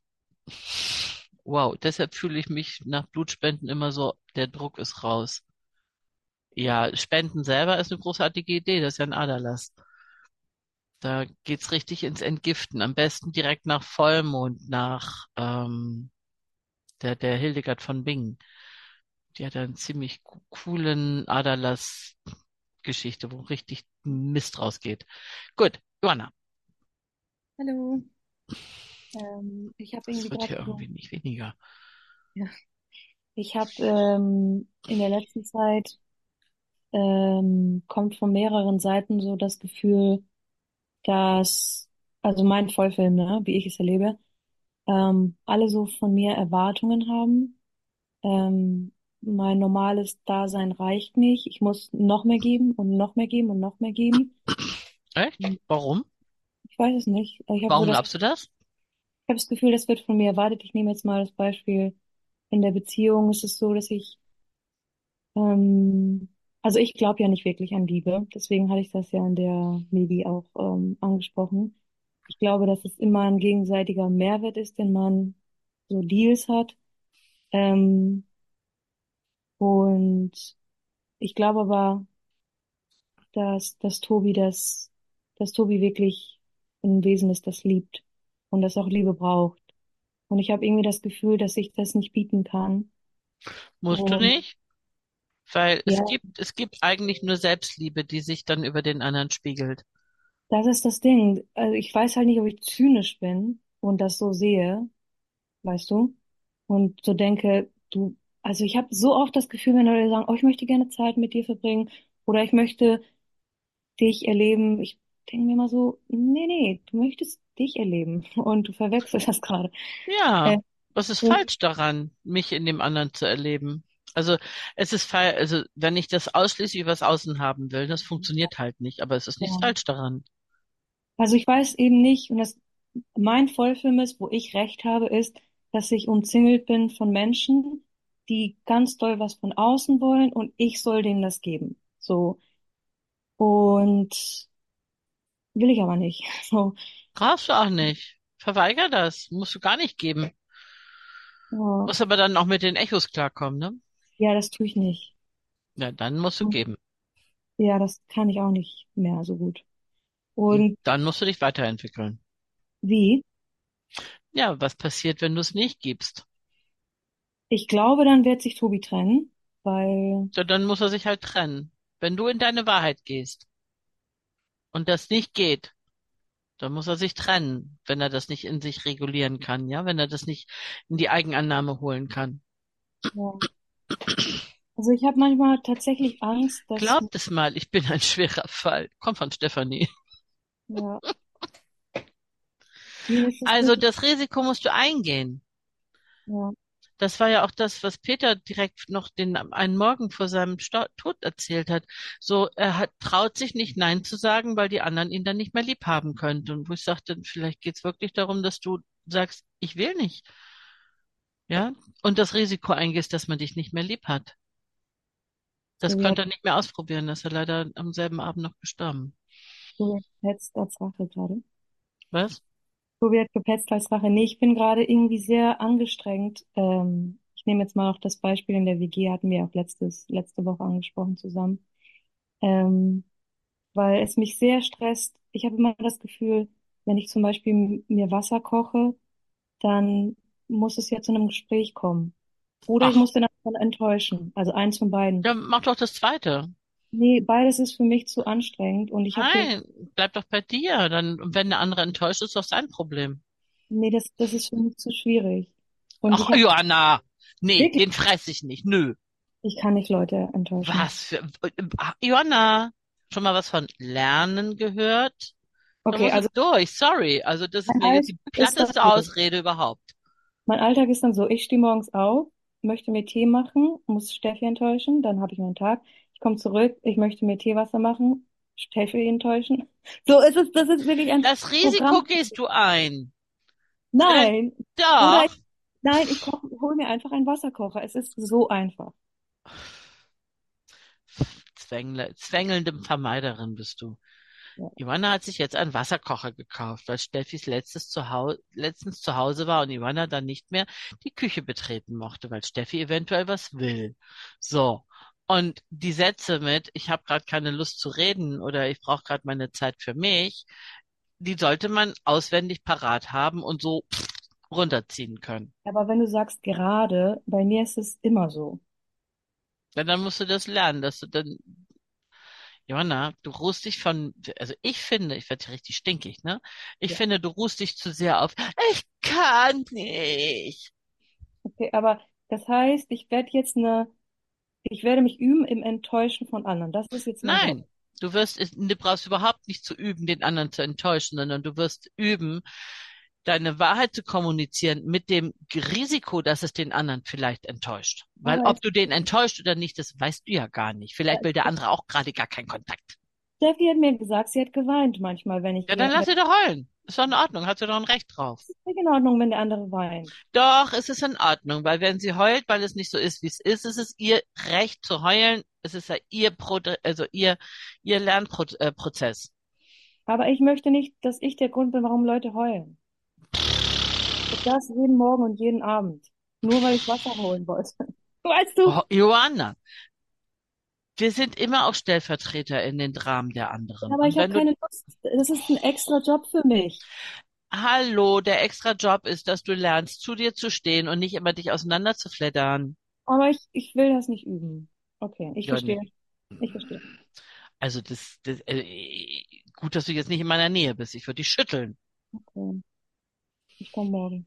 Wow, deshalb fühle ich mich nach Blutspenden immer so, der Druck ist raus. Ja, Spenden selber ist eine großartige Idee, das ist ja ein Aderlass. Da geht's richtig ins Entgiften. Am besten direkt nach Vollmond, nach ähm, der, der Hildegard von Bingen. Die hat einen ziemlich co- coolen Aderlass-Geschichte, wo richtig Mist rausgeht. Gut, Joanna, Hallo. Ähm, ich habe das irgendwie wird gerade hier so, irgendwie nicht weniger. ja, ich habe ähm, in der letzten Zeit ähm, kommt von mehreren Seiten so das Gefühl, dass, also mein Vollfilm, ne, wie ich es erlebe, ähm, alle so von mir Erwartungen haben. Ähm, mein normales Dasein reicht nicht. Ich muss noch mehr geben und noch mehr geben und noch mehr geben. Echt? Warum? Ich weiß es nicht. Ich habe so Warum das, glaubst du das? ich habe das Gefühl, das wird von mir erwartet. Ich nehme jetzt mal das Beispiel. In der Beziehung ist es so, dass ich Ähm, also ich glaube ja nicht wirklich an Liebe, deswegen hatte ich das ja in der Medi auch ähm, angesprochen. Ich glaube, dass es immer ein gegenseitiger Mehrwert ist, wenn man so Deals hat. Ähm, und ich glaube aber, dass, dass Tobi das, dass Tobi wirklich ein Wesen ist, das liebt und das auch Liebe braucht. Und ich habe irgendwie das Gefühl, dass ich das nicht bieten kann. Musst du Und nicht? Weil ja, es gibt, es gibt eigentlich nur Selbstliebe, die sich dann über den anderen spiegelt. das ist das Ding. Also ich weiß halt nicht, ob ich zynisch bin und das so sehe, weißt du? Und so denke, du, also ich habe so oft das Gefühl, wenn Leute sagen, oh, ich möchte gerne Zeit mit dir verbringen oder ich möchte dich erleben. Ich denke mir immer so, nee, nee, du möchtest dich erleben und du verwechselst das gerade. Äh, Ja, was ist und, falsch daran, mich in dem anderen zu erleben? Also es ist falsch, also wenn ich das ausschließlich übers Außen haben will, das funktioniert halt nicht, aber es ist nichts ja. falsch daran. Also ich weiß eben nicht, und das mein Vollfilm ist, wo ich recht habe, ist, dass ich umzingelt bin von Menschen, die ganz doll was von außen wollen und ich soll denen das geben. So. Und will ich aber nicht. So. Brauchst du auch nicht. Verweiger das. Musst du gar nicht geben. Ja, Musst aber dann auch mit den Echos klarkommen, ne? ja, das tue ich nicht. Ja, dann musst du geben. Ja, das kann ich auch nicht mehr so gut. Und Und dann musst du dich weiterentwickeln. wie? Ja, was passiert, wenn du es nicht gibst? Ich glaube, dann wird sich Tobi trennen, weil, Ja, dann muss er sich halt trennen. Wenn du in deine Wahrheit gehst und das nicht geht, dann muss er sich trennen, wenn er das nicht in sich regulieren kann, ja, wenn er das nicht in die Eigenannahme holen kann. ja. Also ich habe manchmal tatsächlich Angst, dass, Glaubt es mal, ich bin ein schwerer Fall. Kommt von Stefanie. ja, mir ist es Also wirklich, das Risiko musst du eingehen. ja, Das war ja auch das, was Peter direkt noch den einen Morgen vor seinem Sto Tod erzählt hat. So, er hat, traut sich nicht Nein zu sagen, weil die anderen ihn dann nicht mehr lieb haben könnten. Und wo ich sagte, vielleicht geht's wirklich darum, dass du sagst, ich will nicht, ja, und das Risiko eingehst, dass man dich nicht mehr lieb hat. Das Tobi hat, konnte er nicht mehr ausprobieren. Das ist er leider am selben Abend noch gestorben. Tobi hat gepetzt als Rache gerade. Was? Tobi hat gepetzt als Rache. Nee, ich bin gerade irgendwie sehr angestrengt. Ähm, ich nehme jetzt mal noch das Beispiel in der W G, hatten wir auch letztes, letzte Woche angesprochen zusammen. Ähm, weil es mich sehr stresst. Ich habe immer das Gefühl, wenn ich zum Beispiel m- mir Wasser koche, dann muss es ja zu einem Gespräch kommen. Oder ich Ach, muss den anderen enttäuschen. Also eins von beiden. ja, mach doch das Zweite. Nee, beides ist für mich zu anstrengend. Und ich habe hier, Nein, bleib doch bei dir. Dann, wenn der andere enttäuscht ist, ist doch sein Problem. nee, das, das ist für mich zu schwierig. Und ich Ach, habe Johanna. Nee, wirklich, den fress ich nicht. Nö. ich kann nicht Leute enttäuschen. Was für, Ah, Johanna, schon mal was von Lernen gehört? Da Okay, muss also es durch. Sorry. Also das ist mein mir jetzt Alltag die ist dann platteste so. Ausrede überhaupt. Mein Alltag ist dann so, ich stehe morgens auf, möchte mir Tee machen, muss Steffi enttäuschen, dann habe ich meinen Tag. Ich komme zurück, ich möchte mir Teewasser machen, Steffi enttäuschen. So ist es, das ist wirklich ein Das Programm. Risiko gehst du ein. Äh, Nein. Oder ich, doch. nein, ich koche, hol mir einfach einen Wasserkocher. Es ist so einfach. Zwängle, zwängelnde Vermeiderin bist du. Ja. Ivana hat sich jetzt einen Wasserkocher gekauft, weil Steffis letztes Zuhause, letztens zu Hause war und Ivana dann nicht mehr die Küche betreten mochte, weil Steffi eventuell was will. So. Und die Sätze mit, ich habe gerade keine Lust zu reden oder ich brauche gerade meine Zeit für mich, die sollte man auswendig parat haben und so pff, runterziehen können. Aber wenn du sagst gerade, bei mir ist es immer so. Ja, dann musst du das lernen, dass du dann Johanna, du ruhst dich von, also ich finde, ich werde richtig stinkig, ne? Ich Ja. finde, du ruhst dich zu sehr auf. Ich kann nicht. Okay, aber das heißt, ich werde jetzt eine, ich werde mich üben im Enttäuschen von anderen. Das ist jetzt mein Job. Nein, du wirst, du brauchst überhaupt nicht zu üben, den anderen zu enttäuschen, sondern du wirst üben, deine Wahrheit zu kommunizieren mit dem Risiko, dass es den anderen vielleicht enttäuscht. Weil Aber ob du den enttäuscht oder nicht, das weißt du ja gar nicht. Vielleicht will der andere auch gerade gar keinen Kontakt. Steffi hat mir gesagt, sie hat geweint manchmal, wenn ich Ja, ihr, dann lass sie doch heulen. Ist doch in Ordnung, hat sie doch ein Recht drauf. ist nicht in Ordnung, wenn der andere weint. Doch, es ist in Ordnung, weil wenn sie heult, weil es nicht so ist, wie es ist, ist es ihr Recht zu heulen. Es ist ja ihr Pro, also ihr, ihr Lernprozess. Aber ich möchte nicht, dass ich der Grund bin, warum Leute heulen. Und das jeden Morgen und jeden Abend. Nur weil ich Wasser holen wollte. Weißt du? Oh, Johanna, wir sind immer auch Stellvertreter in den Dramen der anderen. Aber Und ich habe wenn du, keine Lust. Das ist ein extra Job für mich. hallo, der extra Job ist, dass du lernst, zu dir zu stehen und nicht immer dich auseinanderzufleddern. Aber ich, ich will das nicht üben. Okay, ich Ja, verstehe. nee. Ich verstehe. Also das, das äh, gut, dass du jetzt nicht in meiner Nähe bist. Ich würde dich schütteln. Okay. Ich komme morgen.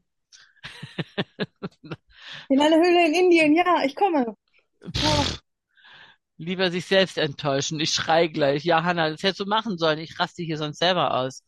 In eine Höhle in Indien, ja, ich komme. Ja, Lieber sich selbst enttäuschen. Ich schrei gleich. Ja, Hanna, das hättest du machen sollen. Ich raste hier sonst selber aus.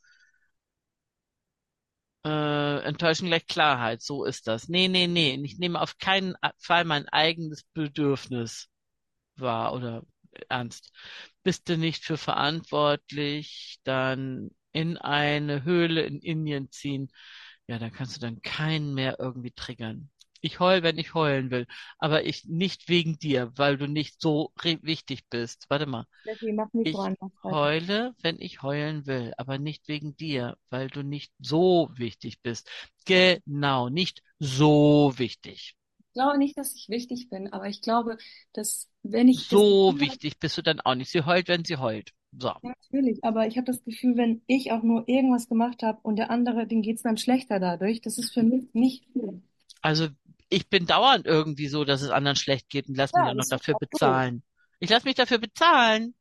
Äh, enttäuschen gleich Klarheit. So ist das. Nee, nee, nee. Ich nehme auf keinen Fall mein eigenes Bedürfnis wahr oder ernst. Bist du nicht für verantwortlich, dann in eine Höhle in Indien ziehen? Ja, da kannst du dann keinen mehr irgendwie triggern. Ich heul, wenn ich heulen will. Aber ich nicht wegen dir, weil du nicht so re- wichtig bist. Warte mal. Deswegen mach Mikro Ich an, mach weiter. heule, wenn ich heulen will, aber nicht wegen dir, weil du nicht so wichtig bist. Genau, nicht so wichtig. Ich glaube nicht, dass ich wichtig bin, aber ich glaube, dass wenn ich das So Gefühl habe, wichtig bist du dann auch nicht. Sie heult, wenn sie heult. So. Ja, natürlich, aber ich habe das Gefühl, wenn ich auch nur irgendwas gemacht habe und der andere, dem geht's dann schlechter dadurch, das ist für mich nicht cool. Also ich bin dauernd irgendwie so, dass es anderen schlecht geht und lass mich Ja, auch noch das ist dafür auch doof. bezahlen. Ich lass mich dafür bezahlen,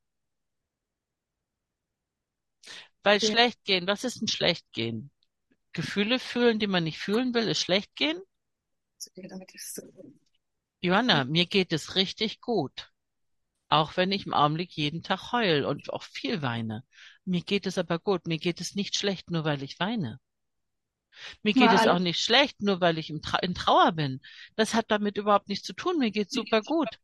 weil Ja, schlecht gehen, was ist ein schlecht gehen? Gefühle fühlen, die man nicht fühlen will, ist schlecht gehen? damit ist so. Johanna, mir geht es richtig gut. Auch wenn ich im Augenblick jeden Tag heul und auch viel weine. Mir geht es aber gut. Mir geht es nicht schlecht, nur weil ich weine. Mir geht Mal es auch alle, nicht schlecht, nur weil ich im Tra in Trauer bin. Das hat damit überhaupt nichts zu tun. Mir geht's super gut.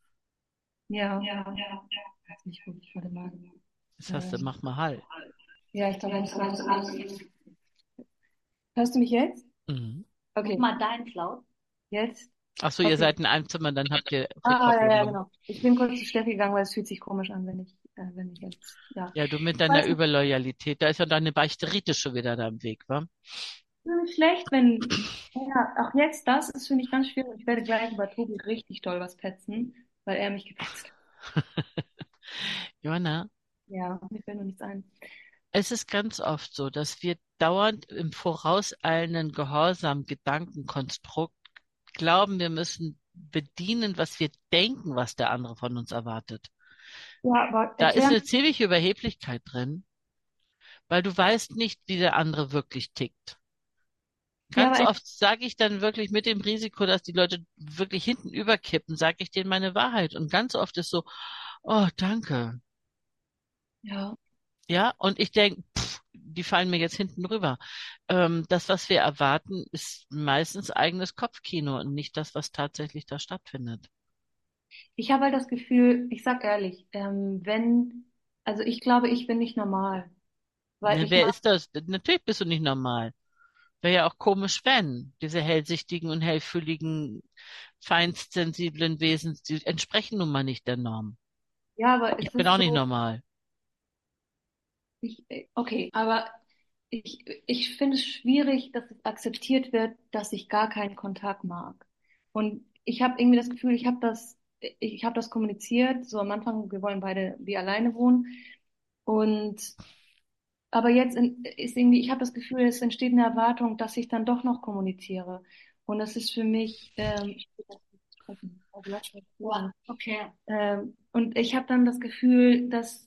ja, ja, weiß nicht gut, warte mal. Das hast du, Ähm, mach mal Halt. ja, ich glaube, das war zu alles. Hörst du mich jetzt? Mhm. Okay, Mal dein laut. jetzt? Ach so, ihr Okay. seid in einem Zimmer, dann habt ihr Ah, ja, Rückkopplung. ja, noch. genau. Ich bin kurz zu Steffi gegangen, weil es fühlt sich komisch an, wenn ich, äh, wenn ich jetzt, ja. Ja, du mit Ich deiner weiß nicht, Überloyalität. Da ist ja deine Beichterite schon wieder da im Weg, wa? es ist nicht schlecht, wenn, ja, auch jetzt, das ist, finde ich, ganz schwierig. Ich werde gleich über Tobi richtig doll was petzen, weil er mich gepetzt hat. Johanna, Ja, mir fällt nur nichts ein. es ist ganz oft so, dass wir dauernd im vorauseilenden Gehorsam Gedankenkonstrukt glauben, wir müssen bedienen, was wir denken, was der andere von uns erwartet. Ja, aber Da ist erklär eine ziemliche Überheblichkeit drin, weil du weißt nicht, wie der andere wirklich tickt. ja, Ganz aber oft sage ich dann wirklich mit dem Risiko, dass die Leute wirklich hinten überkippen, sage ich denen meine Wahrheit. Und ganz oft ist so, oh, danke. ja, Ja, und ich denke, die fallen mir jetzt hinten rüber. Ähm, das, was wir erwarten, ist meistens eigenes Kopfkino und nicht das, was tatsächlich da stattfindet. ich habe halt das Gefühl, ich sag ehrlich, ähm, wenn, also ich glaube, ich bin nicht normal, weil Ne, ich wer mag, ist das? Natürlich bist du nicht normal. Wäre ja auch komisch, wenn diese hellsichtigen und hellfühligen, feinstsensiblen Wesen, die entsprechen nun mal nicht der Norm. ja, aber Ich es bin ist auch nicht so, normal. ich, okay, aber ich, ich finde es schwierig, dass es akzeptiert wird, dass ich gar keinen Kontakt mag. Und ich habe irgendwie das Gefühl, ich habe das, ich habe das kommuniziert, so am Anfang, wir wollen beide wie alleine wohnen. Und aber jetzt in, ist irgendwie, ich habe das Gefühl, es entsteht eine Erwartung, dass ich dann doch noch kommuniziere. Und das ist für mich, ähm, ich will das nicht sprechen, also lass mich hören. Okay. Ähm, und ich habe dann das Gefühl, dass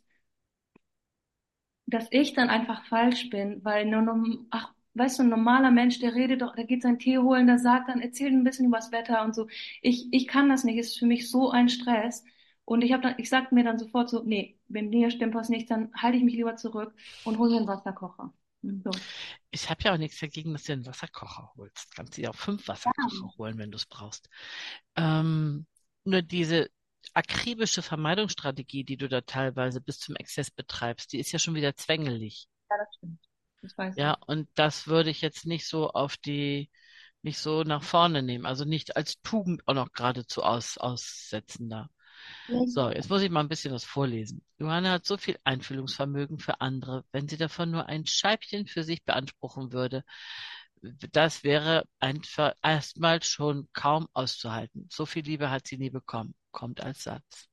dass ich dann einfach falsch bin, weil nur, norm- ach, weißt du, ein normaler Mensch, der redet doch, der geht seinen Tee holen, der sagt dann, erzählt ein bisschen übers Wetter und so. Ich, ich kann das nicht, es ist für mich so ein Stress. Und ich habe dann, ich sag mir dann sofort so, nee, wenn dir stimmt was nicht, dann halte ich mich lieber zurück und hole mir einen Wasserkocher. So. Ich habe ja auch nichts dagegen, dass du einen Wasserkocher holst. Kannst dir auch fünf Wasserkocher holen, wenn du es brauchst. Ähm, nur diese akribische Vermeidungsstrategie, die du da teilweise bis zum Exzess betreibst, die ist ja schon wieder zwängelig. Ja, das stimmt. Das weiß Ja, ich. und das würde ich jetzt nicht so auf die, nicht so nach vorne nehmen. Also nicht als Tugend auch noch geradezu aus, aussetzen da. So, jetzt muss ich mal ein bisschen was vorlesen. Johanna hat so viel Einfühlungsvermögen für andere. Wenn sie davon nur ein Scheibchen für sich beanspruchen würde, das wäre einfach erstmal schon kaum auszuhalten. So viel Liebe hat sie nie bekommen. Kommt als Satz.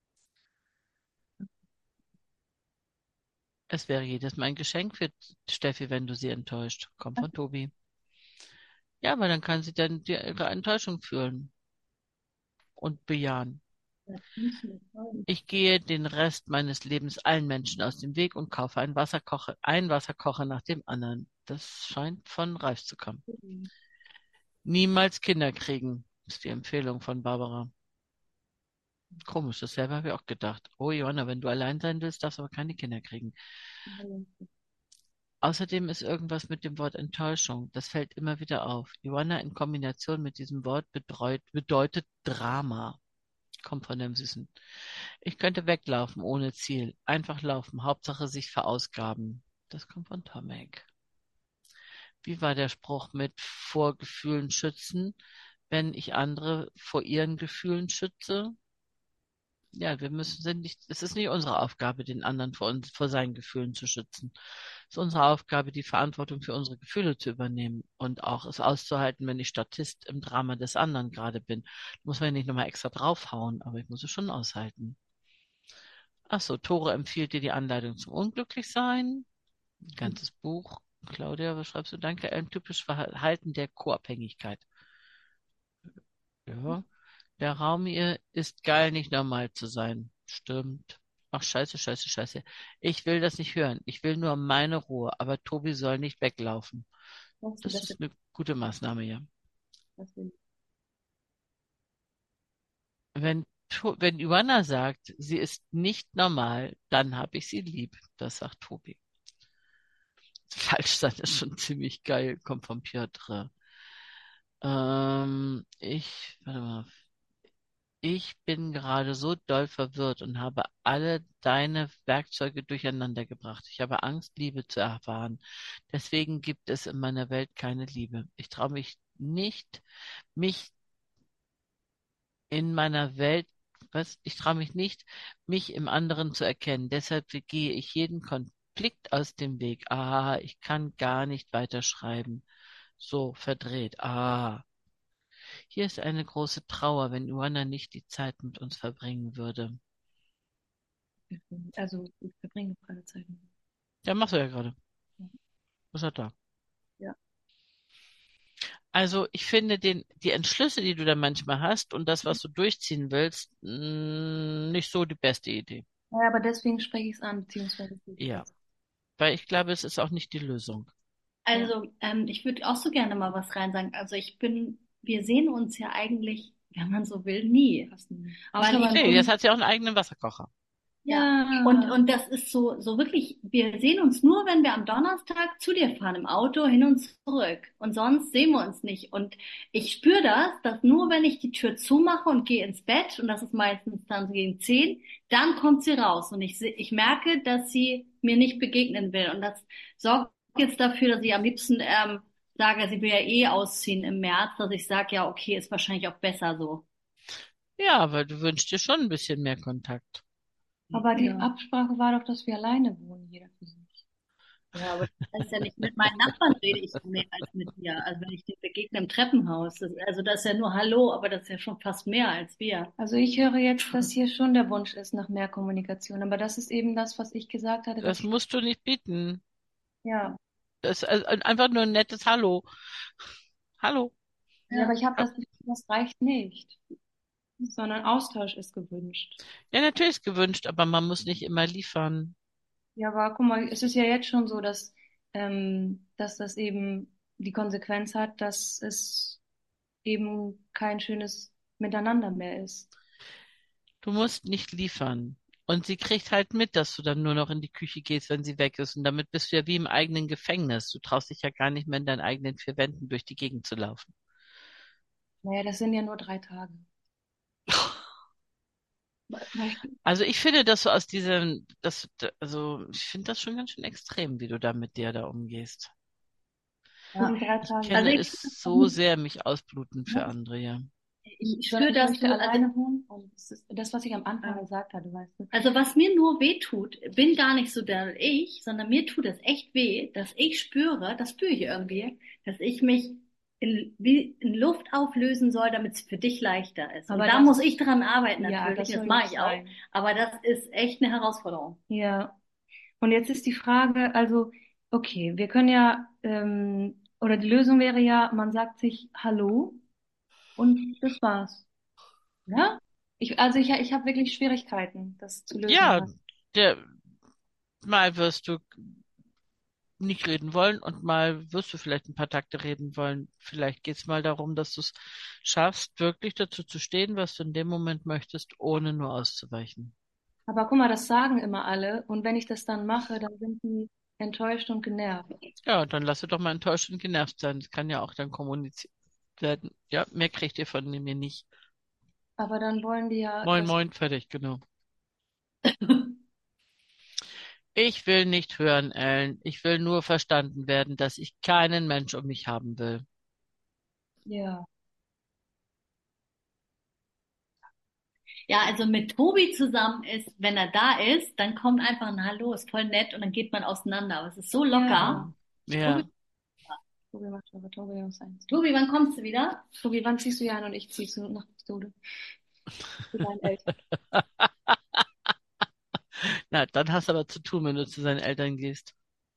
Es wäre jedes Mal ein Geschenk für Steffi, wenn du sie enttäuscht. Kommt von Tobi. Ja, weil dann kann sie dann die, ihre Enttäuschung fühlen und bejahen. Ich gehe den Rest meines Lebens allen Menschen aus dem Weg und kaufe einen Wasserkocher, einen Wasserkocher nach dem anderen. Das scheint von Ralf zu kommen. Niemals Kinder kriegen, ist die Empfehlung von Barbara. Komisch, dasselbe habe ich auch gedacht. Oh Johanna, wenn du allein sein willst, darfst du aber keine Kinder kriegen. Außerdem ist irgendwas mit dem Wort Enttäuschung. Das fällt immer wieder auf. Johanna in Kombination mit diesem Wort bedreut, bedeutet Drama. Kommt von dem Süßen. Ich könnte weglaufen ohne Ziel. Einfach laufen. Hauptsache sich verausgaben. Das kommt von Tomek. Wie war der Spruch mit Vorgefühlen schützen? wenn ich andere vor ihren Gefühlen schütze. Ja, wir müssen, sind nicht, es ist nicht unsere Aufgabe, den anderen vor uns, vor seinen Gefühlen zu schützen. Es ist unsere Aufgabe, die Verantwortung für unsere Gefühle zu übernehmen und auch es auszuhalten, wenn ich Statist im Drama des anderen gerade bin. Da muss man ja nicht nochmal extra draufhauen, aber ich muss es schon aushalten. Ach so, Tore empfiehlt dir die Anleitung zum Unglücklichsein. Ein ganzes Buch. Claudia, was schreibst du? Danke, ein typisches Verhalten der Co-Abhängigkeit. Ja. Der Raum hier ist geil, nicht normal zu sein. Stimmt. Ach, scheiße, scheiße, scheiße. Ich will das nicht hören. Ich will nur meine Ruhe. Aber Tobi soll nicht weglaufen. Was Das das ist eine gute Maßnahme, ja. was will- Wenn, To- wenn Ioana sagt, sie ist nicht normal, dann habe ich sie lieb. Das sagt Tobi. Falsch sein ist schon ziemlich geil. Kommt von Piotr. Ähm, ich, warte mal. Ich bin gerade so doll verwirrt und habe alle deine Werkzeuge durcheinander gebracht. Ich habe Angst, Liebe zu erfahren. Deswegen gibt es in meiner Welt keine Liebe. Ich traue mich nicht, mich in meiner Welt, was? Ich traue mich nicht, mich im anderen zu erkennen. Deshalb gehe ich jeden Konflikt aus dem Weg. Ah, ich kann gar nicht weiterschreiben. So verdreht. Ah. Hier ist eine große Trauer, wenn Ioana nicht die Zeit mit uns verbringen würde. Also, ich verbringe gerade Zeit mit ihm. Ja, machst du ja gerade. Ja. Was hat da? Ja. Also ich finde den, die Entschlüsse, die du da manchmal hast und das, was du durchziehen willst, mh, nicht so die beste Idee. Ja, aber deswegen spreche ich es an, beziehungsweise ich Ja, das. weil ich glaube, es ist auch nicht die Lösung. Ja. Also, ähm, ich würde auch so gerne mal was rein sagen. Also ich bin, wir sehen uns ja eigentlich, wenn man so will, nie. Fast nie. Weil Außer ich man Nee, bin, jetzt hat sie auch einen eigenen Wasserkocher. ja, und, Ja. und das ist so, so wirklich, wir sehen uns nur, wenn wir am Donnerstag zu dir fahren im Auto hin und zurück. Und sonst sehen wir uns nicht. Und ich spüre das, dass nur wenn ich die Tür zumache und gehe ins Bett, und das ist meistens dann so gegen zehn, dann kommt sie raus. Und ich, se- ich merke, dass sie mir nicht begegnen will. Und das sorgt jetzt dafür, dass ich am liebsten ähm, sage, sie will ja eh ausziehen im März, dass ich sage, ja, okay, ist wahrscheinlich auch besser so. Ja, aber du wünschst dir schon ein bisschen mehr Kontakt. Aber die Ja. Absprache war doch, dass wir alleine wohnen, jeder für sich. Ja, aber das ist ja nicht mit meinen Nachbarn rede ich mehr als mit dir. Also wenn ich dir begegne im Treppenhaus, das, also das ist ja nur Hallo, aber das ist ja schon fast mehr als wir. Also ich höre jetzt, dass hier schon der Wunsch ist nach mehr Kommunikation. Aber das ist eben das, was ich gesagt hatte, dass Das ich, musst du nicht bieten. ja, Das ist also einfach nur ein nettes Hallo. Hallo. ja, aber Ja. ich habe das Gefühl, das reicht nicht, sondern Austausch ist gewünscht. Ja, natürlich ist gewünscht, aber man muss nicht immer liefern. Ja, aber guck mal, es ist ja jetzt schon so, dass, ähm, dass das eben die Konsequenz hat, dass es eben kein schönes Miteinander mehr ist. Du musst nicht liefern. Und sie kriegt halt mit, dass du dann nur noch in die Küche gehst, wenn sie weg ist. Und damit bist du ja wie im eigenen Gefängnis. Du traust dich ja gar nicht mehr in deinen eigenen vier Wänden durch die Gegend zu laufen. Naja, das sind ja nur drei Tage. Weil- Also ich finde, dass du aus diesem, das, also ich finde das schon ganz schön extrem, wie du da mit dir da umgehst. Für die drei Ich Tage. Also kenne ich, es so sehr, mich ausbluten für Ja. andere, ja. ich Ich spüre, ich dass möchte du, also alleine wohnen und das ist das, was ich am Anfang Ja. gesagt hatte, weißt du. Also was mir nur weh tut, bin gar nicht so der ich, sondern mir tut es echt weh, dass ich spüre, das spüre ich irgendwie, dass ich mich in, wie in Luft auflösen soll, damit es für dich leichter ist. Und Aber da das- muss ich dran arbeiten Ja, natürlich, das das soll mache nicht ich auch. sein. Aber das ist echt eine Herausforderung. Ja. Und jetzt ist die Frage, also, okay, wir können ja, ähm, oder die Lösung wäre ja, man sagt sich Hallo und das war's. Ja? Ich, also ich, ich habe wirklich Schwierigkeiten, das zu lösen. Ja, der, mal wirst du nicht reden wollen und mal wirst du vielleicht ein paar Takte reden wollen. Vielleicht geht es mal darum, dass du es schaffst, wirklich dazu zu stehen, was du in dem Moment möchtest, ohne nur auszuweichen. Aber guck mal, das sagen immer alle und wenn ich das dann mache, dann sind die enttäuscht und genervt. Ja, dann lass du doch mal enttäuscht und genervt sein. Das kann ja auch dann kommuniziert werden. Ja, mehr kriegt ihr von mir nicht. Aber dann wollen die ja, Moin, dass, moin, fertig, genau. Ich will nicht hören, Ellen. Ich will nur verstanden werden, dass ich keinen Mensch um mich haben will. ja. Ja, also mit Tobi zusammen ist, wenn er da ist, dann kommt einfach ein Hallo, ist voll nett und dann geht man auseinander. Aber es ist so locker. Ja. Tobi, Tobi macht aber Tobi muss sein. Tobi, wann kommst du wieder? Tobi, wann ziehst du hier ein und ich ziehst du nach Bude? Zu deinen Eltern. Na, dann hast du aber zu tun, wenn du zu seinen Eltern gehst.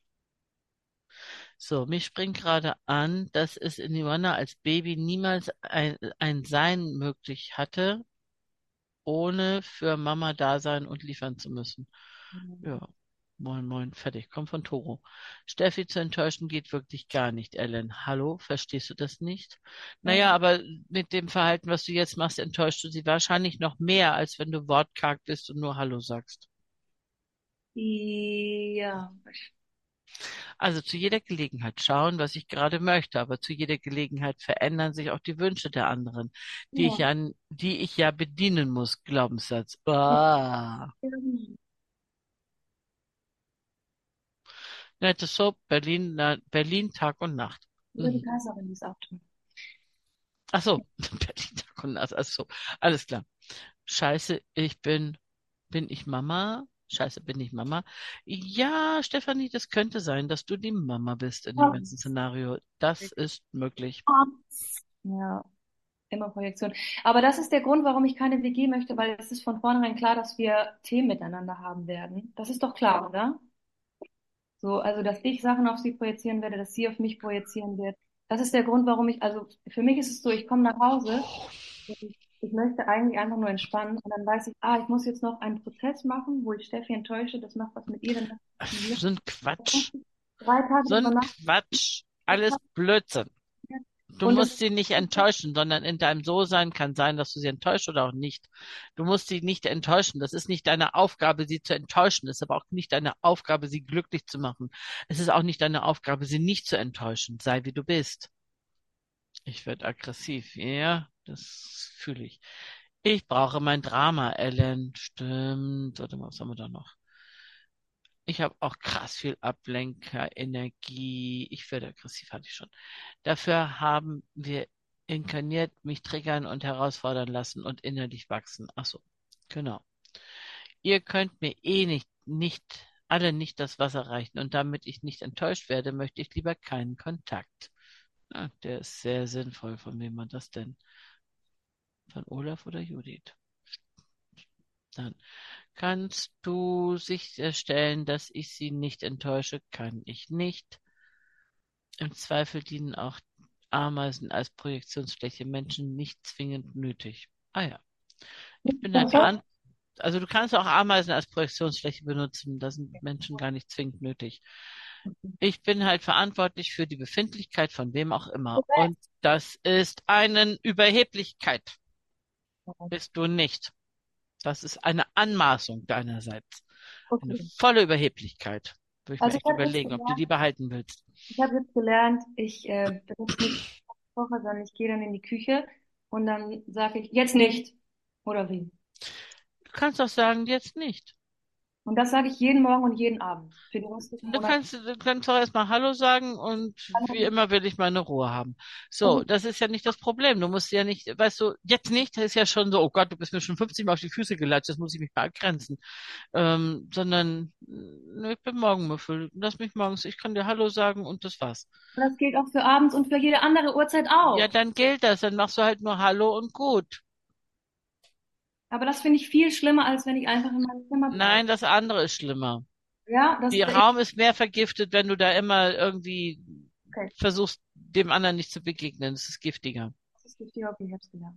So, mich springt gerade an, dass es in Joanna als Baby niemals ein, ein Sein möglich hatte, ohne für Mama da sein und liefern zu müssen. Ja, moin, moin, fertig. Kommt von Toro. Steffi zu enttäuschen geht wirklich gar nicht, Ellen. Hallo, verstehst du das nicht? Naja, aber mit dem Verhalten, was du jetzt machst, enttäuschst du sie wahrscheinlich noch mehr, als wenn du wortkarg bist und nur Hallo sagst. Ja. Also zu jeder Gelegenheit schauen, was ich gerade möchte, aber zu jeder Gelegenheit verändern sich auch die Wünsche der anderen, die ich Ja. ja, die ich ja bedienen muss. Glaubenssatz. Ah. Nette Soap, Berlin, na, Berlin, Tag und Nacht. Über die Mhm. Kaiserin, die ist auch drin. Ach so, Berlin, Tag und Nacht. Ach so, alles klar. Scheiße, ich bin, bin ich Mama? Scheiße, bin ich Mama? Ja, Stefanie, das könnte sein, dass du die Mama bist in dem ganzen Szenario. Das ist möglich. Ja, immer Projektion. Aber das ist der Grund, warum ich keine W G möchte, weil es ist von vornherein klar, dass wir Themen miteinander haben werden. Das ist doch klar, oder? So, also, dass ich Sachen auf sie projizieren werde, dass sie auf mich projizieren wird. Das ist der Grund, warum ich, also für mich ist es so, ich komme nach Hause und ich, ich möchte eigentlich einfach nur entspannen und dann weiß ich, ah, ich muss jetzt noch einen Prozess machen, wo ich Steffi enttäusche, das macht was mit ihr, dann macht was mit mir. So ein Quatsch. Drei Tage So drüber ein nach. Quatsch. Alles Blödsinn. Du Und das, musst sie nicht enttäuschen, sondern in deinem So-Sein kann sein, dass du sie enttäuscht oder auch nicht. Du musst sie nicht enttäuschen. Das ist nicht deine Aufgabe, sie zu enttäuschen. Es ist aber auch nicht deine Aufgabe, sie glücklich zu machen. Es ist auch nicht deine Aufgabe, sie nicht zu enttäuschen. Sei wie du bist. Ich werde aggressiv. Ja, das fühle ich. Ich brauche mein Drama, Ellen. Stimmt. Warte mal, was haben wir da noch? Ich habe auch krass viel Ablenkerenergie. Ich werde aggressiv, hatte ich schon. Dafür haben wir inkarniert, mich triggern und herausfordern lassen und innerlich wachsen. Ach so, genau. Ihr könnt mir eh nicht, nicht, alle nicht das Wasser reichen und damit ich nicht enttäuscht werde, möchte ich lieber keinen Kontakt. Ja, der ist sehr sinnvoll. Von wem war das denn? Von Olaf oder Judith? Dann kannst du sicherstellen, dass ich sie nicht enttäusche? Kann ich nicht. Im Zweifel dienen auch Ameisen als Projektionsfläche Menschen nicht zwingend nötig. Ah ja. Ich bin halt veran also du kannst auch Ameisen als Projektionsfläche benutzen. Das sind Menschen gar nicht zwingend nötig. Ich bin halt verantwortlich für die Befindlichkeit von wem auch immer. Und das ist eine Überheblichkeit. Bist du nicht. Das ist eine Anmaßung deinerseits. Eine okay. volle Überheblichkeit. Würde ich mir Also echt ich habe jetzt überlegen, ob du gelernt, die behalten willst. ich habe jetzt gelernt, ich äh, benutze nicht Kocher, sondern ich gehe dann in die Küche und dann sage ich, jetzt nicht. Oder wie? Du kannst auch sagen, jetzt nicht. Und das sage ich jeden Morgen und jeden Abend. Für die restlichen Du Monate. kannst, du kannst auch erstmal Hallo sagen und wie immer will ich meine Ruhe haben. So, Okay. das ist ja nicht das Problem. Du musst ja nicht, weißt du, jetzt nicht, das ist ja schon so, oh Gott, du bist mir schon fünfzig Mal auf die Füße gelatscht, jetzt muss ich mich mal grenzen. Ähm, sondern, nö, ich bin Morgenmuffel. Lass mich morgens, ich kann dir Hallo sagen und das war's. Und das gilt auch für abends und für jede andere Uhrzeit Ja, auch. dann gilt das, dann machst du halt nur Hallo und gut. Aber das finde ich viel schlimmer, als wenn ich einfach in meinem Zimmer bleibe. Nein, das andere ist schlimmer. Ja, das, Der ich, Raum ist mehr vergiftet, wenn du da immer irgendwie okay. versuchst, dem anderen nicht zu begegnen. Es ist giftiger. Das ist richtig, okay, ich hab's gelernt.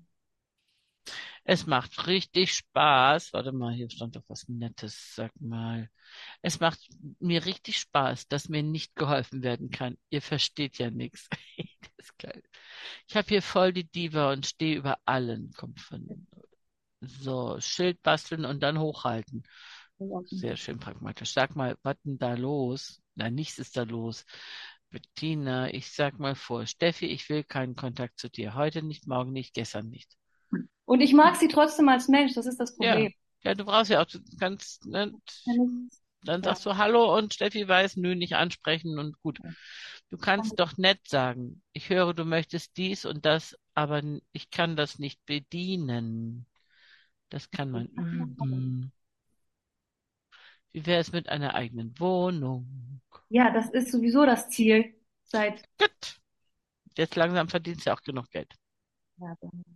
Es macht richtig Spaß. Warte mal, hier stand doch was Nettes. Sag mal. Es macht mir richtig Spaß, dass mir nicht geholfen werden kann. Ihr versteht ja nichts. Das ist geil. Ich habe hier voll die Diva und stehe über allen. Kommt von so Schild basteln und dann hochhalten. Sehr schön pragmatisch. Sag mal, was denn da los? Na, nichts ist da los. Bettina, ich sag mal vor. Steffi, ich will keinen Kontakt zu dir. Heute nicht, morgen nicht, gestern nicht. Und ich mag sie trotzdem als Mensch, das ist das Ja, Problem. ja, du brauchst ja auch, du kannst, ne, Ja, nicht- dann ja. sagst du Hallo und Steffi weiß, nö, nicht ansprechen und gut. Du kannst doch nett sagen. Ich höre, du möchtest dies und das, aber n- ich kann das nicht bedienen. Das kann man üben. Wie wäre es mit einer eigenen Wohnung? Ja, das ist sowieso das Ziel seit, Gut. Jetzt langsam verdienst du auch genug Geld. ja,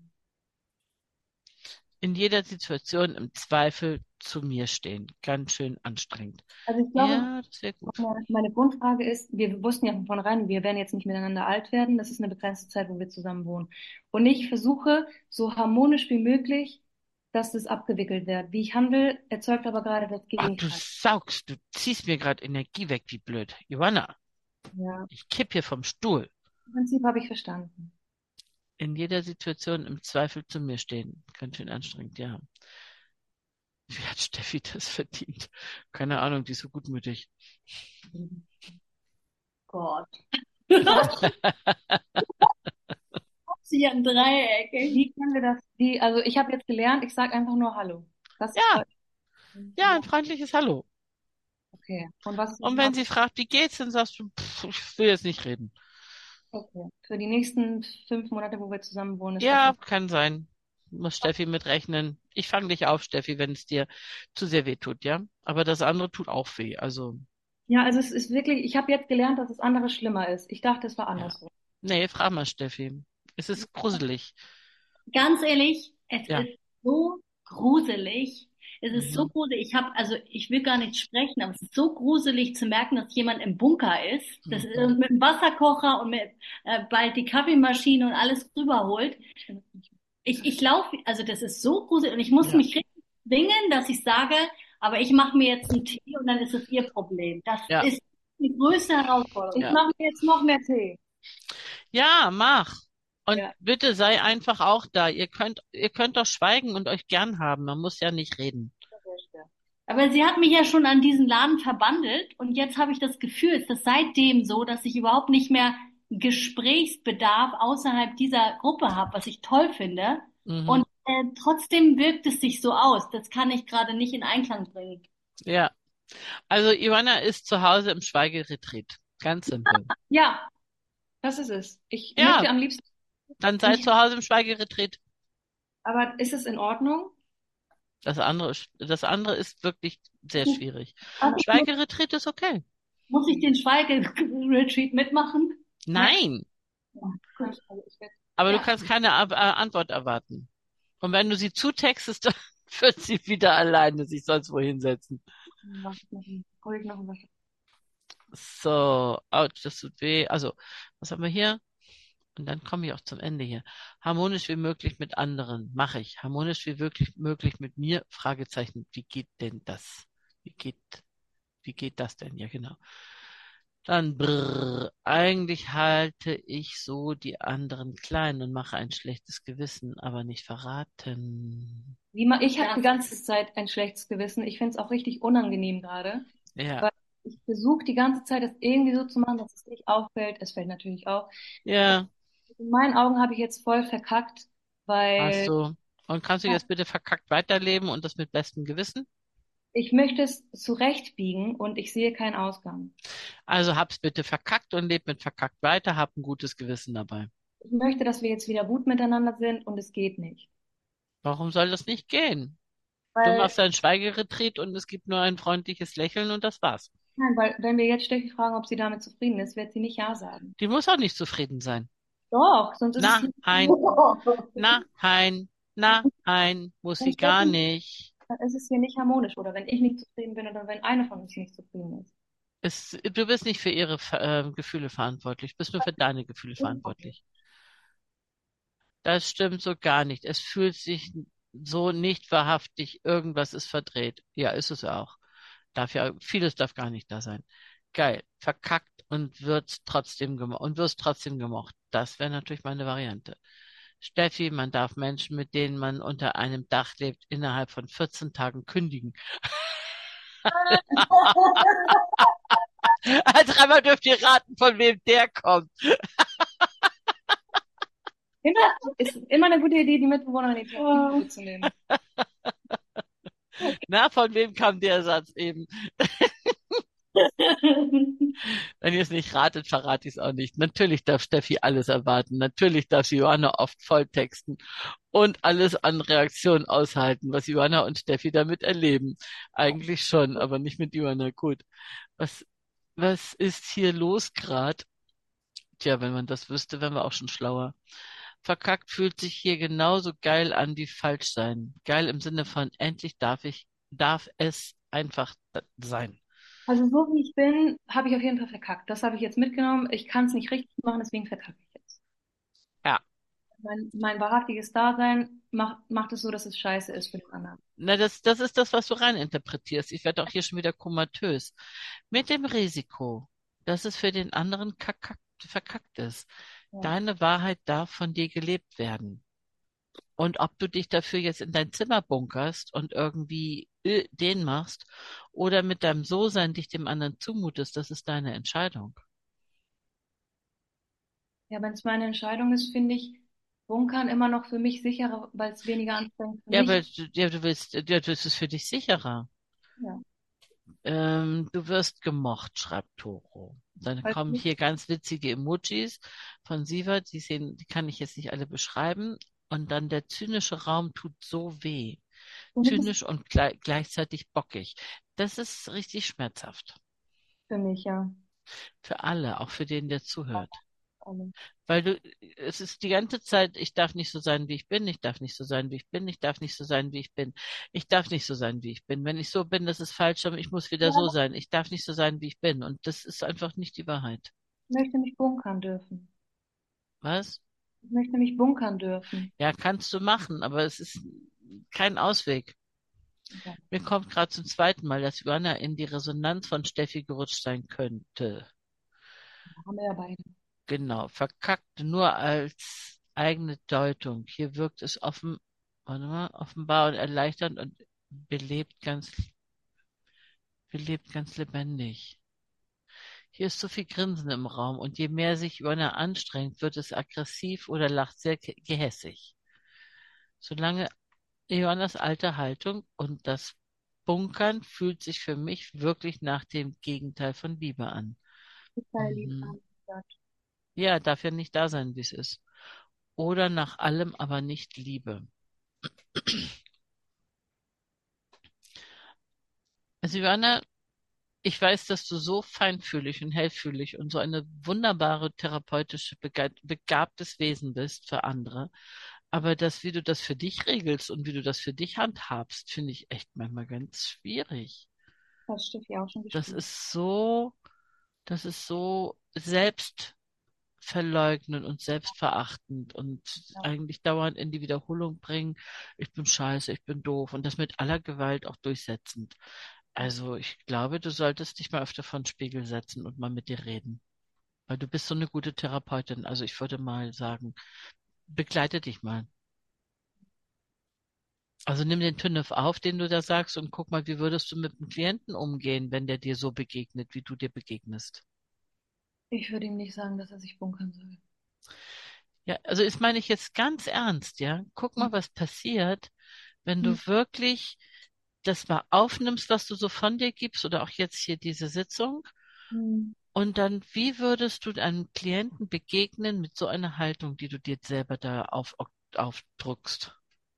In jeder Situation im Zweifel zu mir stehen. Ganz schön anstrengend. also ich glaube, Ja, das wäre gut. meine, meine Grundfrage ist, wir wussten ja von vornherein, wir werden jetzt nicht miteinander alt werden. Das ist eine begrenzte Zeit, wo wir zusammen wohnen. Und ich versuche, so harmonisch wie möglich, dass das abgewickelt wird. Wie ich handle, erzeugt aber gerade das Ach, du Gegenteil. saugst, du ziehst mir gerade Energie weg, wie blöd. Johanna, Ja, ich kipp hier vom Stuhl. im Prinzip habe ich verstanden. In jeder Situation im Zweifel zu mir stehen. Ganz schön anstrengend, ja. Wie hat Steffi das verdient? Keine Ahnung, die ist so gutmütig. Gott. Was? Sie ein Dreieck. Wie können wir das, wie, also ich habe jetzt gelernt, ich sage einfach nur Hallo. Das ist Ja, voll, ja, ein freundliches Hallo. okay. Und was ist Und wenn sie fragt, wie geht's, dann sagst du, pff, ich will jetzt nicht reden. okay. Für die nächsten fünf Monate, wo wir zusammen wohnen, ist das Ja, okay. kann sein. Muss Steffi mitrechnen. Ich fange dich auf, Steffi, wenn es dir zu sehr weh tut, ja? Aber das andere tut auch weh. Also, Ja, also es ist wirklich, ich habe jetzt gelernt, dass das andere schlimmer ist. Ich dachte, es war ja. andersrum. Nee, frag mal, Steffi. Es ist gruselig. Ganz ehrlich, es Ja. ist so gruselig. Es ist so Mhm. gruselig. Ich habe, also ich will gar nicht sprechen, aber es ist so gruselig zu merken, dass jemand im Bunker ist, das ist Mhm. mit dem Wasserkocher und mit äh, bald die Kaffeemaschine und alles rüberholt. Ich, ich laufe, also das ist so gruselig und ich muss Ja. mich richtig zwingen, dass ich sage, aber ich mache mir jetzt einen Tee und dann ist es ihr Problem. Das Ja. ist die größte Herausforderung. Ich Ja. mache mir jetzt noch mehr Tee. Ja, mach. Und Ja. bitte sei einfach auch da. Ihr könnt, ihr könnt doch schweigen und euch gern haben. Man muss ja nicht reden. Aber sie hat mich ja schon an diesen Laden verbandelt und jetzt habe ich das Gefühl, ist das seitdem so, dass ich überhaupt nicht mehr Gesprächsbedarf außerhalb dieser Gruppe habe, was ich toll finde. Mhm. Und äh, trotzdem wirkt es sich so aus. Das kann ich gerade nicht in Einklang bringen. Ja. Also Ivana ist zu Hause im Schweigeretreat. Ganz simpel. Ja, das ist es. Ich Ja. möchte am liebsten Dann sei nicht, zu Hause im Schweigeretreat. aber ist es in Ordnung? Das andere, ist- das andere ist wirklich sehr schwierig. Also ich muss, Schweigeretreat ist okay. muss ich den Schweige-Retreat mitmachen? Nein, Ja, gut. Also ich werde, aber du Ja. kannst keine Ab- äh, Antwort erwarten. Und wenn du sie zutextest, dann wird sie wieder alleine sich sonst wohin setzen. was machen? Hol ich noch was? So, ouch, das tut weh. Also, was haben wir hier? Und dann komme ich auch zum Ende hier. Harmonisch wie möglich mit anderen. Mache ich. Harmonisch wie wirklich möglich mit mir? Fragezeichen. Wie geht denn das? Wie geht, wie geht das denn? Ja, genau. Dann brrr. Eigentlich halte ich so die anderen klein und mache ein schlechtes Gewissen, aber nicht verraten. Wie ma- Ich habe Das die ganze Zeit ein schlechtes Gewissen. Ich finde es auch richtig unangenehm gerade, Ja, weil ich versuche die ganze Zeit, das irgendwie so zu machen, dass es nicht auffällt. Es fällt natürlich auf. ja, In meinen Augen habe ich jetzt voll verkackt, hast weil du. Und kannst du ja, jetzt bitte verkackt weiterleben und das mit bestem Gewissen? ich möchte es zurechtbiegen und ich sehe keinen Ausgang. Also hab's bitte verkackt und leb mit verkackt weiter, hab ein gutes Gewissen dabei. Ich möchte, dass wir jetzt wieder gut miteinander sind und es geht nicht. Warum soll das nicht gehen? Du Weil, machst ein Schweigeretreat und es gibt nur ein freundliches Lächeln und das war's. nein, weil wenn wir jetzt Steffi fragen, ob sie damit zufrieden ist, wird sie nicht Ja sagen. Die muss auch nicht zufrieden sein. Doch, sonst ist es nicht. Nein, nein, nein, muss sie Wenn gar Steffi, nicht. dann ist es hier nicht harmonisch. Oder wenn ich nicht zufrieden bin oder wenn eine von uns nicht zufrieden ist. Es, du bist nicht für ihre äh, Gefühle verantwortlich, bist nur für deine Gefühle verantwortlich. Das stimmt so gar nicht. Es fühlt sich so nicht wahrhaftig, irgendwas ist verdreht. Ja, ist es auch. Darf ja, vieles darf gar nicht da sein. Geil, verkackt und wird trotzdem gemocht und wirst trotzdem gemocht. Das wäre natürlich meine Variante. Steffi, man darf Menschen, mit denen man unter einem Dach lebt, innerhalb von vierzehn Tagen kündigen. Dreimal dürft ihr raten, von wem der kommt. Immer, ist immer eine gute Idee, die Mitbewohner in die Perspektive zu nehmen. Na, von wem kam der Satz eben? Wenn ihr es nicht ratet, verrate ich es auch nicht. Natürlich darf Steffi alles erwarten. Natürlich darf sie Johanna oft volltexten und alles an Reaktionen aushalten, was Johanna und Steffi damit erleben. Eigentlich schon, aber nicht mit Johanna. Gut. Was, was ist hier los gerade? Tja, wenn man das wüsste, wären wir auch schon schlauer. Verkackt fühlt sich hier genauso geil an wie falsch sein. Geil im Sinne von endlich darf ich, darf es einfach da- sein. Also so wie ich bin, habe ich auf jeden Fall verkackt. Das habe ich jetzt mitgenommen. Ich kann es nicht richtig machen, deswegen verkacke ich jetzt. Ja. Mein, mein wahrhaftiges Dasein macht, macht es so, dass es scheiße ist für den anderen. Na, das, das ist das, was du reininterpretierst. Ich werde auch hier schon wieder komatös. Mit dem Risiko, dass es für den anderen kakackt, verkackt ist. Ja. Deine Wahrheit darf von dir gelebt werden. Und ob du dich dafür jetzt in dein Zimmer bunkerst und irgendwie äh, den machst oder mit deinem So-Sein dich dem anderen zumutest, das ist deine Entscheidung. Ja, wenn es meine Entscheidung ist, finde ich Bunkern immer noch für mich sicherer, weil es weniger anstrengend für Ja, mich weil ist. du, ja, du willst, ja, das ist für dich sicherer. Ja. Ähm, du wirst gemocht, schreibt Toro. Dann Weil kommen für mich, hier ganz witzige Emojis von Siva, die sehen, die kann ich jetzt nicht alle beschreiben. Und dann der zynische Raum tut so weh. für mich ist Zynisch und gleich, gleichzeitig bockig. Das ist richtig schmerzhaft. für mich, ja. Für alle, auch für den, der zuhört. Alle. Weil du, es ist die ganze Zeit, ich darf nicht so sein, wie ich bin, ich darf nicht so sein, wie ich bin, ich darf nicht so sein, wie ich bin, ich darf nicht so sein, wie ich bin. Wenn ich so bin, das ist falsch, aber ich muss wieder Ja, so sein. Ich darf nicht so sein, wie ich bin. Und das ist einfach nicht die Wahrheit. ich möchte mich bunkern dürfen. Was? Ich möchte mich bunkern dürfen. Ja, kannst du machen, aber es ist kein Ausweg. Ja. Mir kommt gerade zum zweiten Mal, dass Johanna in die Resonanz von Steffi gerutscht sein könnte. Haben wir ja beide. Genau, verkackt nur als eigene Deutung. Hier wirkt es offen, warte mal, offenbar und erleichternd und belebt ganz, belebt ganz lebendig. Hier ist so viel Grinsen im Raum und je mehr sich Johanna anstrengt, wird es aggressiv oder lacht sehr ge- gehässig. Solange Johannas alte Haltung und das Bunkern fühlt sich für mich wirklich nach dem Gegenteil von Liebe an. Total lieb, Mhm. haben Sie gesagt. Ja, darf ja nicht da sein, wie es ist. Oder nach allem, aber nicht Liebe. Also Johanna, ich weiß, dass du so feinfühlig und hellfühlig und so eine wunderbare therapeutische, bege- begabtes Wesen bist für andere. Aber das, wie du das für dich regelst und wie du das für dich handhabst, finde ich echt manchmal ganz schwierig. Hat Steffi auch schon Das geschrieben. ist so, das ist so selbstverleugnend und selbstverachtend und Ja. eigentlich dauernd in die Wiederholung bringen, ich bin scheiße, ich bin doof und das mit aller Gewalt auch durchsetzend. Also ich glaube, du solltest dich mal öfter vor den Spiegel setzen und mal mit dir reden. Weil du bist so eine gute Therapeutin. Also ich würde mal sagen, begleite dich mal. Also nimm den TÜNEF auf, den du da sagst, und guck mal, wie würdest du mit dem Klienten umgehen, wenn der dir so begegnet, wie du dir begegnest. Ich würde ihm nicht sagen, dass er sich bunkern soll. Ja, also das meine ich jetzt ganz ernst, ja. Guck mal, was passiert, wenn du Mhm. wirklich das mal aufnimmst, was du so von dir gibst, oder auch jetzt hier diese Sitzung. Mhm. Und dann, wie würdest du einem Klienten begegnen mit so einer Haltung, die du dir selber da auf, aufdruckst?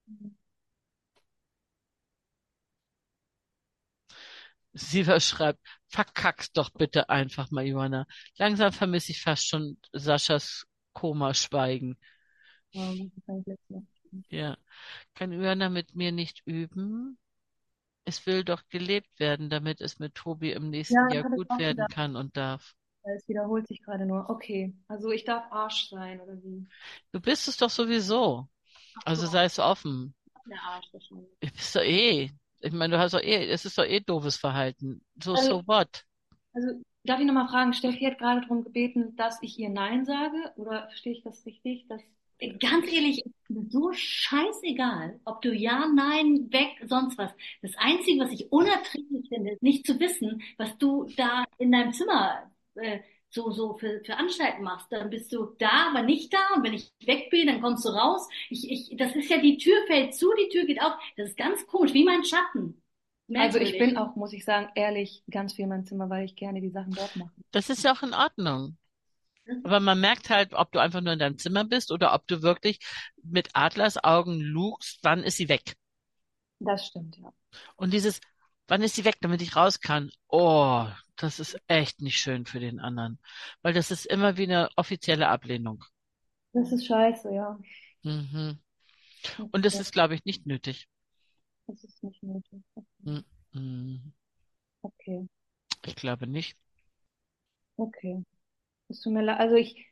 Siva schreibt, verkack's doch bitte einfach mal, Johanna. Langsam vermisse ich fast schon Saschas Koma-Schweigen. Ja, das kann ich jetzt noch. Ja. Kann Johanna mit mir nicht üben? Es will doch gelebt werden, damit es mit Tobi im nächsten Ja, das Jahr habe ich gut auch werden gedacht. kann und darf. Es wiederholt sich gerade nur. Okay, also ich darf Arsch sein, oder wie? Du bist es doch sowieso. Ach Also so, sei es offen. der Arsch wahrscheinlich. Du bist doch eh. Ich meine, du hast doch eh, es ist doch eh doofes Verhalten. So, Also, so what? also darf ich nochmal fragen, Steffi hat gerade darum gebeten, dass ich ihr Nein sage, oder verstehe ich das richtig? Dass, Ganz ehrlich, so scheißegal, ob du ja, nein, weg, sonst was. Das Einzige, was ich unerträglich finde, ist nicht zu wissen, was du da in deinem Zimmer äh, so, so für, für Anstalten machst. Dann bist du da, aber nicht da. Und wenn ich weg bin, dann kommst du raus. Ich, ich, das ist ja, die Tür fällt zu, die Tür geht auf. Das ist ganz komisch, wie mein Schatten. Also ich bin Merkwürdig. auch, muss ich sagen, ehrlich ganz viel in meinem Zimmer, weil ich gerne die Sachen dort mache. Das ist ja auch in Ordnung. Aber man merkt halt, ob du einfach nur in deinem Zimmer bist oder ob du wirklich mit Adlersaugen lugst, wann ist sie weg? Das stimmt, ja. Und dieses, wann ist sie weg, damit ich raus kann? Oh, das ist echt nicht schön für den anderen. Weil das ist immer wie eine offizielle Ablehnung. Das ist scheiße, ja. Mhm. Und das Ja, ist, glaube ich, nicht nötig. das ist nicht nötig. Mhm. Okay, Ich glaube nicht. okay. Es tut mir leid. Also ich,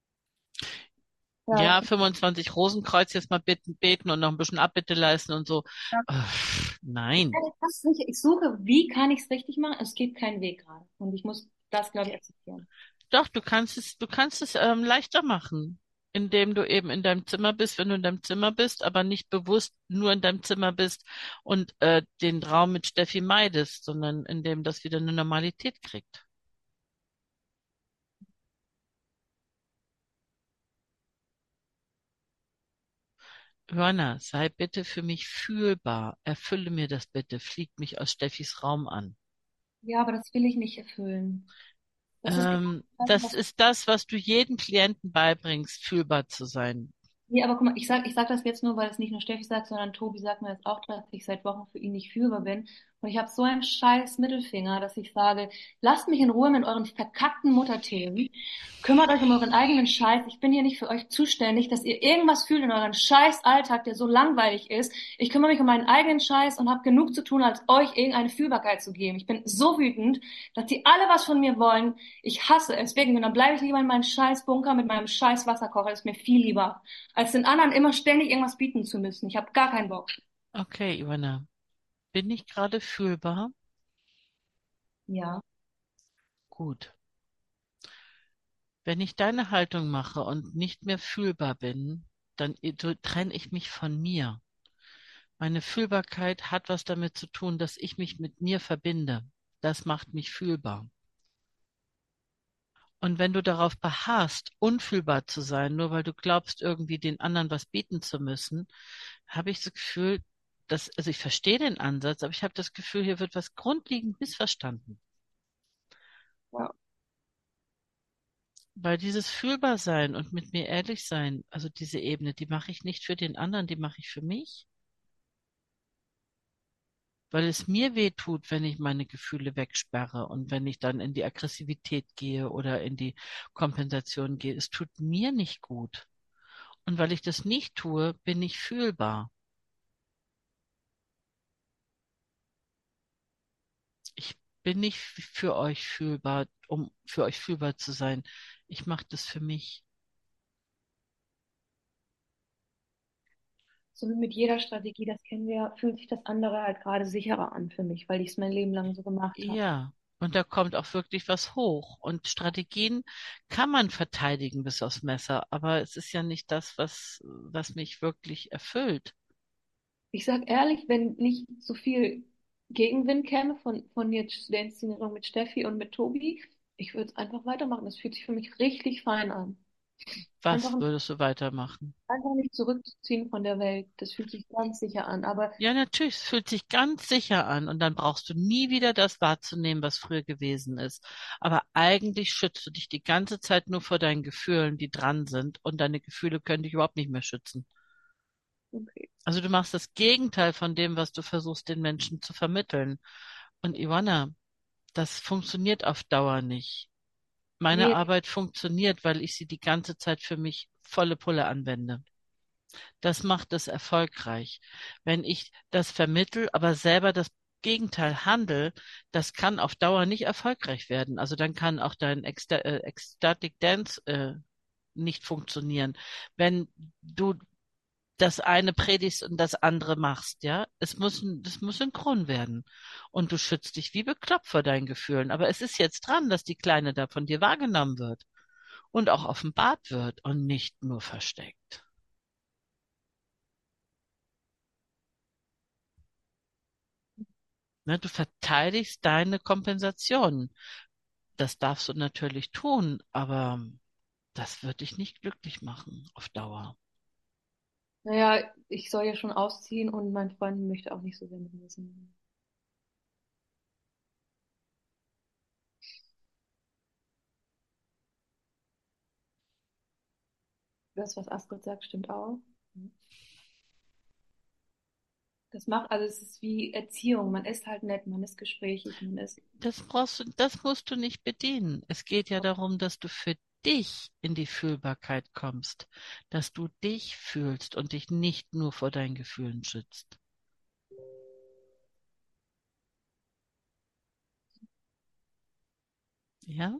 ja, Ja, ich, fünfundzwanzig Rosenkreuz jetzt mal beten, beten und noch ein bisschen Abbitte leisten und so. Äh, ich nein. kann das nicht. Ich suche, wie kann ich es richtig machen? Es gibt keinen Weg gerade. Und ich muss das, glaube ich, akzeptieren. Doch, du kannst es, du kannst es ähm, leichter machen, indem du eben in deinem Zimmer bist, wenn du in deinem Zimmer bist, aber nicht bewusst nur in deinem Zimmer bist und äh, den Raum mit Steffi meidest, sondern indem das wieder eine Normalität kriegt. Joanna, sei bitte für mich fühlbar. Erfülle mir das bitte. Flieg mich aus Steffis Raum an. Ja, aber das will ich nicht erfüllen. Das ist genau Ähm, das, das was. ist das, was du jedem Klienten beibringst, fühlbar zu sein. Nee, aber guck mal, ich sag, ich sag das jetzt nur, weil es nicht nur Steffi sagt, sondern Tobi sagt mir das auch, dass ich seit Wochen für ihn nicht fühlbar bin. Und ich habe so einen scheiß Mittelfinger, dass ich sage, lasst mich in Ruhe mit euren verkackten Mutterthemen. Kümmert euch um euren eigenen Scheiß. Ich bin hier nicht für euch zuständig, dass ihr irgendwas fühlt in euren scheiß Alltag, der so langweilig ist. Ich kümmere mich um meinen eigenen Scheiß und habe genug zu tun, als euch irgendeine Fühlbarkeit zu geben. Ich bin so wütend, dass die alle was von mir wollen. Ich hasse es wirklich. Und dann bleibe ich lieber in meinem scheiß Bunker mit meinem scheiß Wasserkocher. Das ist mir viel lieber, als den anderen immer ständig irgendwas bieten zu müssen. Ich habe gar keinen Bock. Okay, Joanna, bin ich gerade fühlbar? Ja. Gut. Wenn ich deine Haltung mache und nicht mehr fühlbar bin, dann trenne ich mich von mir. Meine Fühlbarkeit hat was damit zu tun, dass ich mich mit mir verbinde. Das macht mich fühlbar. Und wenn du darauf beharrst, unfühlbar zu sein, nur weil du glaubst, irgendwie den anderen was bieten zu müssen, habe ich das Gefühl, dass, also ich verstehe den Ansatz, aber ich habe das Gefühl, hier wird was grundlegend missverstanden. Ja. Weil dieses fühlbar sein und mit mir ehrlich sein, also diese Ebene, die mache ich nicht für den anderen, die mache ich für mich. Weil es mir weh tut, wenn ich meine Gefühle wegsperre und wenn ich dann in die Aggressivität gehe oder in die Kompensation gehe. Es tut mir nicht gut. Und weil ich das nicht tue, bin ich fühlbar. Ich bin nicht für euch fühlbar, um für euch fühlbar zu sein. Ich mache das für mich. So wie mit jeder Strategie, das kennen wir, ja, fühlt sich das andere halt gerade sicherer an für mich, weil ich es mein Leben lang so gemacht habe. Ja, und da kommt auch wirklich was hoch. Und Strategien kann man verteidigen bis aufs Messer, aber es ist ja nicht das, was, was mich wirklich erfüllt. Ich sag ehrlich, wenn nicht so viel Gegenwind käme von, von jetzt der Inszenierung mit Steffi und mit Tobi, ich würde es einfach weitermachen. Das fühlt sich für mich richtig fein an. Einfach, Was würdest du weitermachen? einfach nicht zurückzuziehen von der Welt. Das fühlt sich ganz sicher an. Aber Ja, natürlich, es fühlt sich ganz sicher an und dann brauchst du nie wieder das wahrzunehmen, was früher gewesen ist. Aber eigentlich schützt du dich die ganze Zeit nur vor deinen Gefühlen, die dran sind und deine Gefühle können dich überhaupt nicht mehr schützen. okay. Also du machst das Gegenteil von dem, was du versuchst, den Menschen zu vermitteln. Und Ivana, das funktioniert auf Dauer nicht. Meine Nee, Arbeit funktioniert, weil ich sie die ganze Zeit für mich volle Pulle anwende. Das macht es erfolgreich. Wenn ich das vermittel, aber selber das Gegenteil handel, das kann auf Dauer nicht erfolgreich werden. Also dann kann auch dein Ecsta äh, Ecstatic Dance äh, nicht funktionieren. Wenn du das eine predigst und das andere machst, ja. Es muss, das muss synchron werden. Und du schützt dich wie bekloppt vor deinen Gefühlen. Aber es ist jetzt dran, dass die Kleine da von dir wahrgenommen wird und auch offenbart wird und nicht nur versteckt. Ne, du verteidigst deine Kompensation. Das darfst du natürlich tun, aber das wird dich nicht glücklich machen auf Dauer. naja, ich soll ja schon ausziehen und mein Freund möchte auch nicht so sehr mit mir sein. Das, was Astrid sagt, stimmt auch. Das macht, also es ist wie Erziehung. Man ist halt nett, man ist gesprächig, man ist. Das brauchst du, das musst du nicht bedienen. Es geht ja darum, dass du für dich in die Fühlbarkeit kommst, dass du dich fühlst und dich nicht nur vor deinen Gefühlen schützt. Ja?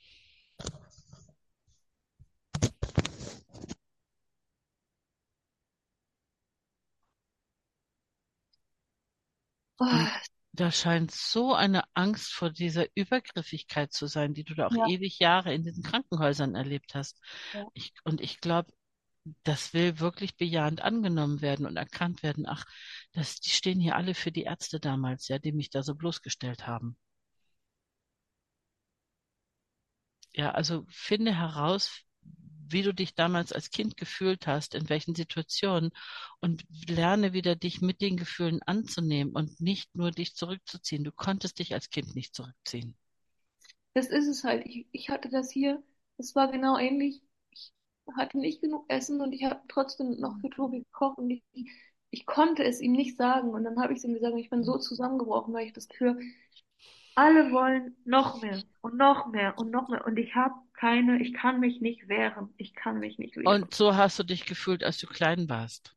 Oh, Und da scheint so eine Angst vor dieser Übergriffigkeit zu sein, die du da auch ja, ewig Jahre in diesen Krankenhäusern erlebt hast. ja. Ich, und ich glaube, das will wirklich bejahend angenommen werden und erkannt werden. Ach, das, die stehen hier alle für die Ärzte damals, ja, die mich da so bloßgestellt haben. Ja, also finde heraus, wie du dich damals als Kind gefühlt hast, in welchen Situationen und lerne wieder, dich mit den Gefühlen anzunehmen und nicht nur dich zurückzuziehen. Du konntest dich als Kind nicht zurückziehen. Das ist es halt. Ich, ich hatte das hier, es war genau ähnlich. Ich hatte nicht genug Essen und ich habe trotzdem noch für Tobi gekocht und ich, ich konnte es ihm nicht sagen. Und dann habe ich es ihm gesagt und ich bin so zusammengebrochen, weil ich das Gefühl, alle wollen noch mehr und noch mehr und noch mehr. Und ich habe keine, ich kann mich nicht wehren. Ich kann mich nicht wehren. Und so hast du dich gefühlt, als du klein warst.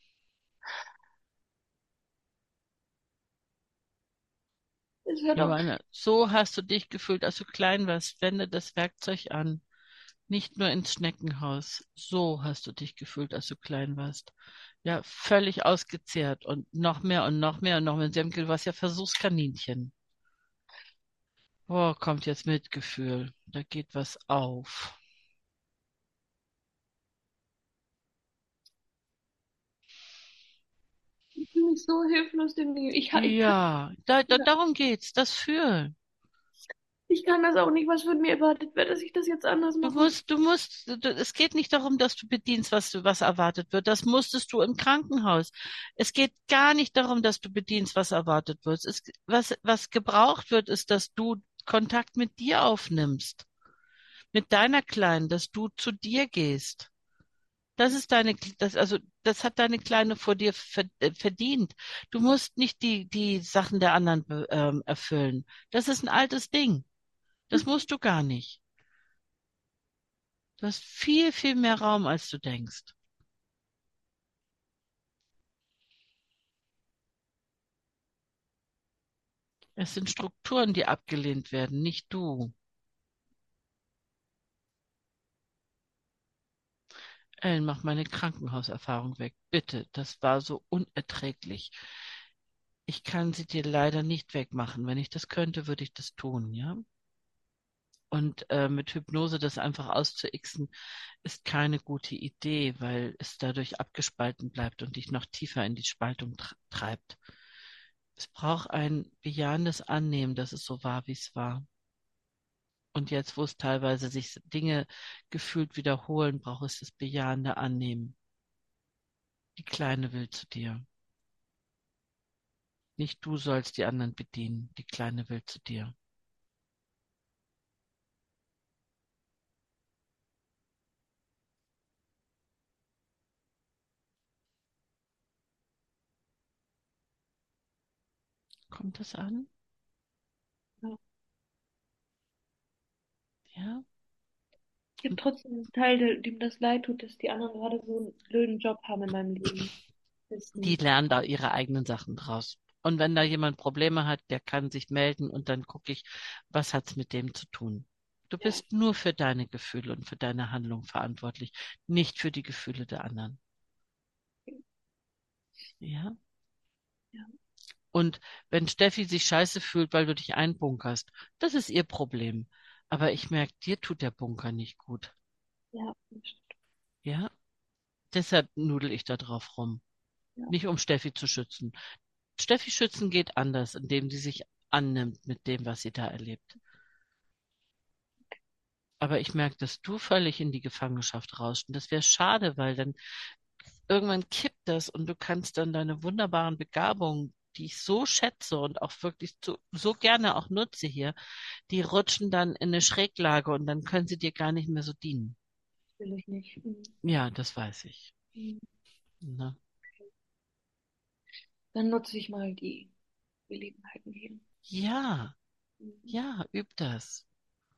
Es wird auch, Johanna, so hast du dich gefühlt, als du klein warst. Wende das Werkzeug an. Nicht nur ins Schneckenhaus. So hast du dich gefühlt, als du klein warst. Ja, völlig ausgezehrt und noch mehr und noch mehr und noch mehr. Sie haben gesagt, du warst ja Versuchskaninchen. Boah, kommt jetzt Mitgefühl. Da geht was auf. ich fühle mich so hilflos dem Leben. Ich, ich kann, Ja, da, da, darum geht's. Das Fühlen. ich kann das auch nicht, was von mir erwartet wird, dass ich das jetzt anders Du mache. musst, du musst, du, es geht nicht darum, dass du bedienst, was du, was erwartet wird. Das musstest du im Krankenhaus. Es geht gar nicht darum, dass du bedienst, was erwartet wird. Es, was, was gebraucht wird, ist, dass du Kontakt mit dir aufnimmst. Mit deiner Kleinen, dass du zu dir gehst. Das ist deine, das, also, das hat deine Kleine vor dir ver- äh, verdient. Du musst nicht die, die Sachen der anderen be- ähm, erfüllen. Das ist ein altes Ding. Das musst du gar nicht. Du hast viel, viel mehr Raum, als du denkst. Es sind Strukturen, die abgelehnt werden, nicht du. Ellen, mach meine Krankenhauserfahrung weg. Bitte, das war so unerträglich. Ich kann sie dir leider nicht wegmachen. Wenn ich das könnte, würde ich das tun, ja? Und äh, mit Hypnose das einfach auszuixen, ist keine gute Idee, weil es dadurch abgespalten bleibt und dich noch tiefer in die Spaltung tr- treibt. Es braucht ein bejahendes Annehmen, dass es so war, wie es war. Und jetzt, wo es teilweise sich Dinge gefühlt wiederholen, braucht es das bejahende Annehmen. Die Kleine will zu dir. Nicht du sollst die anderen bedienen. Die Kleine will zu dir. Kommt das an? Ja. Ja? Ich habe trotzdem einen Teil, der- dem das leid tut, dass die anderen gerade so einen blöden Job haben in meinem Leben. Die Wissen. lernen da ihre eigenen Sachen draus. Und wenn da jemand Probleme hat, der kann sich melden und dann gucke ich, was hat's mit dem zu tun. Du Ja. bist nur für deine Gefühle und für deine Handlung verantwortlich, nicht für die Gefühle der anderen. Ja? Ja. Und wenn Steffi sich scheiße fühlt, weil du dich einbunkerst, das ist ihr Problem. Aber ich merke, dir tut der Bunker nicht gut. Ja. Ja? Deshalb nudel ich da drauf rum. Ja. Nicht um Steffi zu schützen. Steffi schützen geht anders, indem sie sich annimmt mit dem, was sie da erlebt. Aber ich merke, dass du völlig in die Gefangenschaft rauschst. Und das wäre schade, weil dann irgendwann kippt das und du kannst dann deine wunderbaren Begabungen, die ich so schätze und auch wirklich so, so gerne auch nutze hier, die rutschen dann in eine Schräglage und dann können sie dir gar nicht mehr so dienen. will ich nicht. Mhm. Ja, das weiß ich. Mhm. Ne? Dann nutze ich mal die Gelegenheiten hier. Ja, Mhm. ja, üb das.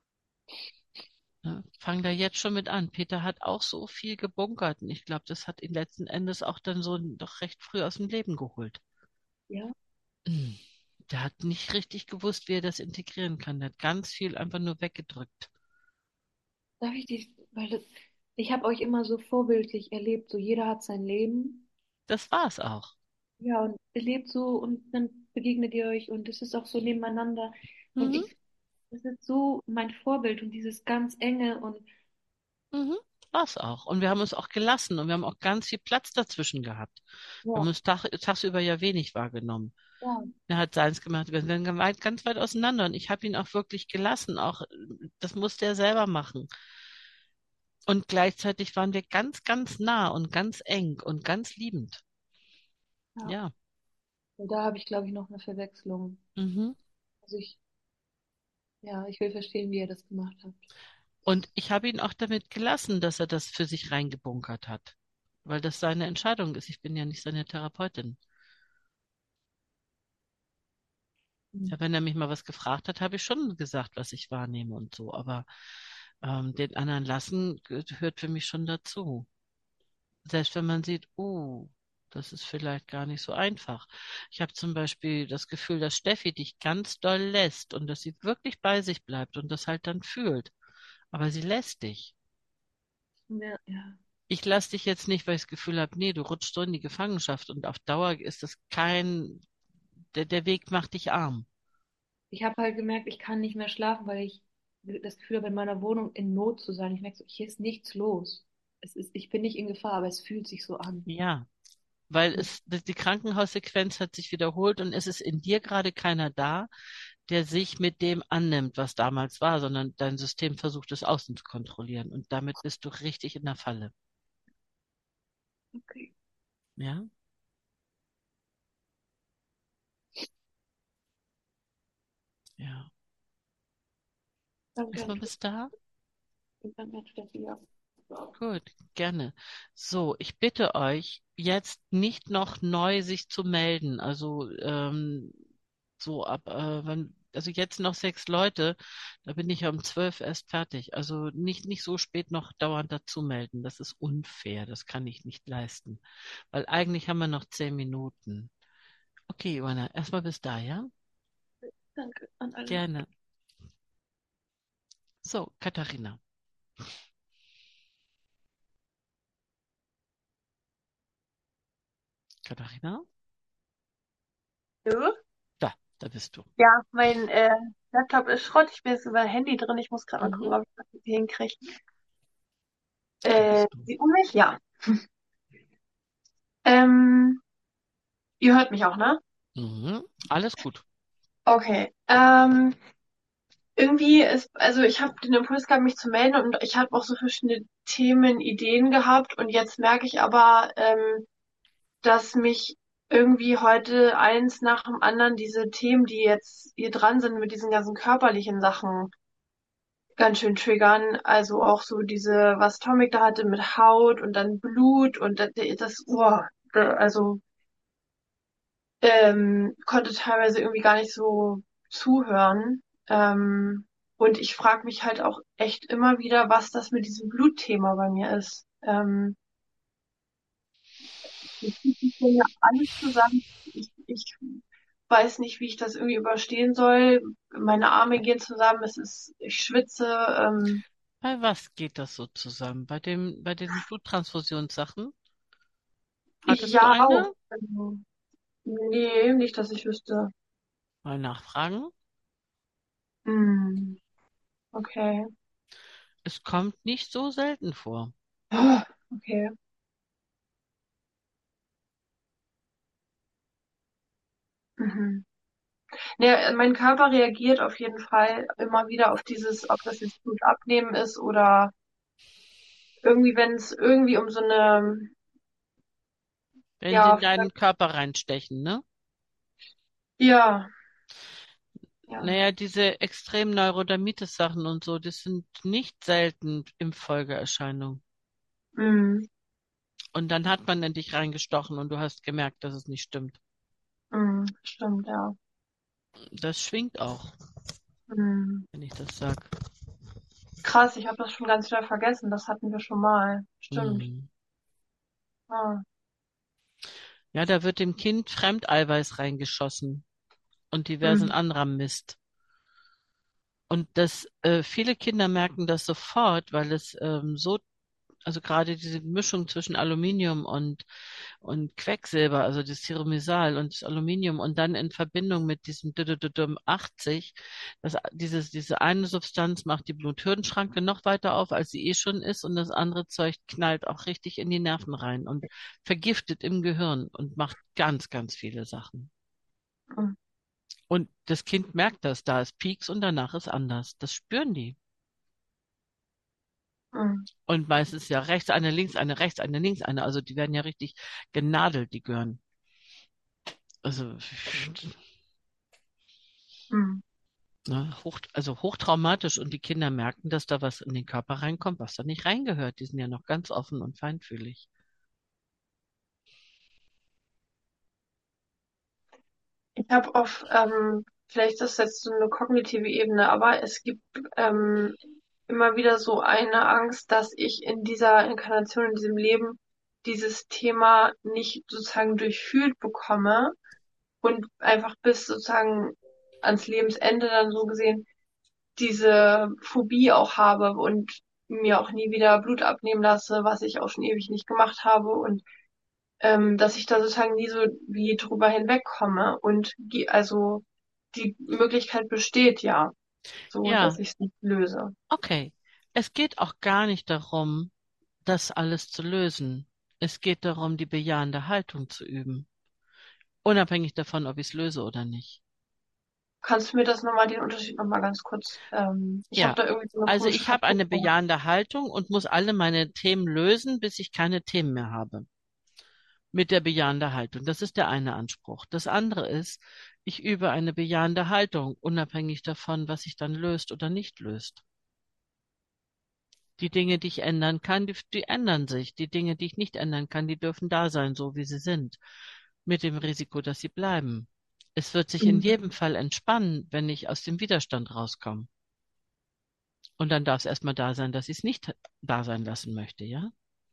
Ne? Fang da jetzt schon mit an. Peter hat auch so viel gebunkert und ich glaube, das hat ihn letzten Endes auch dann so doch recht früh aus dem Leben geholt. Ja, Mm. Der hat nicht richtig gewusst, wie er das integrieren kann. Der hat ganz viel einfach nur weggedrückt. darf ich dich, weil das, ich habe euch immer so vorbildlich erlebt, so jeder hat sein Leben. Das war's auch. Ja, und ihr lebt so und dann begegnet ihr euch und es ist auch so nebeneinander. Und Mhm, ich, das ist so mein Vorbild und dieses ganz enge und mhm, war's auch. Und wir haben uns auch gelassen und wir haben auch ganz viel Platz dazwischen gehabt. Wir haben ja, uns tag, tagsüber ja wenig wahrgenommen. ja, Er hat seins gemacht. Wir sind ganz weit, ganz weit auseinander und ich habe ihn auch wirklich gelassen. Auch das musste er selber machen. Und gleichzeitig waren wir ganz, ganz nah und ganz eng und ganz liebend. ja. Ja. Und da habe ich, glaube ich, noch eine Verwechslung. Mhm. Also ich, ja, ich will verstehen, wie ihr das gemacht habt. Und ich habe ihn auch damit gelassen, dass er das für sich reingebunkert hat. Weil das seine Entscheidung ist. Ich bin ja nicht seine Therapeutin. Hm. Ja, wenn er mich mal was gefragt hat, habe ich schon gesagt, was ich wahrnehme und so. Aber ähm, den anderen lassen gehört für mich schon dazu. Selbst wenn man sieht, oh, das ist vielleicht gar nicht so einfach. Ich habe zum Beispiel das Gefühl, dass Steffi dich ganz doll lässt und dass sie wirklich bei sich bleibt und das halt dann fühlt. Aber sie lässt dich. Ja, ja. Ich lasse dich jetzt nicht, weil ich das Gefühl habe, nee, du rutschst so in die Gefangenschaft und auf Dauer ist das kein, der, der Weg macht dich arm. Ich habe halt gemerkt, ich kann nicht mehr schlafen, weil ich das Gefühl habe, in meiner Wohnung in Not zu sein. Ich merke so, hier ist nichts los. Es ist, ich bin nicht in Gefahr, aber es fühlt sich so an. Ja, weil Und es, die Krankenhaussequenz hat sich wiederholt und es ist in dir gerade keiner da, der sich mit dem annimmt, was damals war, sondern dein System versucht es außen zu kontrollieren und damit bist du richtig in der Falle. okay, Ja, ja. danke, Erstmal bis da. danke, Steffi. Ja. Gut, gerne. So, ich bitte euch, jetzt nicht noch neu sich zu melden. Also ähm, so ab, äh, wenn, also jetzt noch sechs Leute, da bin ich ja um zwölf erst fertig. Also nicht, nicht so spät noch dauernd dazu melden. Das ist unfair, das kann ich nicht leisten. Weil eigentlich haben wir noch zehn Minuten. Okay, Johanna, erstmal bis da, ja? Danke an alle. Gerne. So, Katharina. Katharina? Hallo? Da, da bist du. Ja, mein äh, Laptop ist Schrott. Ich bin jetzt über Handy drin. Ich muss gerade mal gucken, Mhm, ob ich das hier hinkriege. da Äh, bist du. sieht man mich? Ja. Ähm, ihr hört mich auch, ne? Mhm, alles gut. Okay. Ähm, irgendwie ist, also ich habe den Impuls gehabt, mich zu melden und ich habe auch so verschiedene Themen, Ideen gehabt und jetzt merke ich aber, ähm, dass mich irgendwie heute eins nach dem anderen diese Themen, die jetzt hier dran sind mit diesen ganzen körperlichen Sachen, ganz schön triggern. Also auch so diese, was Tomik da hatte mit Haut und dann Blut und das, das oh, da- also ähm, konnte teilweise irgendwie gar nicht so zuhören. Ähm, und ich frage mich halt auch echt immer wieder, was das mit diesem Blutthema bei mir ist. Ähm, das zieht sich ja alles zusammen. Ich, ich weiß nicht, wie ich das irgendwie überstehen soll. Meine Arme gehen zusammen, es ist, ich schwitze. Ähm, Bei was geht das so zusammen? Bei dem, bei den Bluttransfusionssachen? Hattest du ja, auch. eine? Also, nee, nicht, dass ich wüsste. Mal nachfragen. Hm, okay. Es kommt nicht so selten vor. Oh, okay. Mhm. Nee, mein Körper reagiert auf jeden Fall immer wieder auf dieses, ob das jetzt Blut abnehmen ist oder irgendwie, wenn es irgendwie um so eine, Wenn die ja, in deinen Körper reinstechen, ne? ja, ja, Naja, diese extremen Neurodermitis-Sachen und so, das sind nicht selten Impffolgeerscheinungen. Mhm. Und dann hat man in dich reingestochen und du hast gemerkt, dass es nicht stimmt. Mhm. Stimmt, ja. Das schwingt auch, Mhm. wenn ich das sag. Krass, ich habe das schon ganz wieder vergessen. Das hatten wir schon mal. Stimmt. Mhm. Ah. Ja, da wird dem Kind Fremdeiweiß reingeschossen und diversen Mhm. anderer Mist. Und das, äh, viele Kinder merken das sofort, weil es ähm, so, also gerade diese Mischung zwischen Aluminium und und Quecksilber, also das Cyromesal und das Aluminium und dann in Verbindung mit diesem Didodidum achtzig, das, dieses, diese eine Substanz macht die Bluthirnschranke noch weiter auf, als sie eh schon ist und das andere Zeug knallt auch richtig in die Nerven rein und vergiftet im Gehirn und macht ganz, ganz viele Sachen. Mhm. Und das Kind merkt das, da ist Peaks und danach ist anders. Das spüren die. Mhm. Und meistens ja rechts eine, links eine, rechts eine, links eine. Also die werden ja richtig genadelt, die gehören. Also, Mhm. ne, hoch, also hochtraumatisch und die Kinder merken, dass da was in den Körper reinkommt, was da nicht reingehört. Die sind ja noch ganz offen und feinfühlig. Ich habe auf, ähm, vielleicht ist das jetzt so eine kognitive Ebene, aber es gibt ähm, immer wieder so eine Angst, dass ich in dieser Inkarnation, in diesem Leben dieses Thema nicht sozusagen durchfühlt bekomme und einfach bis sozusagen ans Lebensende dann so gesehen diese Phobie auch habe und mir auch nie wieder Blut abnehmen lasse, was ich auch schon ewig nicht gemacht habe und ähm, dass ich da sozusagen nie so wie drüber hinwegkomme und ge- also die Möglichkeit besteht ja, so dass Ja, ich es nicht löse. okay. Es geht auch gar nicht darum, das alles zu lösen. Es geht darum, die bejahende Haltung zu üben. Unabhängig davon, ob ich es löse oder nicht. Kannst du mir das nochmal, den Unterschied nochmal ganz kurz, ähm, ich habe Ja, da irgendwie so eine also komische ich habe eine Verknüpfung. bejahende Haltung und muss alle meine Themen lösen, bis ich keine Themen mehr habe. Mit der bejahende Haltung. Das ist der eine Anspruch. Das andere ist, ich übe eine bejahende Haltung, unabhängig davon, was sich dann löst oder nicht löst. Die Dinge, die ich ändern kann, die, die ändern sich. Die Dinge, die ich nicht ändern kann, die dürfen da sein, so wie sie sind. Mit dem Risiko, dass sie bleiben. Es wird sich in Mhm. jedem Fall entspannen, wenn ich aus dem Widerstand rauskomme. Und dann darf es erstmal da sein, dass ich es nicht da sein lassen möchte, ja?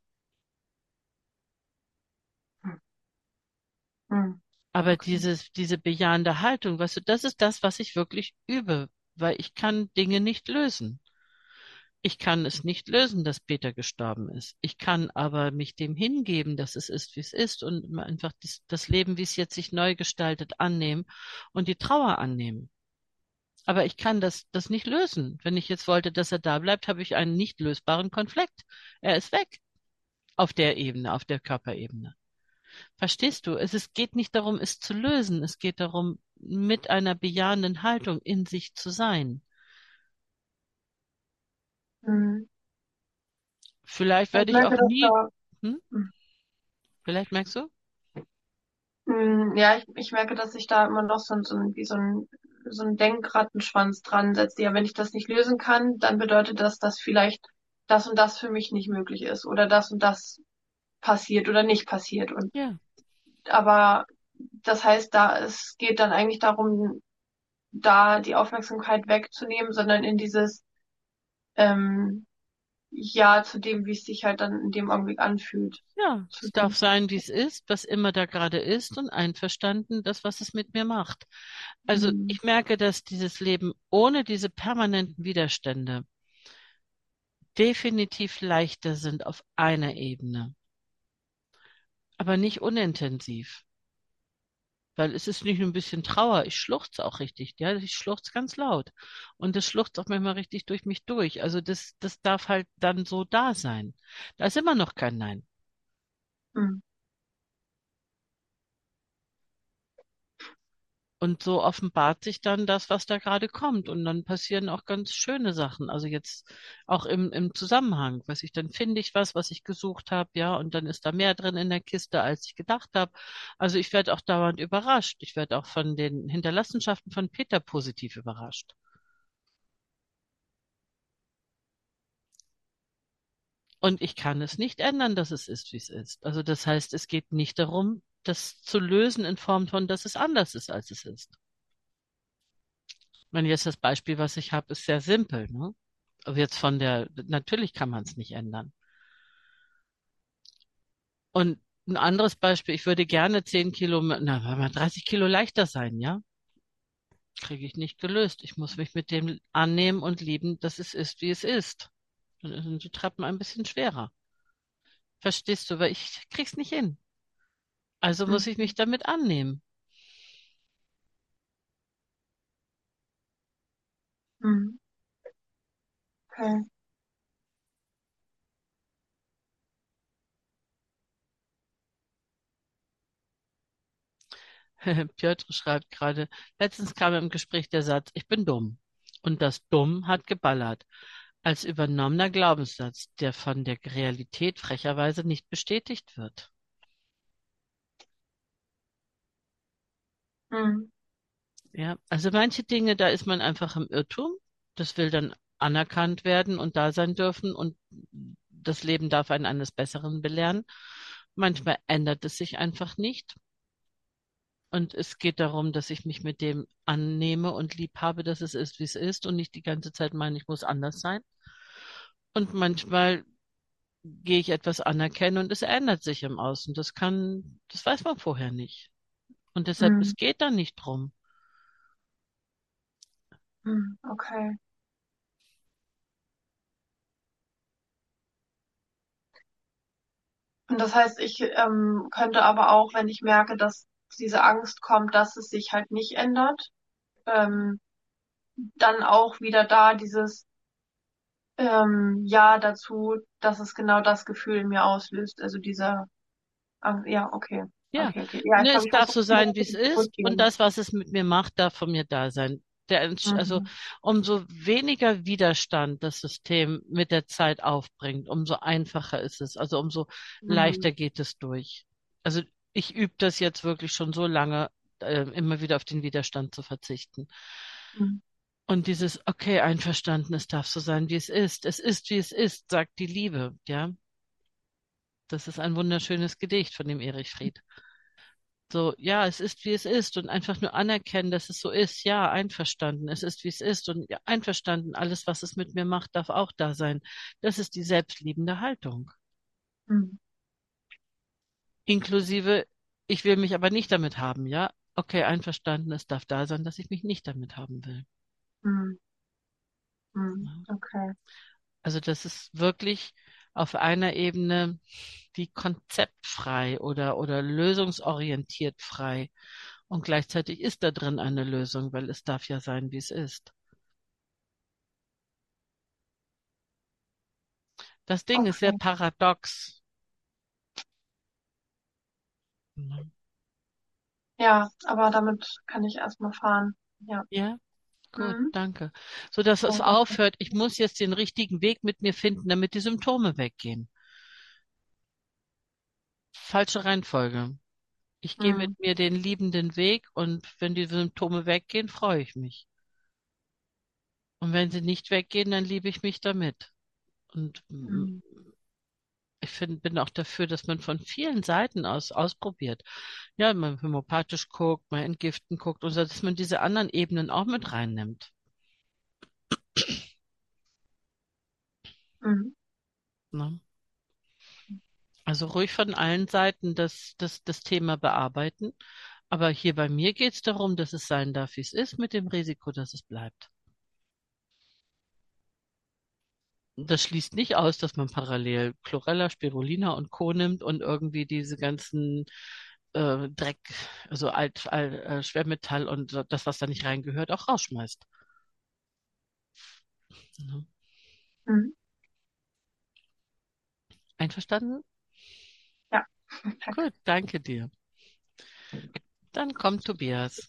Mhm. Aber Okay. dieses, diese bejahende Haltung, weißt du, das ist das, was ich wirklich übe, weil ich kann Dinge nicht lösen. Ich kann es nicht lösen, dass Peter gestorben ist. Ich kann aber mich dem hingeben, dass es ist, wie es ist und einfach das, das Leben, wie es jetzt sich neu gestaltet, annehmen und die Trauer annehmen. Aber ich kann das, das nicht lösen. Wenn ich jetzt wollte, dass er da bleibt, habe ich einen nicht lösbaren Konflikt. Er ist weg auf der Ebene, auf der Körperebene. Verstehst du? Es ist, geht nicht darum, es zu lösen. Es geht darum, mit einer bejahenden Haltung in sich zu sein. Mhm. Vielleicht Ich werde ich merke, auch dass nie, da, hm? mhm. Vielleicht merkst du? Mm, ja, ich, ich merke, dass sich da immer noch so, ein- so ein, wie so ein, so ein Denkrattenschwanz dran setzt. Ja, wenn ich das nicht lösen kann, dann bedeutet das, dass vielleicht das und das für mich nicht möglich ist oder das und das passiert oder nicht passiert. Und Ja. aber das heißt, da es geht dann eigentlich darum, da die Aufmerksamkeit wegzunehmen, sondern in dieses ähm, Ja zu dem, wie es sich halt dann in dem Augenblick anfühlt. Ja, Zu es darf gehen. sein, wie es ist, was immer da gerade ist und einverstanden, das, was es mit mir macht. Also Mm, ich merke, dass dieses Leben ohne diese permanenten Widerstände definitiv leichter sind auf einer Ebene, aber nicht unintensiv. Weil es ist nicht nur ein bisschen Trauer, ich schluchze auch richtig, ja, ich schluchze ganz laut. Und das schluchzt auch manchmal richtig durch mich durch. Also das, das darf halt dann so da sein. Da ist immer noch kein Nein. mm, Und so offenbart sich dann das, was da gerade kommt. Und dann passieren auch ganz schöne Sachen. Also jetzt auch im, im Zusammenhang. Was ich, dann finde ich was, was ich gesucht habe, ja, und dann ist da mehr drin in der Kiste, als ich gedacht habe. Also ich werde auch dauernd überrascht. Ich werde auch von den Hinterlassenschaften von Peter positiv überrascht. Und ich kann es nicht ändern, dass es ist, wie es ist. Also das heißt, es geht nicht darum, das zu lösen in Form von, dass es anders ist, als es ist. Wenn jetzt das Beispiel, was ich habe, ist sehr simpel, ne? Also jetzt von der, natürlich kann man es nicht ändern. Und ein anderes Beispiel, ich würde gerne zehn Kilo, na, mal dreißig Kilo leichter sein, ja? Kriege ich nicht gelöst. Ich muss mich mit dem annehmen und lieben, dass es ist, wie es ist. Dann sind die Treppen ein bisschen schwerer. Verstehst du? Weil ich krieg's nicht hin. Also muss Mhm. ich mich damit annehmen. Mhm. Okay. Piotr schreibt gerade, letztens kam im Gespräch der Satz, ich bin dumm. Und das Dumm hat geballert. Als übernommener Glaubenssatz, der von der Realität frecherweise nicht bestätigt wird. Mhm. Ja, also manche Dinge, da ist man einfach im Irrtum. Das will dann anerkannt werden und da sein dürfen und das Leben darf einen eines Besseren belehren. Manchmal ändert es sich einfach nicht. Und es geht darum, dass ich mich mit dem annehme und lieb habe, dass es ist, wie es ist und nicht die ganze Zeit meine, ich muss anders sein. Und manchmal gehe ich etwas anerkennen und es ändert sich im Außen. Das kann, das weiß man vorher nicht. Und deshalb, Mhm. es geht da nicht drum. Mhm. Okay. Und das heißt, ich ähm, könnte aber auch, wenn ich merke, dass diese Angst kommt, dass es sich halt nicht ändert, ähm, dann auch wieder da dieses ähm, Ja dazu, dass es genau das Gefühl in mir auslöst. Also dieser, Ang- ja, okay, Ja, okay, okay. Ja, ich ne, glaube, es ich darf versuche so mal sein, wie es zu ist und zurückgehen. das, was es mit mir macht, darf von mir da sein. Der, Entsch- also Mhm. umso weniger Widerstand das System mit der Zeit aufbringt, umso einfacher ist es. Also umso leichter Mhm. geht es durch. Also ich übe das jetzt wirklich schon so lange, äh, immer wieder auf den Widerstand zu verzichten. Mhm. Und dieses, okay, einverstanden, es darf so sein, wie es ist. Es ist, wie es ist, sagt die Liebe, ja. Das ist ein wunderschönes Gedicht von dem Erich Fried. So, ja, es ist, wie es ist und einfach nur anerkennen, dass es so ist. Ja, einverstanden. Es ist, wie es ist und ja, einverstanden. Alles, was es mit mir macht, darf auch da sein. Das ist die selbstliebende Haltung. Mhm. Inklusive, ich will mich aber nicht damit haben, ja. Okay, einverstanden. Es darf da sein, dass ich mich nicht damit haben will. Mhm. Mhm. Ja. Okay. Also das ist wirklich auf einer Ebene wie konzeptfrei oder, oder lösungsorientiert frei. Und gleichzeitig ist da drin eine Lösung, weil es darf ja sein, wie es ist. Das Ding ist sehr Okay. paradox. Mhm. Ja, aber damit kann ich erstmal fahren. Ja. Ja, gut, Mhm. danke. So dass es Danke. aufhört, ich muss jetzt den richtigen Weg mit mir finden, damit die Symptome weggehen. Falsche Reihenfolge. Ich gehe mit Mhm. mir den liebenden Weg und wenn die Symptome weggehen, freue ich mich. Und wenn sie nicht weggehen, dann liebe ich mich damit. Und mm, Mhm. ich find, bin auch dafür, dass man von vielen Seiten aus ausprobiert. Ja, man homöopathisch guckt, mal entgiften guckt und so, dass man diese anderen Ebenen auch mit reinnimmt. Mhm. Ne? Also ruhig von allen Seiten das, das, das Thema bearbeiten. Aber hier bei mir geht es darum, dass es sein darf, wie es ist, mit dem Risiko, dass es bleibt. Das schließt nicht aus, dass man parallel Chlorella, Spirulina und Co. nimmt und irgendwie diese ganzen äh, Dreck, also Alt, Alt, äh, Schwermetall und so, das, was da nicht reingehört, auch rausschmeißt. Ne? Mhm. Einverstanden? Ja. Danke. Gut, danke dir. Dann kommt Tobias.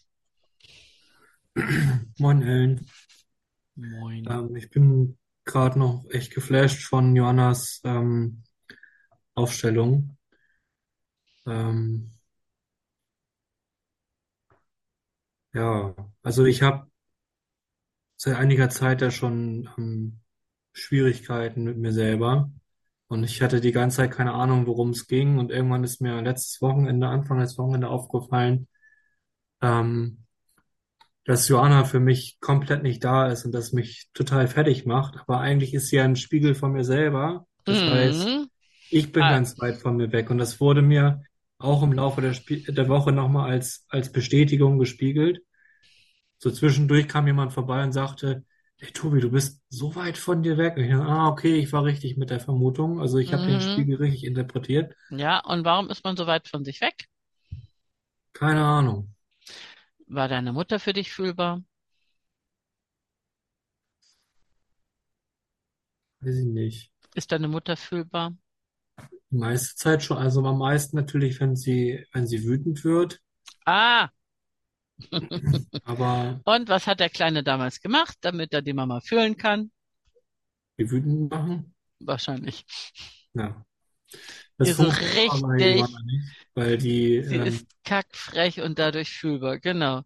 Moin, Ellen. Moin. Ähm, ich bin gerade noch echt geflasht von Johannas ähm, Aufstellung. Ähm, ja, also ich habe seit einiger Zeit da schon ähm, Schwierigkeiten mit mir selber. Und ich hatte die ganze Zeit keine Ahnung, worum es ging. Und irgendwann ist mir letztes Wochenende, Anfang des Wochenende aufgefallen, ähm, dass Joanna für mich komplett nicht da ist und das mich total fertig macht. Aber eigentlich ist sie ja ein Spiegel von mir selber. Das heißt, Mhm. ich bin Ah, ganz weit von mir weg. Und das wurde mir auch im Laufe der, Spie der Woche nochmal als, als Bestätigung gespiegelt. So zwischendurch kam jemand vorbei und sagte, hey Tobi, du bist so weit von dir weg. Und ich dachte, ah, okay, ich war richtig mit der Vermutung. Also ich habe den mhm. Spiegel richtig interpretiert. Ja, und warum ist man so weit von sich weg? Keine Ahnung. War deine Mutter für dich fühlbar? Weiß ich nicht. Ist deine Mutter fühlbar? Die meiste Zeit schon. Also am meisten natürlich, wenn sie, wenn sie wütend wird. Ah, Aber und was hat der Kleine damals gemacht, damit er die Mama fühlen kann? die wütend machen, Wahrscheinlich. ja. Das Ihr so funktioniert aber bei Joanna richtig, nicht, weil die, sie ist ähm, kackfrech und dadurch fühlbar. Genau.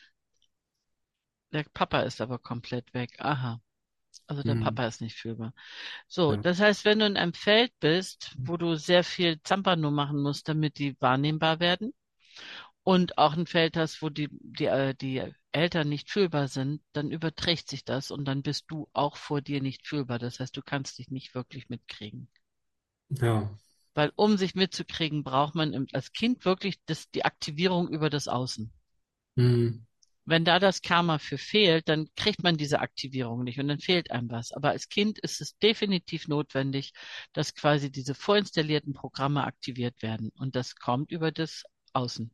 Der Papa ist aber komplett weg. Aha. Also der hm, Papa ist nicht fühlbar. So, ja, das heißt, wenn du in einem Feld bist, wo du sehr viel Zampano machen musst, damit die wahrnehmbar werden, und auch ein Feld hast, wo die, die, äh, die Eltern nicht fühlbar sind, dann überträgt sich das und dann bist du auch vor dir nicht fühlbar. Das heißt, du kannst dich nicht wirklich mitkriegen. ja, Weil um sich mitzukriegen, braucht man im, als Kind wirklich das, die Aktivierung über das Außen. hm, Wenn da das Karma für fehlt, dann kriegt man diese Aktivierung nicht und dann fehlt einem was. Aber als Kind ist es definitiv notwendig, dass quasi diese vorinstallierten Programme aktiviert werden. Und das kommt über das Außen.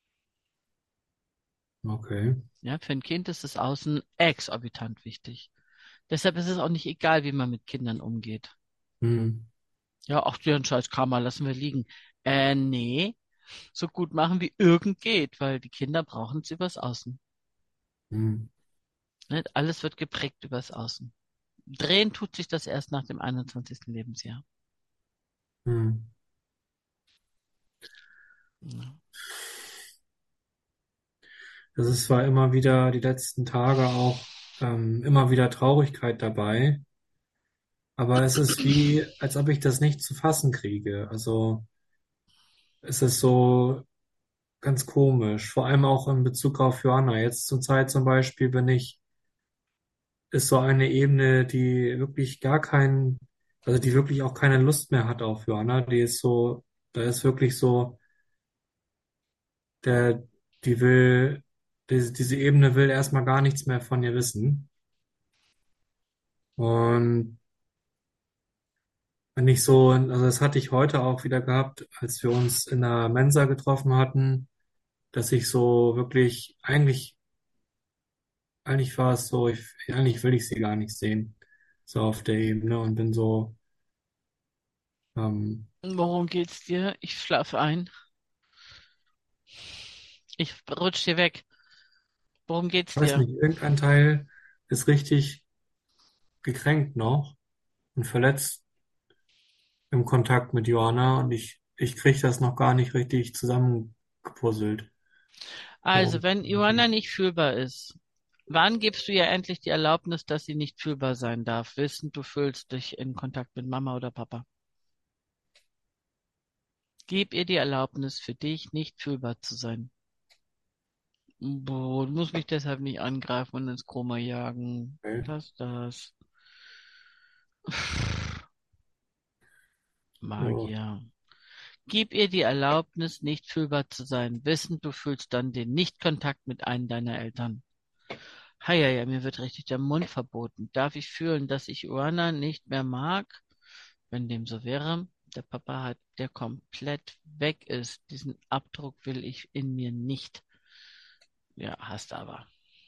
okay, Ja, für ein Kind ist das Außen exorbitant wichtig. Deshalb ist es auch nicht egal, wie man mit Kindern umgeht. hm, Ja, ach, den scheiß Karma lassen wir liegen. Äh, nee, so gut machen wie irgend geht, weil die Kinder brauchen es übers Außen. hm, Ne? Alles wird geprägt übers Außen. Drehen tut sich das erst nach dem einundzwanzigsten Lebensjahr. hm. Ja. Das ist zwar immer wieder die letzten Tage auch ähm, immer wieder Traurigkeit dabei, aber es ist wie, als ob ich das nicht zu fassen kriege. Also es ist so ganz komisch, vor allem auch in Bezug auf Joanna. Jetzt zur Zeit zum Beispiel bin ich, ist so eine Ebene, die wirklich gar keinen, also die wirklich auch keine Lust mehr hat auf Joanna. Die ist so, da ist wirklich so, der, die will, diese, diese Ebene will erstmal gar nichts mehr von ihr wissen. Und wenn ich so, also das hatte ich heute auch wieder gehabt, als wir uns in der Mensa getroffen hatten, dass ich so wirklich, eigentlich, eigentlich war es so, ich, eigentlich will ich sie gar nicht sehen, so auf der Ebene und bin so, ähm, Worum geht's dir? Ich schlafe ein. Ich rutsch hier weg. Worum geht's weiß dir? nicht, irgendein Teil ist richtig gekränkt noch und verletzt im Kontakt mit Joanna und ich, ich kriege das noch gar nicht richtig zusammengepuzzelt. Also, Worum wenn Johanna nicht fühlbar ist, wann gibst du ihr endlich die Erlaubnis, dass sie nicht fühlbar sein darf? Wissend, du fühlst dich in Kontakt mit Mama oder Papa. Gib ihr die Erlaubnis, für dich nicht fühlbar zu sein. Boah, du musst mich deshalb nicht angreifen und ins Koma jagen. okay. Lass das. Ja, Magier. Gib ihr die Erlaubnis, nicht fühlbar zu sein. Wissend, du fühlst dann den Nichtkontakt mit einem deiner Eltern. Heieiei, mir wird richtig der Mund verboten. Darf ich fühlen, dass ich Joanna nicht mehr mag? Wenn dem so wäre, der Papa hat, der komplett weg ist. Diesen Abdruck will ich in mir nicht. Ja, hast aber.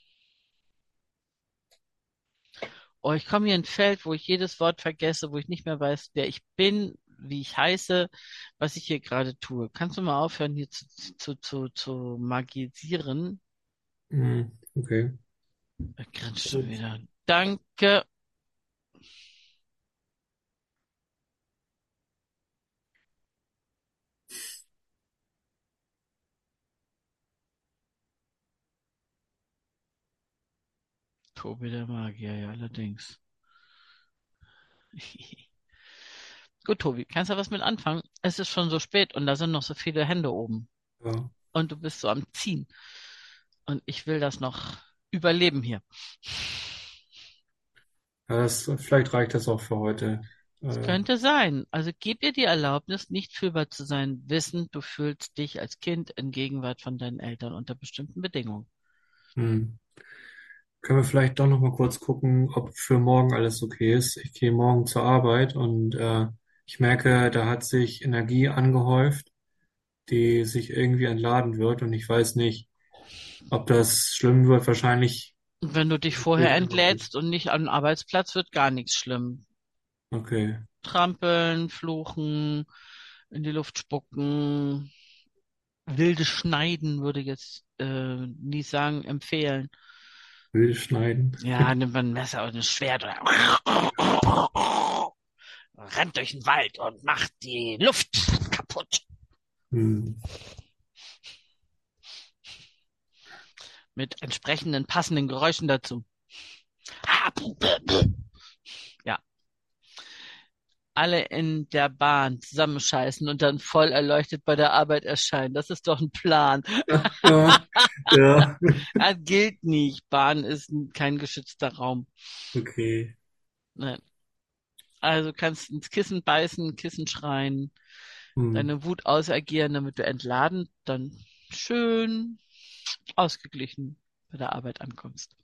Oh, ich komme hier in ein Feld, wo ich jedes Wort vergesse, wo ich nicht mehr weiß, wer ich bin, wie ich heiße, was ich hier gerade tue. Kannst du mal aufhören, hier zu, zu, zu, zu magisieren? hm, okay. Er grinst schon Gut. wieder. Danke. Tobi der Magier, ja, allerdings. Gut, Tobi, kannst du was mit anfangen? Es ist schon so spät und da sind noch so viele Hände oben. Ja. Und du bist so am Ziehen. Und ich will das noch überleben hier. Ja, das, vielleicht reicht das auch für heute. Es Äh, könnte sein. Also gib ihr die Erlaubnis, nicht fühlbar zu sein, wissend, du fühlst dich als Kind in Gegenwart von deinen Eltern unter bestimmten Bedingungen. hm. Können wir vielleicht doch noch mal kurz gucken, ob für morgen alles okay ist. Ich gehe morgen zur Arbeit und äh, ich merke, da hat sich Energie angehäuft, die sich irgendwie entladen wird und ich weiß nicht, ob das schlimm wird. Wahrscheinlich. Und wenn du dich vorher entlädst und nicht am Arbeitsplatz, wird gar nichts schlimm. Okay. Trampeln, fluchen, in die Luft spucken, wildes Schneiden würde ich jetzt äh, nie sagen, empfehlen. Wilde schneiden. Ja, nimmt man ein Messer und ein Schwert oder rennt durch den Wald und macht die Luft kaputt. Hm. Mit entsprechenden passenden Geräuschen dazu. Ja. Alle in der Bahn zusammenscheißen und dann voll erleuchtet bei der Arbeit erscheinen. Das ist doch ein Plan. Ja. Ja. Das gilt nicht. Bahn ist kein geschützter Raum. Okay. Nein. Also kannst ins Kissen beißen, Kissen schreien, Hm. deine Wut ausagieren, damit du entladen dann schön ausgeglichen bei der Arbeit ankommst.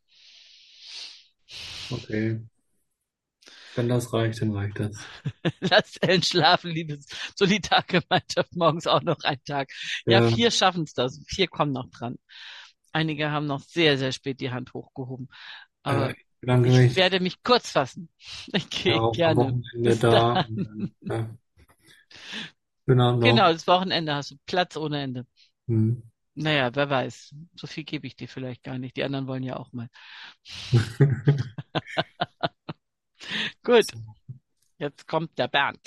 Okay. Wenn das reicht, dann reicht das. Lass Ellen schlafen, liebes Solidargemeinschaft, morgens auch noch ein Tag. Ja, Ja. vier schaffen es das, vier kommen noch dran. Einige haben noch sehr, sehr spät die Hand hochgehoben. Aber Äh, ich bedanke ich mich. werde mich kurz fassen. Ich Ja, gehe auch am gerne. Wochenende Bis da. dann. Und, dann, ja. Schönen Abend noch. Genau, das Wochenende hast du Platz ohne Ende. Hm. Naja, wer weiß. So viel gebe ich dir vielleicht gar nicht. Die anderen wollen ja auch mal. Gut, jetzt kommt der Bernd.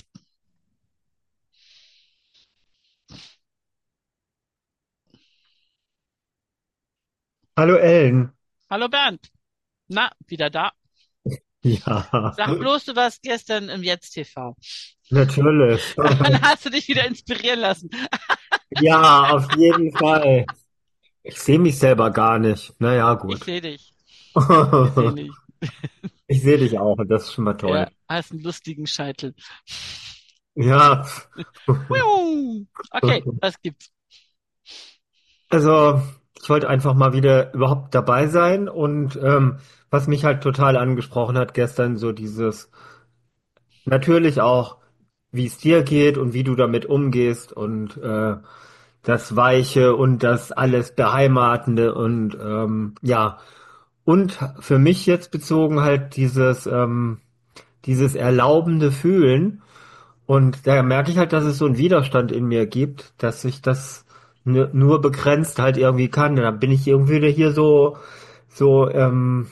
Hallo Ellen. Hallo Bernd. Na, wieder da. Ja, Sag bloß, du warst gestern im Jetzt-T V. natürlich. Dann hast du dich wieder inspirieren lassen. Ja, auf jeden Fall. Ich sehe mich selber gar nicht. Naja, Ich gut. sehe dich. Wir sehen dich. Ich sehe dich auch und das ist schon mal toll. Ja, hast einen lustigen Scheitel. Ja. Wiu. Okay, was gibt's? Also, ich wollte einfach mal wieder überhaupt dabei sein und ähm, was mich halt total angesprochen hat gestern, so dieses, natürlich auch, wie es dir geht und wie du damit umgehst und äh, das Weiche und das alles Beheimatende und ähm, ja, und für mich jetzt bezogen halt dieses, ähm, dieses erlaubende Fühlen. Und da merke ich halt, dass es so einen Widerstand in mir gibt, dass ich das nu- nur begrenzt halt irgendwie kann. Da bin ich irgendwie wieder hier so, so, ähm,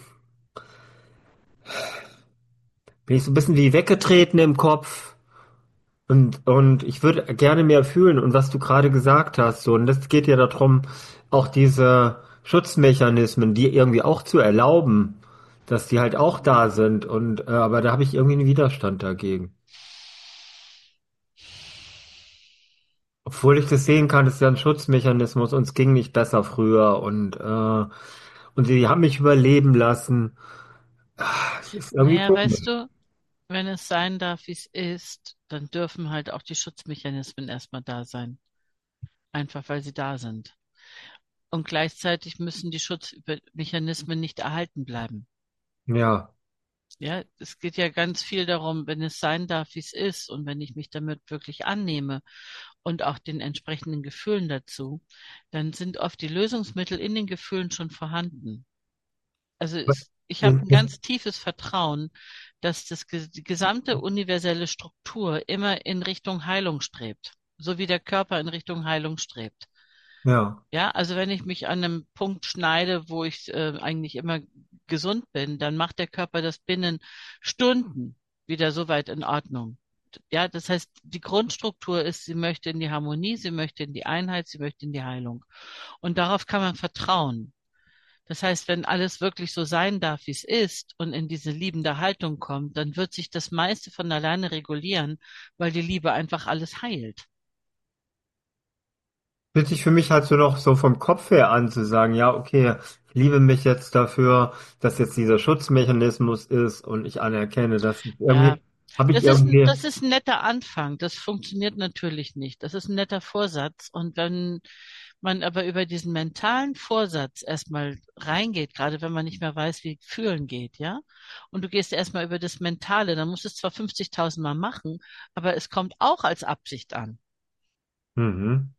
bin ich so ein bisschen wie weggetreten im Kopf. Und, und ich würde gerne mehr fühlen. Und was du gerade gesagt hast, so, und das geht ja darum, auch diese Schutzmechanismen, die irgendwie auch zu erlauben, dass die halt auch da sind. Und, äh, aber da habe ich irgendwie einen Widerstand dagegen. Obwohl ich das sehen kann, das ist ja ein Schutzmechanismus, uns ging nicht besser früher und, äh, und sie haben mich überleben lassen. Ah, es ist irgendwie Naja, weißt komisch. du, wenn es sein darf, wie es ist, dann dürfen halt auch die Schutzmechanismen erstmal da sein. Einfach weil sie da sind. Und gleichzeitig müssen die Schutzmechanismen nicht erhalten bleiben. Ja, Ja, es geht ja ganz viel darum, wenn es sein darf, wie es ist und wenn ich mich damit wirklich annehme und auch den entsprechenden Gefühlen dazu, dann sind oft die Lösungsmittel in den Gefühlen schon vorhanden. Also es, ich habe ein ganz tiefes Vertrauen, dass das, ge- die gesamte universelle Struktur immer in Richtung Heilung strebt, so wie der Körper in Richtung Heilung strebt. ja, Ja, also wenn ich mich an einem Punkt schneide, wo ich äh, eigentlich immer gesund bin, dann macht der Körper das binnen Stunden wieder so weit in Ordnung. Ja, das heißt, die Grundstruktur ist, sie möchte in die Harmonie, sie möchte in die Einheit, sie möchte in die Heilung. Und darauf kann man vertrauen. Das heißt, wenn alles wirklich so sein darf, wie es ist und in diese liebende Haltung kommt, dann wird sich das meiste von alleine regulieren, weil die Liebe einfach alles heilt. Fühlt sich für mich halt so noch so vom Kopf her an zu sagen, ja, okay, ich liebe mich jetzt dafür, dass jetzt dieser Schutzmechanismus ist und ich anerkenne, dass ich Ja, irgendwie, habe ich das ist ein, irgendwie, das ist ein netter Anfang. Das funktioniert natürlich nicht. Das ist ein netter Vorsatz. Und wenn man aber über diesen mentalen Vorsatz erstmal reingeht, gerade wenn man nicht mehr weiß, wie fühlen geht, ja, und du gehst erstmal über das Mentale, dann musst du es zwar fünfzigtausend Mal machen, aber es kommt auch als Absicht an. mhm.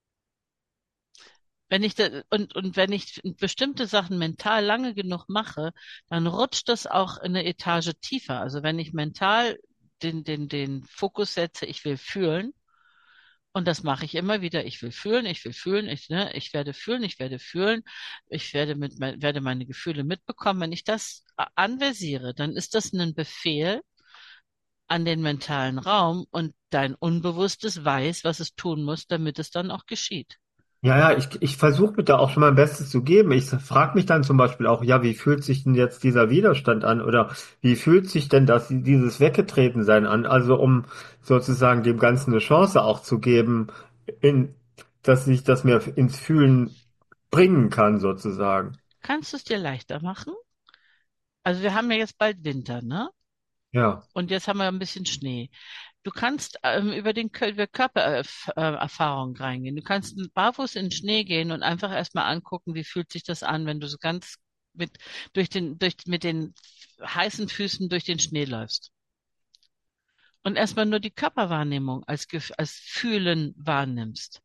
Wenn ich da, und, und wenn ich bestimmte Sachen mental lange genug mache, dann rutscht das auch in eine Etage tiefer. Also wenn ich mental den, den, den Fokus setze, ich will fühlen, und das mache ich immer wieder. Ich will fühlen, ich will fühlen, ich, ne, ich werde fühlen, ich werde fühlen, ich werde mit, werde meine Gefühle mitbekommen. Wenn ich das anversiere, dann ist das ein Befehl an den mentalen Raum und dein Unbewusstes weiß, was es tun muss, damit es dann auch geschieht. Ja, ja, ich, ich versuche mir da auch schon mein Bestes zu geben. Ich frage mich dann zum Beispiel auch, ja, wie fühlt sich denn jetzt dieser Widerstand an? Oder wie fühlt sich denn das, dieses Weggetretensein an? Also um sozusagen dem Ganzen eine Chance auch zu geben, in, dass ich das mir ins Fühlen bringen kann, sozusagen. Kannst du es dir leichter machen? Also wir haben ja jetzt bald Winter, ne? Ja. Und jetzt haben wir ein bisschen Schnee. Du kannst ähm, über den Kö- über Körpererfahrung reingehen. Du kannst barfuß in den Schnee gehen und einfach erstmal angucken, wie fühlt sich das an, wenn du so ganz mit durch den durch mit den heißen Füßen durch den Schnee läufst. Und erstmal nur die Körperwahrnehmung als Gef- als Fühlen wahrnimmst.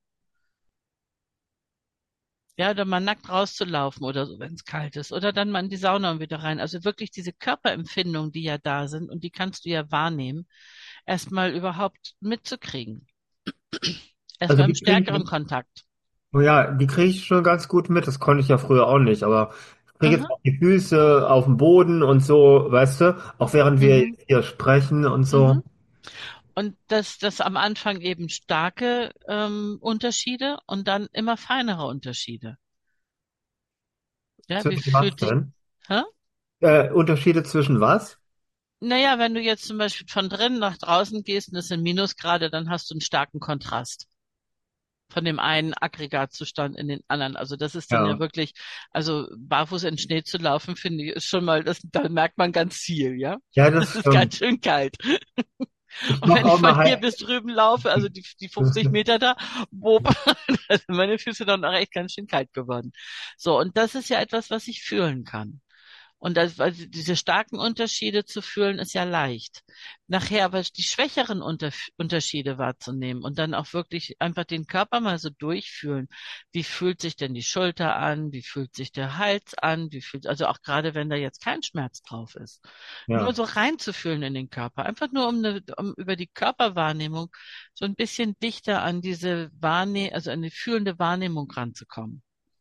Ja, oder mal nackt rauszulaufen oder so, wenn es kalt ist. Oder dann mal in die Sauna und wieder rein. Also wirklich diese Körperempfindungen, die ja da sind und die kannst du ja wahrnehmen, erstmal überhaupt mitzukriegen. Also Erstmal im die kriege stärkeren ich, Kontakt. oh ja, die kriege ich schon ganz gut mit. Das konnte ich ja früher auch nicht. Aber ich kriege jetzt Aha. auch die Füße auf dem Boden und so, weißt du, auch während wir Mhm. jetzt hier sprechen und so. Mhm. Und das, das am Anfang eben starke ähm, Unterschiede und dann immer feinere Unterschiede. Ja, wie Zwischen was fühlt sich, denn? hä? Äh, Unterschiede zwischen was? Naja, wenn du jetzt zum Beispiel von drinnen nach draußen gehst und es sind Minusgrade, dann hast du einen starken Kontrast von dem einen Aggregatzustand in den anderen. Also das ist dann ja Ja. wirklich, also barfuß in Schnee zu laufen, finde ich, ist schon mal, das, da merkt man ganz viel, ja. Ja, Das das ist ganz stimmt. schön kalt. Ich Und mache wenn ich auch von mal hier halt. bis drüben laufe, also die, die fünfzig Meter da, bob, da sind meine Füße dann auch echt ganz schön kalt geworden. So, und das ist ja etwas, was ich fühlen kann. Und das, also diese starken Unterschiede zu fühlen, ist ja leicht. Nachher aber die schwächeren Unter Unterschiede wahrzunehmen und dann auch wirklich einfach den Körper mal so durchfühlen. Wie fühlt sich denn die Schulter an? Wie fühlt sich der Hals an? Wie fühlt, also auch gerade wenn da jetzt kein Schmerz drauf ist. Nur Ja. so reinzufühlen in den Körper. Einfach nur um, eine, um über die Körperwahrnehmung so ein bisschen dichter an diese Wahrnehmung, also an die fühlende Wahrnehmung ranzukommen.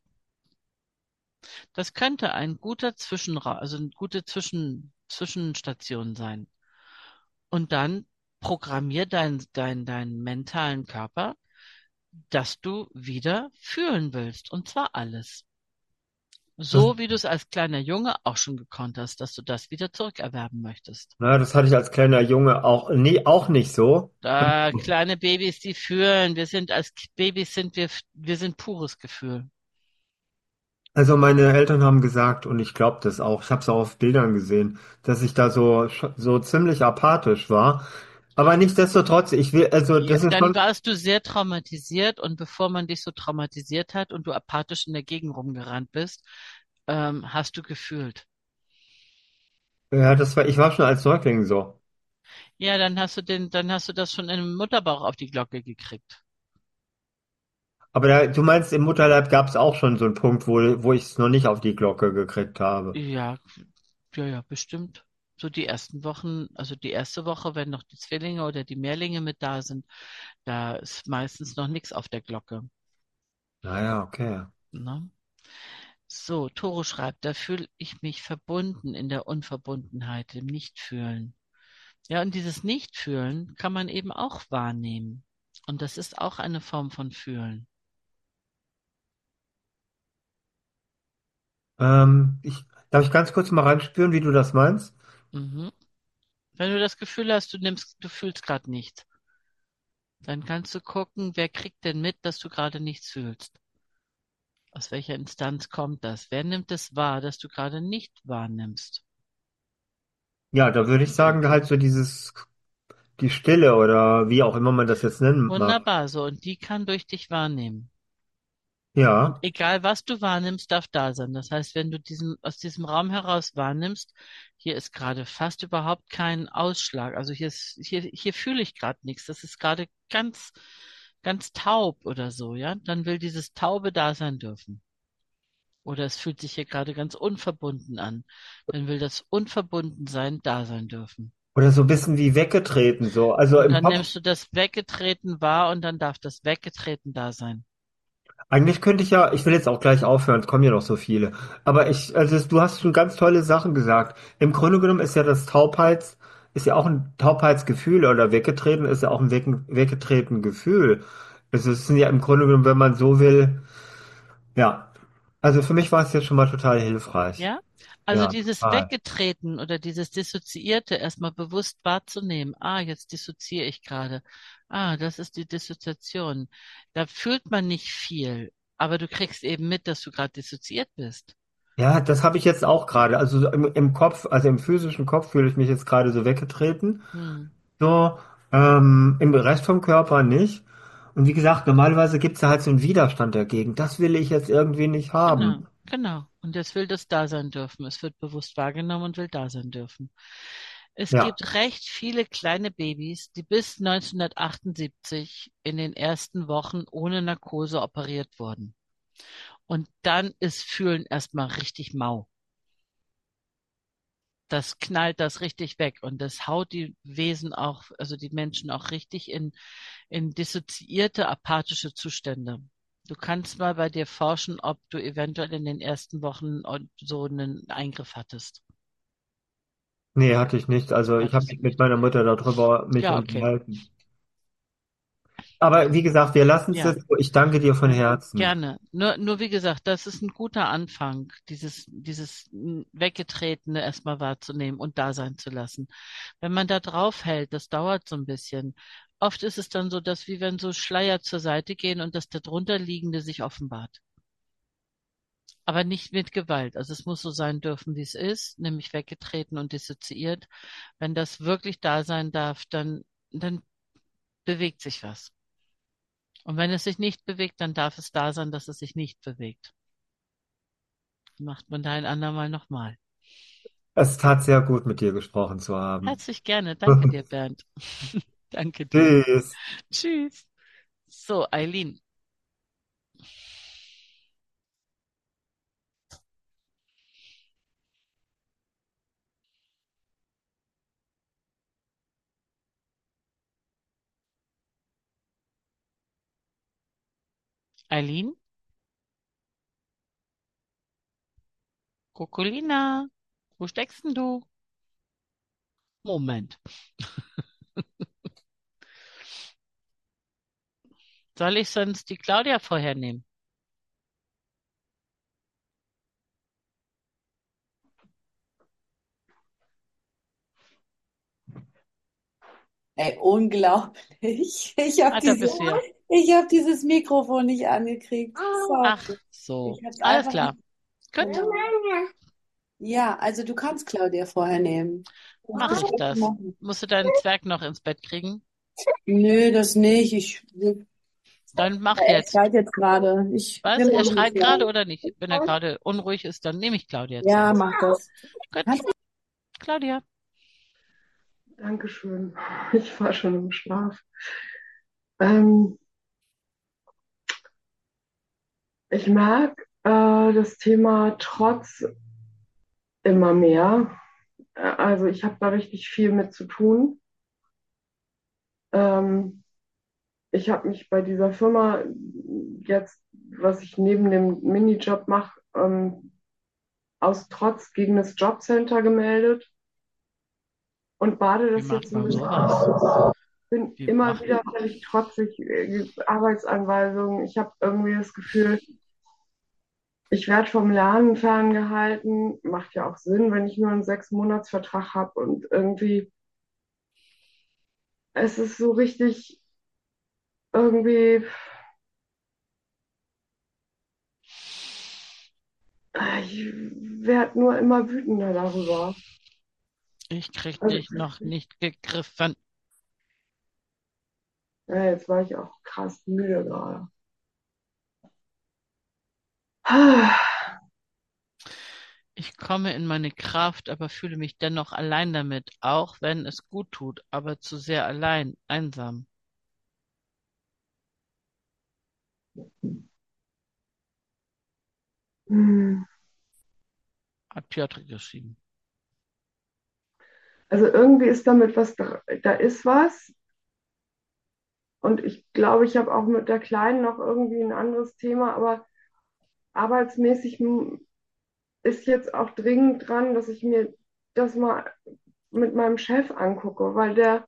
Das könnte ein guter Zwischenra also eine gute Zwischen Zwischenstation sein. Und dann programmier deinen dein, deinen mentalen Körper, dass du wieder fühlen willst. Und zwar alles. Das, So wie du es als kleiner Junge auch schon gekonnt hast, dass du das wieder zurückerwerben möchtest. na, das hatte ich als kleiner Junge auch, nee, auch nicht so. Da, kleine Babys, die fühlen. Wir sind als Babys sind wir, wir sind pures Gefühl. Also meine Eltern haben gesagt, und ich glaube das auch, ich habe es auch auf Bildern gesehen, dass ich da so, so ziemlich apathisch war. Aber nichtsdestotrotz, ich will, also Ja, das ist dann schon, warst du sehr traumatisiert und bevor man dich so traumatisiert hat und du apathisch in der Gegend rumgerannt bist, ähm, hast du gefühlt. ja, das war, ich war schon als Säugling so. Ja, dann hast du den, dann hast du das schon im Mutterbauch auf die Glocke gekriegt. Aber da, du meinst, im Mutterleib gab es auch schon so einen Punkt, wo, wo ich es noch nicht auf die Glocke gekriegt habe. Ja, ja, ja, bestimmt. So die ersten Wochen, also die erste Woche, wenn noch die Zwillinge oder die Mehrlinge mit da sind, da ist meistens noch nichts auf der Glocke. Naja, okay. Ne? So, Toro schreibt, da fühle ich mich verbunden in der Unverbundenheit, im Nichtfühlen. Ja, und dieses Nichtfühlen kann man eben auch wahrnehmen. Und das ist auch eine Form von Fühlen. Ähm, ich, darf ich ganz kurz mal reinspüren, wie du das meinst? Mhm. Wenn du das Gefühl hast, du nimmst, du fühlst gerade nichts, dann kannst du gucken, wer kriegt denn mit, dass du gerade nichts fühlst? Aus welcher Instanz kommt das? Wer nimmt es wahr, dass du gerade nicht wahrnimmst? Ja, da würde ich sagen, halt so dieses, die Stille oder wie auch immer man das jetzt nennen mag. Wunderbar, so, und die kann durch dich wahrnehmen. Und Ja, egal was du wahrnimmst, darf da sein. Das heißt, wenn du diesen, aus diesem Raum heraus wahrnimmst, hier ist gerade fast überhaupt kein Ausschlag. Also hier ist, hier, hier fühle ich gerade nichts. Das ist gerade ganz, ganz taub oder so, ja. Dann will dieses Taube da sein dürfen. Oder es fühlt sich hier gerade ganz unverbunden an. Dann will das Unverbundensein da sein dürfen. oder so ein bisschen wie weggetreten, so. Also Und im dann Kopf, nimmst du das Weggetreten wahr und dann darf das Weggetreten da sein. eigentlich könnte ich ja, ich will jetzt auch gleich aufhören, es kommen ja noch so viele. Aber ich, also es- du hast schon ganz tolle Sachen gesagt. Im Grunde genommen ist ja das Taubheits, ist ja auch ein Taubheitsgefühl oder weggetreten ist ja auch ein Weg, weggetreten Gefühl. Es ist ja im Grunde genommen, wenn man so will, ja. Also für mich war es jetzt schon mal total hilfreich. Ja? Also Ja, dieses total. Weggetreten oder dieses Dissoziierte erstmal bewusst wahrzunehmen. Ah, jetzt dissoziiere ich gerade. Ah, das ist die Dissoziation. Da fühlt man nicht viel, aber du kriegst eben mit, dass du gerade dissoziiert bist. Ja, das habe ich jetzt auch gerade. Also so im, im Kopf, also im physischen Kopf fühle ich mich jetzt gerade so weggetreten. Hm. So, ähm, im Rest vom Körper nicht. Und wie gesagt, normalerweise gibt es da halt so einen Widerstand dagegen. Das will ich jetzt irgendwie nicht Genau, haben. genau. Und jetzt will das da sein dürfen. Es wird bewusst wahrgenommen und will da sein dürfen. Es Ja. gibt recht viele kleine Babys, die bis neunzehnhundertachtundsiebzig in den ersten Wochen ohne Narkose operiert wurden. Und dann ist Fühlen erstmal richtig mau. Das knallt das richtig weg und das haut die Wesen auch, also die Menschen auch richtig in, in dissoziierte, apathische Zustände. Du kannst mal bei dir forschen, ob du eventuell in den ersten Wochen so einen Eingriff hattest. Nee, hatte ich nicht. Also ich habe Hattest mich du mit nicht? meiner Mutter darüber mich Ja, okay. unterhalten. Aber wie gesagt, wir lassen es Ja. jetzt so. Ich danke dir von Herzen. Gerne. Nur, nur wie gesagt, das ist ein guter Anfang, dieses, dieses mm, Weggetretene erstmal wahrzunehmen und da sein zu lassen. Wenn man da drauf hält, das dauert so ein bisschen. Oft ist es dann so, dass wie wenn so Schleier zur Seite gehen und das darunter liegende sich offenbart. Aber nicht mit Gewalt. Also es muss so sein dürfen, wie es ist, nämlich weggetreten und dissoziiert. Wenn das wirklich da sein darf, dann, dann bewegt sich was. Und wenn es sich nicht bewegt, dann darf es da sein, dass es sich nicht bewegt. Macht man da ein andermal nochmal. Es tat sehr gut, mit dir gesprochen zu haben. Herzlich gerne. Danke dir, Bernd. Danke dir. Tschüss. Tschüss. So, Eileen. Eileen? Kokolina? Wo steckst denn du? Moment. Soll ich sonst die Claudia vorher nehmen? Ey, unglaublich. Ich habe Ah, da diese, bist du ja. ich habe dieses Mikrofon nicht angekriegt. Ach Sorry. so. Ich habe es Alles einfach klar. nicht. Gut. Ja, also du kannst Claudia vorher nehmen. Mach Das ich kannst du das. machen. Musst du deinen Zwerg noch ins Bett kriegen? Nö, das nicht. Ich, Dann mach er jetzt. schreit jetzt gerade. Ich, Was? wir Er machen es schreit ja. gerade oder nicht? Wenn er gerade unruhig ist, dann nehme ich Claudia jetzt Ja, sonst. mach das. Gut. Kannst Claudia. Dankeschön. Ich war schon im Schlaf. Ähm, ich mag äh, das Thema Trotz immer mehr. Äh, Also ich habe da richtig viel mit zu tun. Ähm, ich habe mich bei dieser Firma jetzt, was ich neben dem Minijob mache, ähm, aus Trotz gegen das Jobcenter gemeldet und bade Wie das macht jetzt ein man bisschen sowas? aus. Bin Wie immer macht wieder völlig trotzig, äh, Arbeitsanweisungen. Ich habe irgendwie das Gefühl, ich werde vom Lernen ferngehalten. Macht ja auch Sinn, wenn ich nur einen Sechs-Monats-Vertrag habe und irgendwie, es ist so richtig irgendwie, äh, ich werde nur immer wütender darüber. Ich krieg Also, dich noch nicht gegriffen. ja, jetzt war ich auch krass müde gerade. Ich komme in meine Kraft, aber fühle mich dennoch allein damit, auch wenn es gut tut, aber zu sehr allein, einsam. Hm. Hat Piotr geschrieben. Also irgendwie ist damit was, da, da ist was. Und ich glaube, ich habe auch mit der Kleinen noch irgendwie ein anderes Thema, aber arbeitsmäßig m- ist jetzt auch dringend dran, dass ich mir das mal mit meinem Chef angucke, weil der,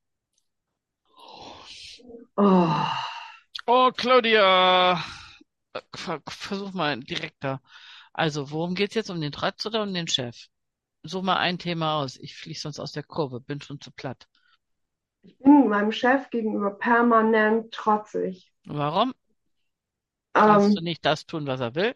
oh, Oh, Claudia! Äh, ver- Versuch mal direkter. Also, worum geht's jetzt? Um den Tratz oder um den Chef? Such mal ein Thema aus. Ich fliege sonst aus der Kurve, bin schon zu platt. ich bin meinem Chef gegenüber permanent trotzig. Warum? Kannst du Ähm, nicht das tun, was er will?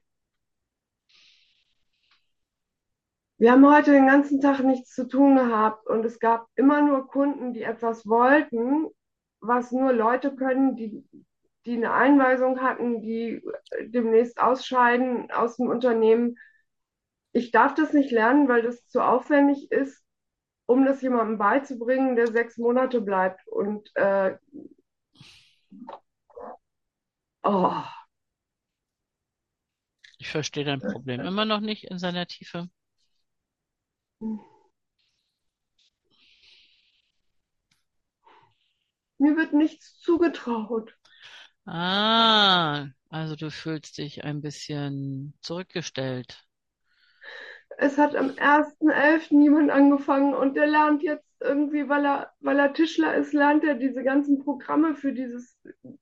Wir haben heute den ganzen Tag nichts zu tun gehabt und es gab immer nur Kunden, die etwas wollten, was nur Leute können, die, die eine Einweisung hatten, die demnächst ausscheiden aus dem Unternehmen. Ich darf das nicht lernen, weil das zu aufwendig ist, um das jemandem beizubringen, der sechs Monate bleibt. Und äh, oh, Ich verstehe dein Problem immer noch nicht in seiner Tiefe. mir wird nichts zugetraut. Ah, also du fühlst dich ein bisschen zurückgestellt. Es hat am ersten elften jemand angefangen und der lernt jetzt irgendwie, weil er, weil er Tischler ist, lernt er diese ganzen Programme für dieses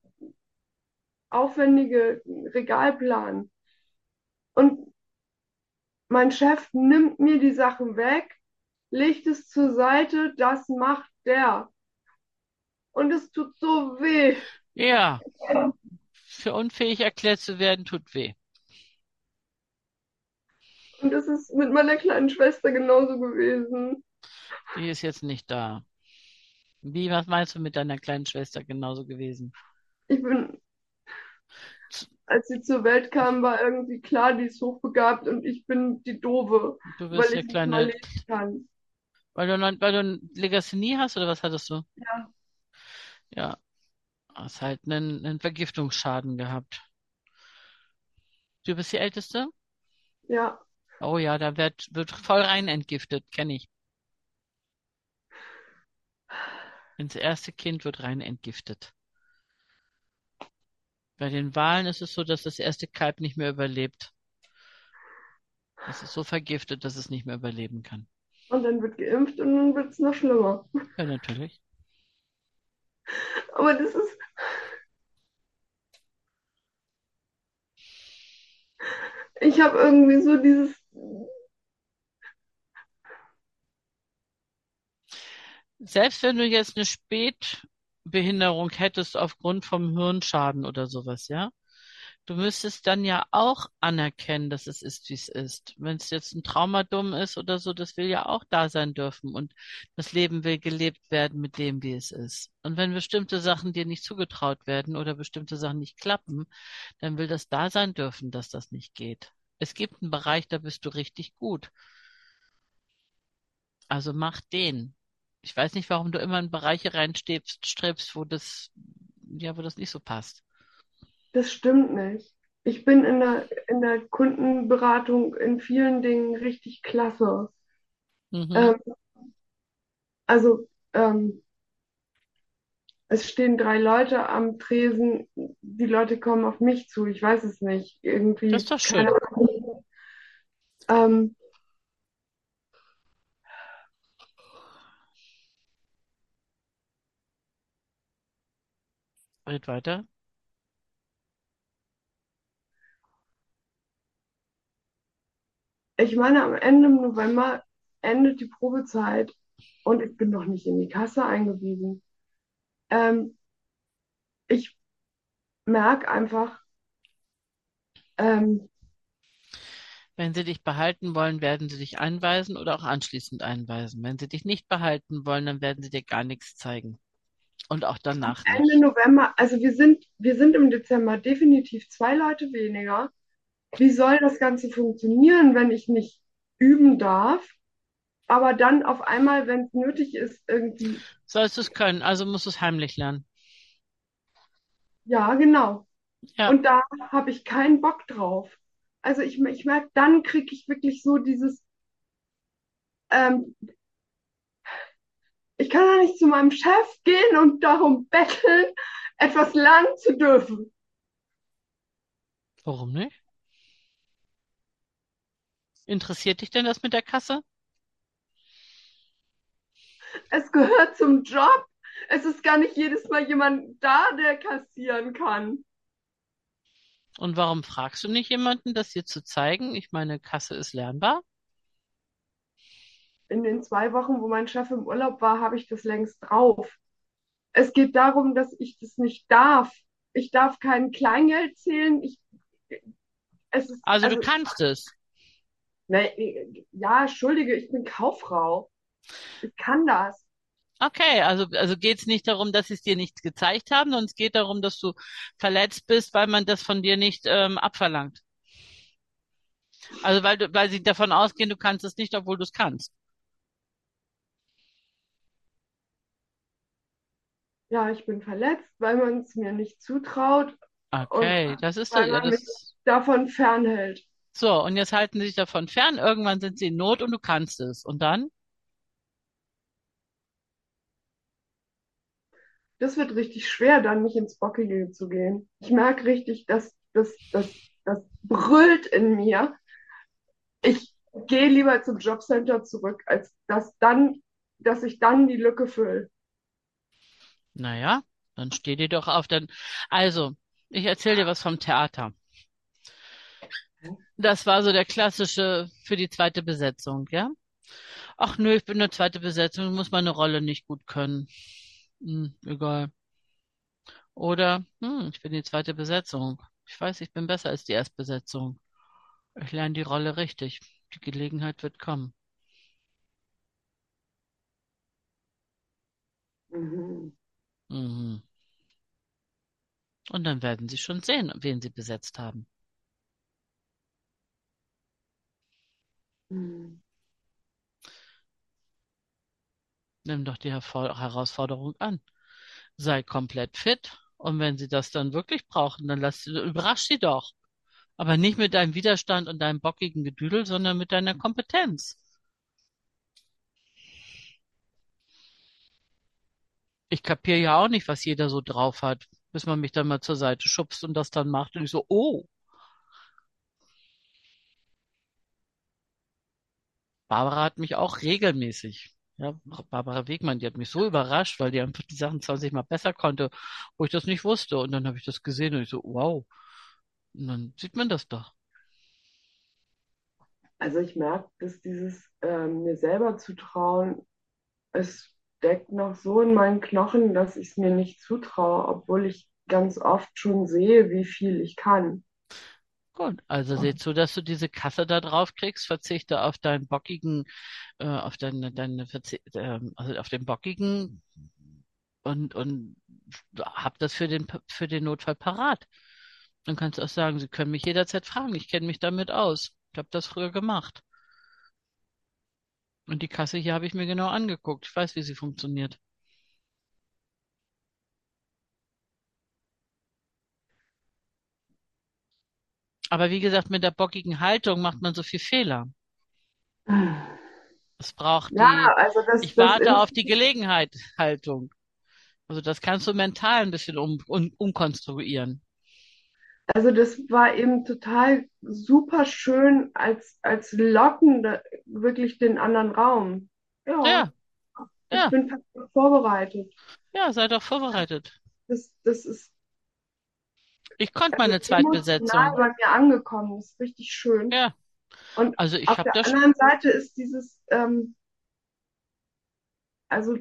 aufwendige Regalplan. Und mein Chef nimmt mir die Sachen weg, legt es zur Seite, das macht der. Und es tut so weh. Ja, für unfähig erklärt zu werden, tut weh. Und es ist mit meiner kleinen Schwester genauso gewesen. Die ist jetzt nicht da. Wie, was meinst du mit deiner kleinen Schwester genauso gewesen? Ich bin, als sie zur Welt kam, war irgendwie klar, die ist hochbegabt und ich bin die Doofe, Du bist weil der ich nicht mal kleine, lesen kann. weil du, noch- weil du Legasthenie hast oder was hattest du? Ja, Ja, hast halt einen, einen Vergiftungsschaden gehabt. Du bist die Älteste? ja. Oh ja, da wird, wird voll rein entgiftet, kenne ich. Ins erste Kind wird rein entgiftet. Bei den Walen ist es so, dass das erste Kalb nicht mehr überlebt. Das ist so vergiftet, dass es nicht mehr überleben kann. Und dann wird geimpft und dann wird es noch schlimmer. Ja, natürlich. Aber das ist, ich habe irgendwie so dieses, Selbst wenn du jetzt eine Spätbehinderung hättest aufgrund vom Hirnschaden oder sowas, ja, du müsstest dann ja auch anerkennen, dass es ist, wie es ist. Wenn es jetzt ein Traumadom ist oder so, das will ja auch da sein dürfen und das Leben will gelebt werden mit dem, wie es ist. Und wenn bestimmte Sachen dir nicht zugetraut werden oder bestimmte Sachen nicht klappen, dann will das da sein dürfen, dass das nicht geht. Es gibt einen Bereich, da bist du richtig gut. Also mach den. Ich weiß nicht, warum du immer in Bereiche reinstrebst, strebst, wo das, ja, wo das nicht so passt. das stimmt nicht. Ich bin in der, in der Kundenberatung in vielen Dingen richtig klasse. Mhm. Ähm, also, ähm, es stehen drei Leute am Tresen, die Leute kommen auf mich zu, ich weiß es nicht, Das ist irgendwie, doch keine schön. Ahnung. Ähm, Red weiter. ich meine, am Ende im November endet die Probezeit und ich bin noch nicht in die Kasse eingewiesen. Ähm, ich merke einfach, ähm, Wenn sie dich behalten wollen, werden sie dich einweisen oder auch anschließend einweisen. Wenn sie dich nicht behalten wollen, dann werden sie dir gar nichts zeigen. Und auch danach Ende nicht. November, also wir sind, wir sind im Dezember definitiv zwei Leute weniger. Wie soll das Ganze funktionieren, wenn ich nicht üben darf, aber dann auf einmal, wenn es nötig ist, irgendwie, Sollst du es können, also musst du es heimlich lernen. ja, genau. Ja, Und da habe ich keinen Bock drauf. Also ich, ich merke, dann kriege ich wirklich so dieses, ähm, ich kann doch nicht zu meinem Chef gehen und darum betteln, etwas lernen zu dürfen. warum nicht? Interessiert dich denn das mit der Kasse? Es gehört zum Job. Es ist gar nicht jedes Mal jemand da, der kassieren kann. Und warum fragst du nicht jemanden, das dir zu zeigen? Ich meine, Kasse ist lernbar. In den zwei Wochen, wo mein Chef im Urlaub war, habe ich das längst drauf. Es geht darum, dass ich das nicht darf. Ich darf kein Kleingeld zählen. Ich, es ist, Also du also, kannst es. ne, ja, entschuldige, ich bin Kauffrau. Ich kann das. Okay, also, also geht es nicht darum, dass sie es dir nicht gezeigt haben, sondern es geht darum, dass du verletzt bist, weil man das von dir nicht ähm, abverlangt. Also weil du, weil sie davon ausgehen, du kannst es nicht, obwohl du es kannst. Ja, ich bin verletzt, weil man es mir nicht zutraut und Okay, das ist doch, weil ja, man mich das. davon fernhält. So, und jetzt halten sie sich davon fern. Irgendwann sind sie in Not und du kannst es. Und dann? Das wird richtig schwer, dann nicht ins Bockige zu gehen. Ich merke richtig, dass das, das, das brüllt in mir. Ich gehe lieber zum Jobcenter zurück, als dass dann, dass ich dann die Lücke fülle. Naja, dann steh dir doch auf. Dann, also, ich erzähle dir was vom Theater. Das war so der klassische für die zweite Besetzung, ja? Ach nö, ich bin eine zweite Besetzung, muss meine Rolle nicht gut können. Hm, egal. Oder, hm, ich bin die zweite Besetzung. Ich weiß, ich bin besser als die Erstbesetzung. Ich lerne die Rolle richtig. Die Gelegenheit wird kommen. Mhm. Mhm. Und dann werden sie schon sehen, wen sie besetzt haben. Mhm. Nimm doch die Hervor Herausforderung an. Sei komplett fit. Und wenn sie das dann wirklich brauchen, dann lass sie, überrasch sie doch. Aber nicht mit deinem Widerstand und deinem bockigen Gedüdel, sondern mit deiner Kompetenz. Ich kapiere ja auch nicht, was jeder so drauf hat, bis man mich dann mal zur Seite schubst und das dann macht und ich so, oh, Barbara hat mich auch regelmäßig, ja, Barbara Wegmann, die hat mich so überrascht, weil die einfach die Sachen zwanzig Mal besser konnte, wo ich das nicht wusste. Und dann habe ich das gesehen und ich so, wow. Und dann sieht man das doch. Also ich merke, dass dieses ähm, mir selber zutrauen, es steckt noch so in meinen Knochen, dass ich es mir nicht zutraue, obwohl ich ganz oft schon sehe, wie viel ich kann. Gut, also seh zu, dass du diese Kasse da drauf kriegst, verzichte auf deinen bockigen, äh, auf deine, deine, Verzi ähm, also auf den bockigen und, und hab das für den, für den Notfall parat. Dann kannst du auch sagen, Sie können mich jederzeit fragen, ich kenne mich damit aus. Ich habe das früher gemacht. Und die Kasse hier habe ich mir genau angeguckt. Ich weiß, wie sie funktioniert. Aber wie gesagt, mit der bockigen Haltung macht man so viel Fehler. Es braucht Ja, die, also das, ich das warte ist, auf die Gelegenheit Haltung. Also das kannst du mental ein bisschen um, um, umkonstruieren. also das war eben total super schön als, als lockende, wirklich den anderen Raum. Ja, Ja, ich ja, bin perfekt vorbereitet. ja, sei doch vorbereitet. Das, das ist Ich konnte also meine emotional Zweitbesetzung. bei mir angekommen. Das ist richtig schön. Ja, Und Also ich auf habe der da schon, anderen Seite ist dieses, ähm, also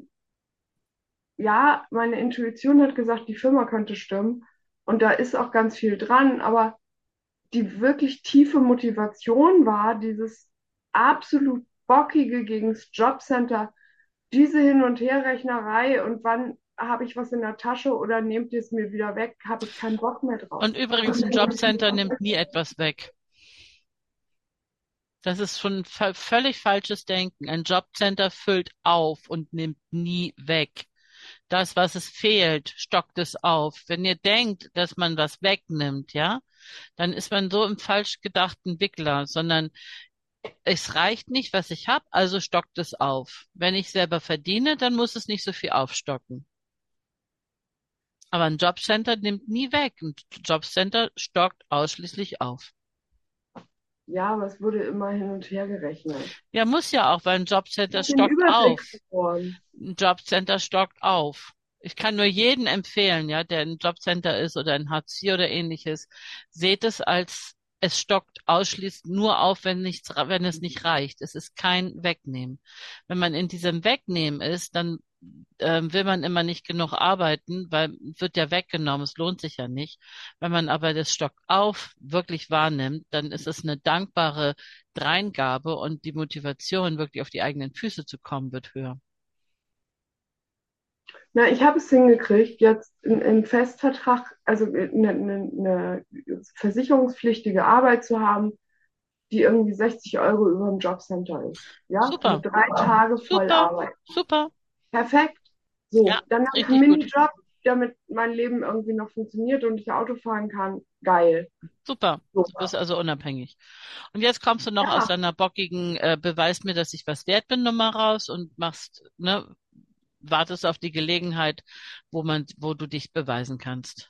ja, meine Intuition hat gesagt, die Firma könnte stimmen und da ist auch ganz viel dran, aber die wirklich tiefe Motivation war, dieses absolut bockige gegen das Jobcenter, diese Hin- und Herrechnerei und wann habe ich was in der Tasche oder nehmt ihr es mir wieder weg, habe ich keinen Bock mehr drauf. und übrigens, ein Jobcenter nimmt nie etwas weg. Das ist schon v- völlig falsches Denken. Ein Jobcenter füllt auf und nimmt nie weg. Das, was es fehlt, stockt es auf. Wenn ihr denkt, dass man was wegnimmt, ja, dann ist man so im falsch gedachten Wickler, sondern es reicht nicht, was ich habe, also stockt es auf. Wenn ich selber verdiene, dann muss es nicht so viel aufstocken. Aber ein Jobcenter nimmt nie weg. Ein Jobcenter stockt ausschließlich auf. Ja, aber es wurde immer hin und her gerechnet. Ja, muss ja auch, weil ein Ich Jobcenter habe den stockt Überblick auf. verloren. Ein Jobcenter stockt auf. Ich kann nur jedem empfehlen, ja, der ein Jobcenter ist oder ein Hartz vier oder ähnliches, seht es als es stockt ausschließlich nur auf, wenn nichts, wenn es nicht reicht. Es ist kein Wegnehmen. Wenn man in diesem Wegnehmen ist, dann ähm, will man immer nicht genug arbeiten, weil wird ja weggenommen, es lohnt sich ja nicht. Wenn man aber das stockt auf wirklich wahrnimmt, dann ist es eine dankbare Dreingabe und die Motivation, wirklich auf die eigenen Füße zu kommen, wird höher. Na, ich habe es hingekriegt, jetzt einen Festvertrag, also eine, eine, eine versicherungspflichtige Arbeit zu haben, die irgendwie sechzig Euro über dem Jobcenter ist. Ja, für Super, drei Tage voll super, Arbeit. super. Perfekt. So, Ja, dann habe ich einen richtig gut. Minijob, damit mein Leben irgendwie noch funktioniert und ich Auto fahren kann. Geil. Super. So. Du bist also unabhängig. Und jetzt kommst du noch aus Ja, deiner bockigen äh, Beweis mir, dass ich was wert bin Nummer raus und machst, ne, wartest auf die Gelegenheit, wo man, wo du dich beweisen kannst.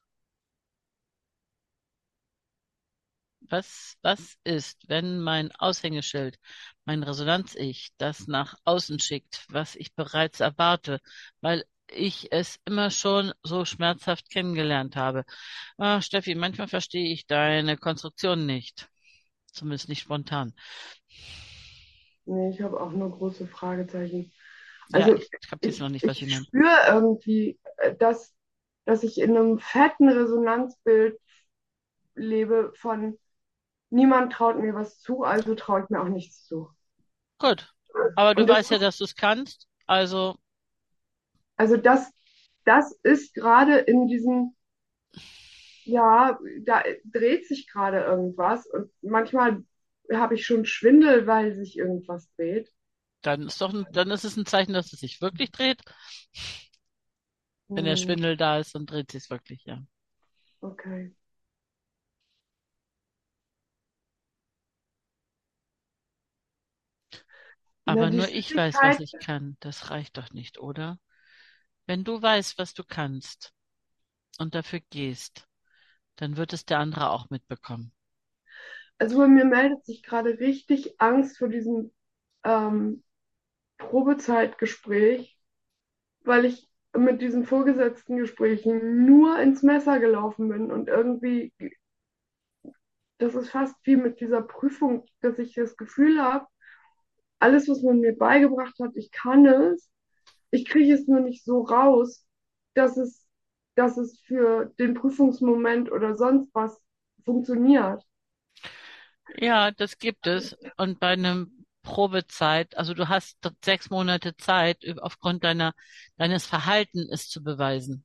Was, was ist, wenn mein Aushängeschild, mein Resonanz-Ich, das nach außen schickt, was ich bereits erwarte, weil ich es immer schon so schmerzhaft kennengelernt habe. Ah, Steffi, manchmal verstehe ich deine Konstruktion nicht. Zumindest nicht spontan. nee, ich habe auch nur große Fragezeichen. Ja, Also ich kapiere jetzt noch ich, nicht, was ich sie meint. spüre irgendwie, äh, dass, dass ich in einem fetten Resonanzbild lebe von niemand traut mir was zu, also traue ich mir auch nichts zu. Gut. Aber du Und das weißt ja, ist, dass du es kannst. Also, also das, das ist gerade in diesem, ja, da dreht sich gerade irgendwas und manchmal habe ich schon Schwindel, weil sich irgendwas dreht. dann ist doch, ein, dann ist es ein Zeichen, dass es sich wirklich dreht. Wenn der Hm, Schwindel da ist, dann dreht es sich wirklich, ja. okay. Na, Aber die nur ich weiß, was Schwierigkeit, ich kann. Das reicht doch nicht, oder? Wenn du weißt, was du kannst und dafür gehst, dann wird es der andere auch mitbekommen. also bei mir meldet sich gerade richtig Angst vor diesem ähm, Probezeitgespräch, weil ich mit diesen vorgesetzten Gesprächen nur ins Messer gelaufen bin und irgendwie, das ist fast wie mit dieser Prüfung, dass ich das Gefühl habe, alles, was man mir beigebracht hat, ich kann es, ich kriege es nur nicht so raus, dass es, dass es für den Prüfungsmoment oder sonst was funktioniert. Ja, das gibt es. Und bei einem Probezeit, also du hast sechs Monate Zeit, aufgrund deiner, deines Verhaltens es zu beweisen.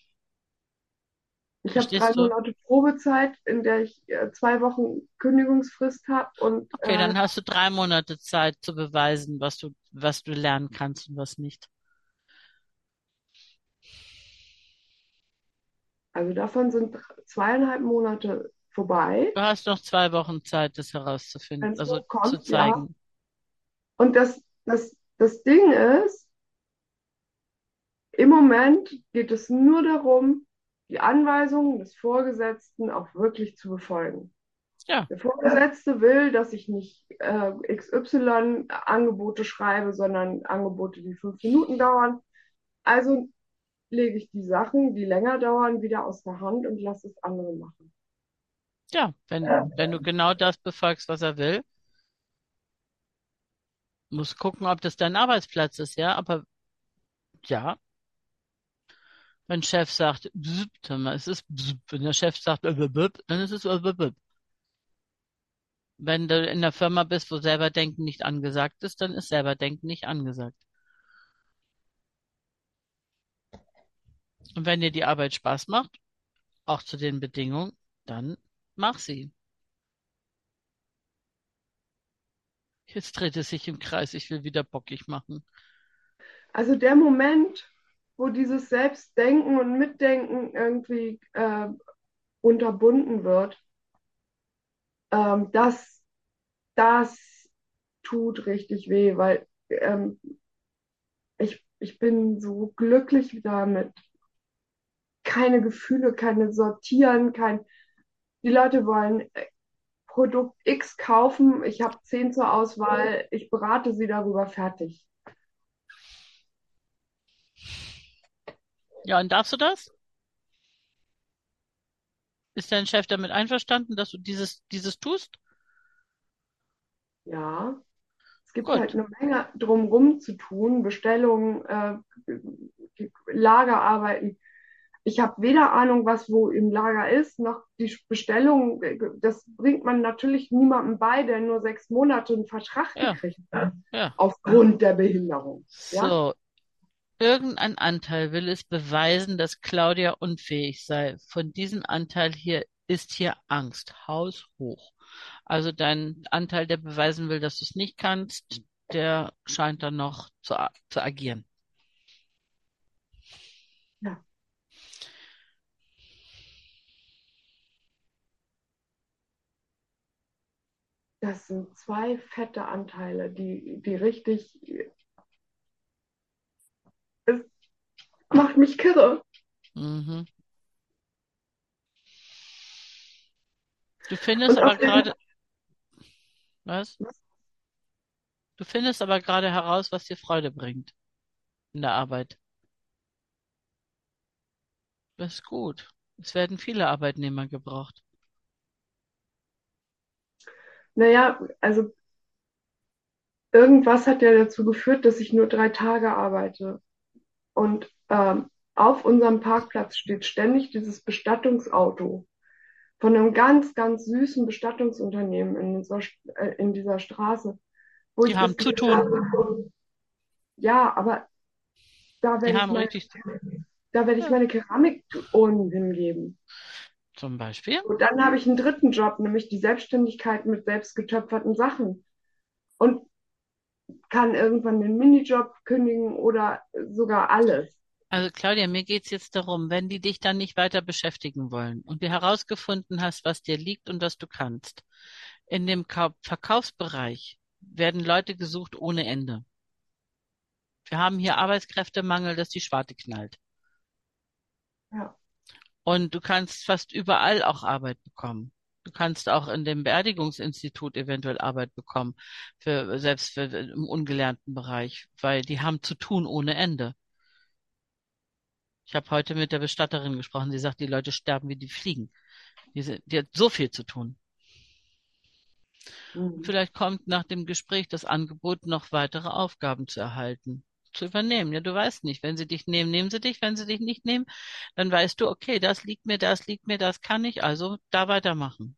Ich habe drei Verstehst du? Monate Probezeit, in der ich äh, zwei Wochen Kündigungsfrist habe und Okay, äh, dann hast du drei Monate Zeit zu beweisen, was du, was du lernen kannst und was nicht. also davon sind zweieinhalb Monate vorbei, Du hast noch zwei Wochen Zeit, das herauszufinden, wenn es also zu hochkommt, ja. zeigen. Und das, das, das Ding ist, im Moment geht es nur darum, die Anweisungen des Vorgesetzten auch wirklich zu befolgen. Ja, Der Vorgesetzte will, dass ich nicht äh, X Y-Angebote schreibe, sondern Angebote, die fünf Minuten dauern. Also lege ich die Sachen, die länger dauern, wieder aus der Hand und lasse es andere machen. Ja, wenn, wenn du genau das befolgst, was er will, musst gucken, ob das dein Arbeitsplatz ist, ja. Aber ja, wenn Chef sagt, bzz, dann ist es bzz. Wenn der Chef sagt, äh, bzz, dann ist es äh, bzz. Wenn du in der Firma bist, wo selber Denken nicht angesagt ist, dann ist selber Denken nicht angesagt. Und wenn dir die Arbeit Spaß macht, auch zu den Bedingungen, dann mach sie. Jetzt dreht es sich im Kreis, ich will wieder bockig machen. Also der Moment, wo dieses Selbstdenken und Mitdenken irgendwie äh, unterbunden wird, ähm, das, das tut richtig weh, weil ähm, ich, ich bin so glücklich damit. Keine Gefühle, keine Sortieren, kein. Die Leute wollen äh, Produkt X kaufen, ich habe zehn zur Auswahl, ich berate sie darüber, fertig. Ja, und darfst du das? Ist dein Chef damit einverstanden, dass du dieses, dieses tust? Ja, es gibt halt Gut. eine Menge drumherum zu tun, Bestellungen, äh, Lagerarbeiten. Ich habe weder Ahnung, was wo im Lager ist, noch die Bestellung. Das bringt man natürlich niemandem bei, der nur sechs Monate einen Vertrag Ja, gekriegt hat, ja. aufgrund der Behinderung. Ja? So, irgendein Anteil will es beweisen, dass Claudia unfähig sei. Von diesem Anteil hier ist hier Angst, haushoch. Also dein Anteil, der beweisen will, dass du es nicht kannst, der scheint dann noch zu, a- zu agieren. Ja. Das sind zwei fette Anteile, die, die richtig. Es macht mich kirre. Mhm. Du findest Und aber auf den, gerade, was? Du findest aber gerade heraus, was dir Freude bringt in der Arbeit. Das ist gut. Es werden viele Arbeitnehmer gebraucht. naja, also irgendwas hat ja dazu geführt, dass ich nur drei Tage arbeite. Und ähm, auf unserem Parkplatz steht ständig dieses Bestattungsauto von einem ganz, ganz süßen Bestattungsunternehmen in dieser, St- äh, in dieser Straße, wo Die ich das haben zu gesehen tun. habe. Ja, aber da Die werde ich haben meine, richtig, da werde ich ja, meine Keramikurnen hingeben. zum Beispiel. Und dann habe ich einen dritten Job, nämlich die Selbstständigkeit mit selbstgetöpferten Sachen. Und kann irgendwann den Minijob kündigen oder sogar alles. Also Claudia, mir geht's jetzt darum, wenn die dich dann nicht weiter beschäftigen wollen und du herausgefunden hast, was dir liegt und was du kannst. In dem Kau- Verkaufsbereich werden Leute gesucht ohne Ende. Wir haben hier Arbeitskräftemangel, dass die Schwarte knallt. Ja. Und du kannst fast überall auch Arbeit bekommen. Du kannst auch in dem Beerdigungsinstitut eventuell Arbeit bekommen, für, selbst für, im ungelernten Bereich, weil die haben zu tun ohne Ende. Ich habe heute mit der Bestatterin gesprochen. Sie sagt, die Leute sterben wie die Fliegen. Die, sind, die hat so viel zu tun. Und Mhm. vielleicht kommt nach dem Gespräch das Angebot, noch weitere Aufgaben zu erhalten, zu übernehmen. Ja, du weißt nicht. Wenn sie dich nehmen, nehmen sie dich. Wenn sie dich nicht nehmen, dann weißt du, okay, das liegt mir, das liegt mir, das kann ich, also da weitermachen.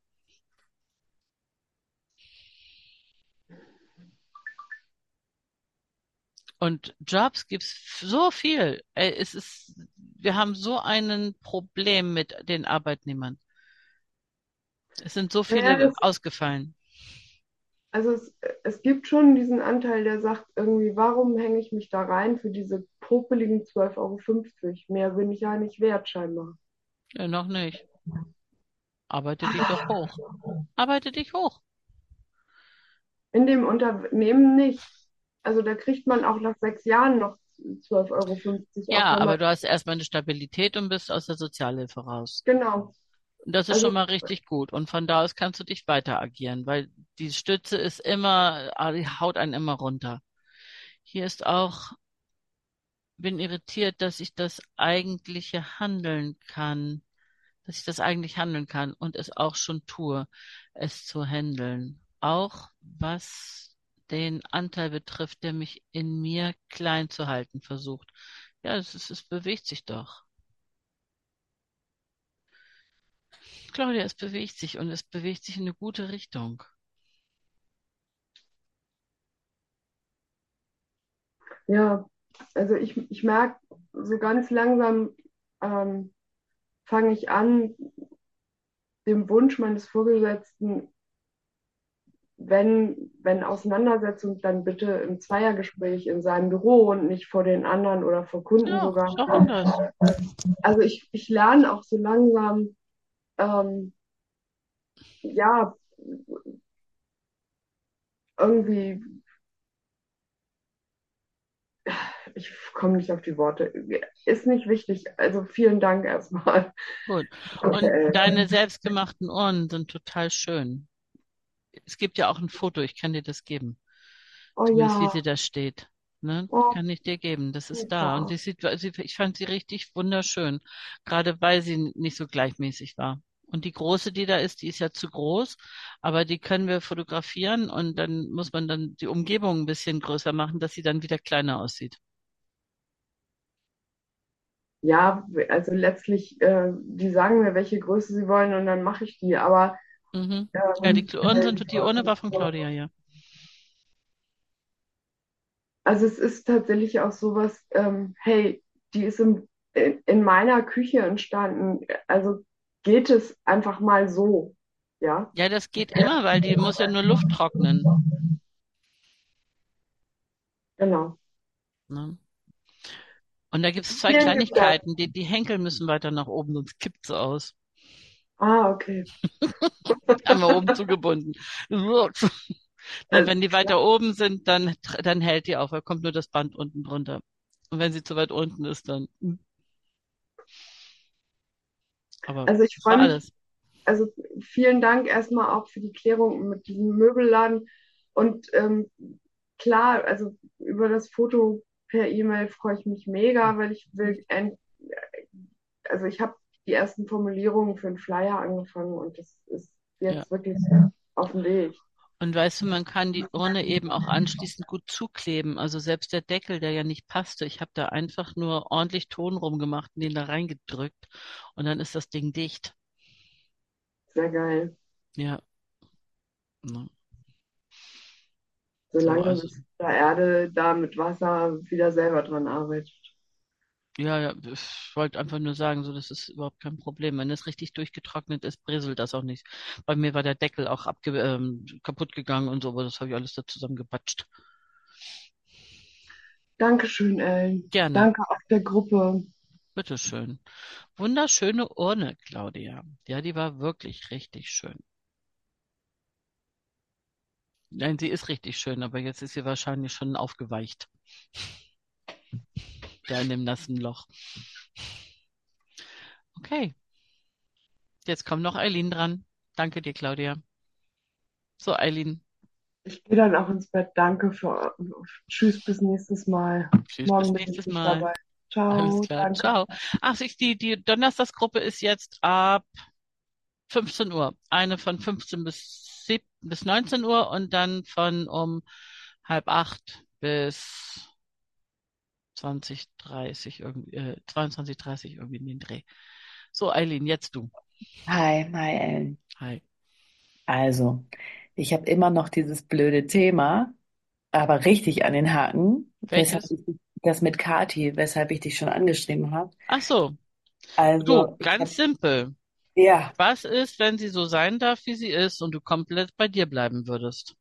Und Jobs gibt's so viel. Ey, es ist, wir haben so ein Problem mit den Arbeitnehmern. Es sind so Naja, viele das, ausgefallen. also es, es gibt schon diesen Anteil, der sagt irgendwie, warum hänge ich mich da rein für diese popeligen zwölf Euro fünfzig? Mehr bin ich ja nicht wert, scheinbar. Ja, noch nicht. Arbeite dich doch hoch. Arbeite dich hoch. In dem Unternehmen nicht. Also da kriegt man auch nach sechs Jahren noch zwölf Euro fünfzig, auch Ja, wenn man, aber du hast erstmal eine Stabilität und bist aus der Sozialhilfe raus. genau. Und das ist Also schon mal richtig gut. Und von da aus kannst du dich weiter agieren, weil die Stütze ist immer, ah, die haut einen immer runter. Hier ist auch, bin irritiert, dass ich das eigentliche handeln kann. dass ich das eigentlich handeln kann und es auch schon tue, es zu handeln. Auch was den Anteil betrifft, der mich in mir klein zu halten versucht. Ja, es, ist, es bewegt sich doch. Claudia, es bewegt sich und es bewegt sich in eine gute Richtung. Ja, also ich, ich merke so ganz langsam, ähm, fange ich an, dem Wunsch meines Vorgesetzten, wenn, wenn Auseinandersetzung, dann bitte im Zweiergespräch in seinem Büro und nicht vor den anderen oder vor Kunden Ja, sogar. ist auch anders. Also ich, ich lerne auch so langsam, ähm, ja, irgendwie, ich komme nicht auf die Worte. Ist nicht wichtig. Also vielen Dank erstmal. Gut. Und Okay. deine selbstgemachten Ohren sind total schön. Es gibt ja auch ein Foto, ich kann dir das geben. Oh Zumindest wie ja, sie da steht. Ne? oh, Kann ich dir geben. Das ist da. Und super. sie sieht, sie, ich fand sie richtig wunderschön. Gerade weil sie nicht so gleichmäßig war. Und die große, die da ist, die ist ja zu groß, aber die können wir fotografieren und dann muss man dann die Umgebung ein bisschen größer machen, dass sie dann wieder kleiner aussieht. Ja, also letztlich, äh, die sagen mir, welche Größe sie wollen und dann mache ich die. Aber Mhm. Ja, die ähm, Ohren sind, die Urne war von Claudia, ja. also es ist tatsächlich auch sowas, ähm, hey, die ist im, in, in meiner Küche entstanden. Also geht es einfach mal so. Ja, Ja, das geht immer, weil die muss ja nur Luft trocknen. genau. Ne? Und da gibt es zwei Vielen lieben Dank. Kleinigkeiten. Die, die Henkel müssen weiter nach oben, sonst kippt sie aus. Ah, okay. Haben wir oben zugebunden. Und Also, wenn die weiter oben sind, dann, dann hält die auf. Da kommt nur das Band unten drunter. Und wenn sie zu weit unten ist, dann. hm. Aber also ich das freue war mich, alles. also vielen Dank erstmal auch für die Klärung mit diesem Möbelladen. Und ähm, klar, also über das Foto per E-Mail freue ich mich mega, weil ich will, end, also ich habe die ersten Formulierungen für einen Flyer angefangen und das ist Ja. jetzt wirklich auf dem Weg. Und weißt du, man kann die Urne eben auch anschließend gut zukleben. Also selbst der Deckel, der ja nicht passte, ich habe da einfach nur ordentlich Ton rumgemacht und den da reingedrückt und dann ist das Ding dicht. Sehr geil. Ja. Ne? So, Solange also, bis der Erde da mit Wasser wieder selber dran arbeitet. ja, ja, ich wollte einfach nur sagen, so, das ist überhaupt kein Problem. Wenn es richtig durchgetrocknet ist, bröselt das auch nicht. Bei mir war der Deckel auch abge ähm, kaputt gegangen und so, aber das habe ich alles da zusammengepatscht. Dankeschön, Ellen. Gerne. Danke auch der Gruppe. Bitteschön. Wunderschöne Urne, Claudia. Ja, die war wirklich richtig schön. Nein, sie ist richtig schön, aber jetzt ist sie wahrscheinlich schon aufgeweicht. Da in dem nassen Loch. Okay, jetzt kommt noch Eileen dran. Danke dir, Claudia. So, Eileen. Ich gehe dann auch ins Bett. Danke für. Tschüss, bis nächstes Mal. Tschüss, Morgen bis bin ich nächstes nicht Mal. dabei. Alles Ciao, klar, danke. ciao. Ach, ich, die, die Donnerstagsgruppe ist jetzt ab fünfzehn Uhr. Eine von fünfzehn bis, sieb- bis neunzehn Uhr und dann von um halb acht bis zwanzig, dreißig, irgendwie, äh, zweiundzwanzig, dreißig irgendwie in den Dreh. So, Eileen, jetzt du. Hi, hi, Ellen. Hi. Also, ich habe immer noch dieses blöde Thema, aber richtig an den Haken, weshalb Welches? ich das mit Kati, weshalb ich dich schon angeschrieben habe. Ach so, du, Also, ich ganz habe, simpel. ja, Was ist, wenn sie so sein darf, wie sie ist und du komplett bei dir bleiben würdest?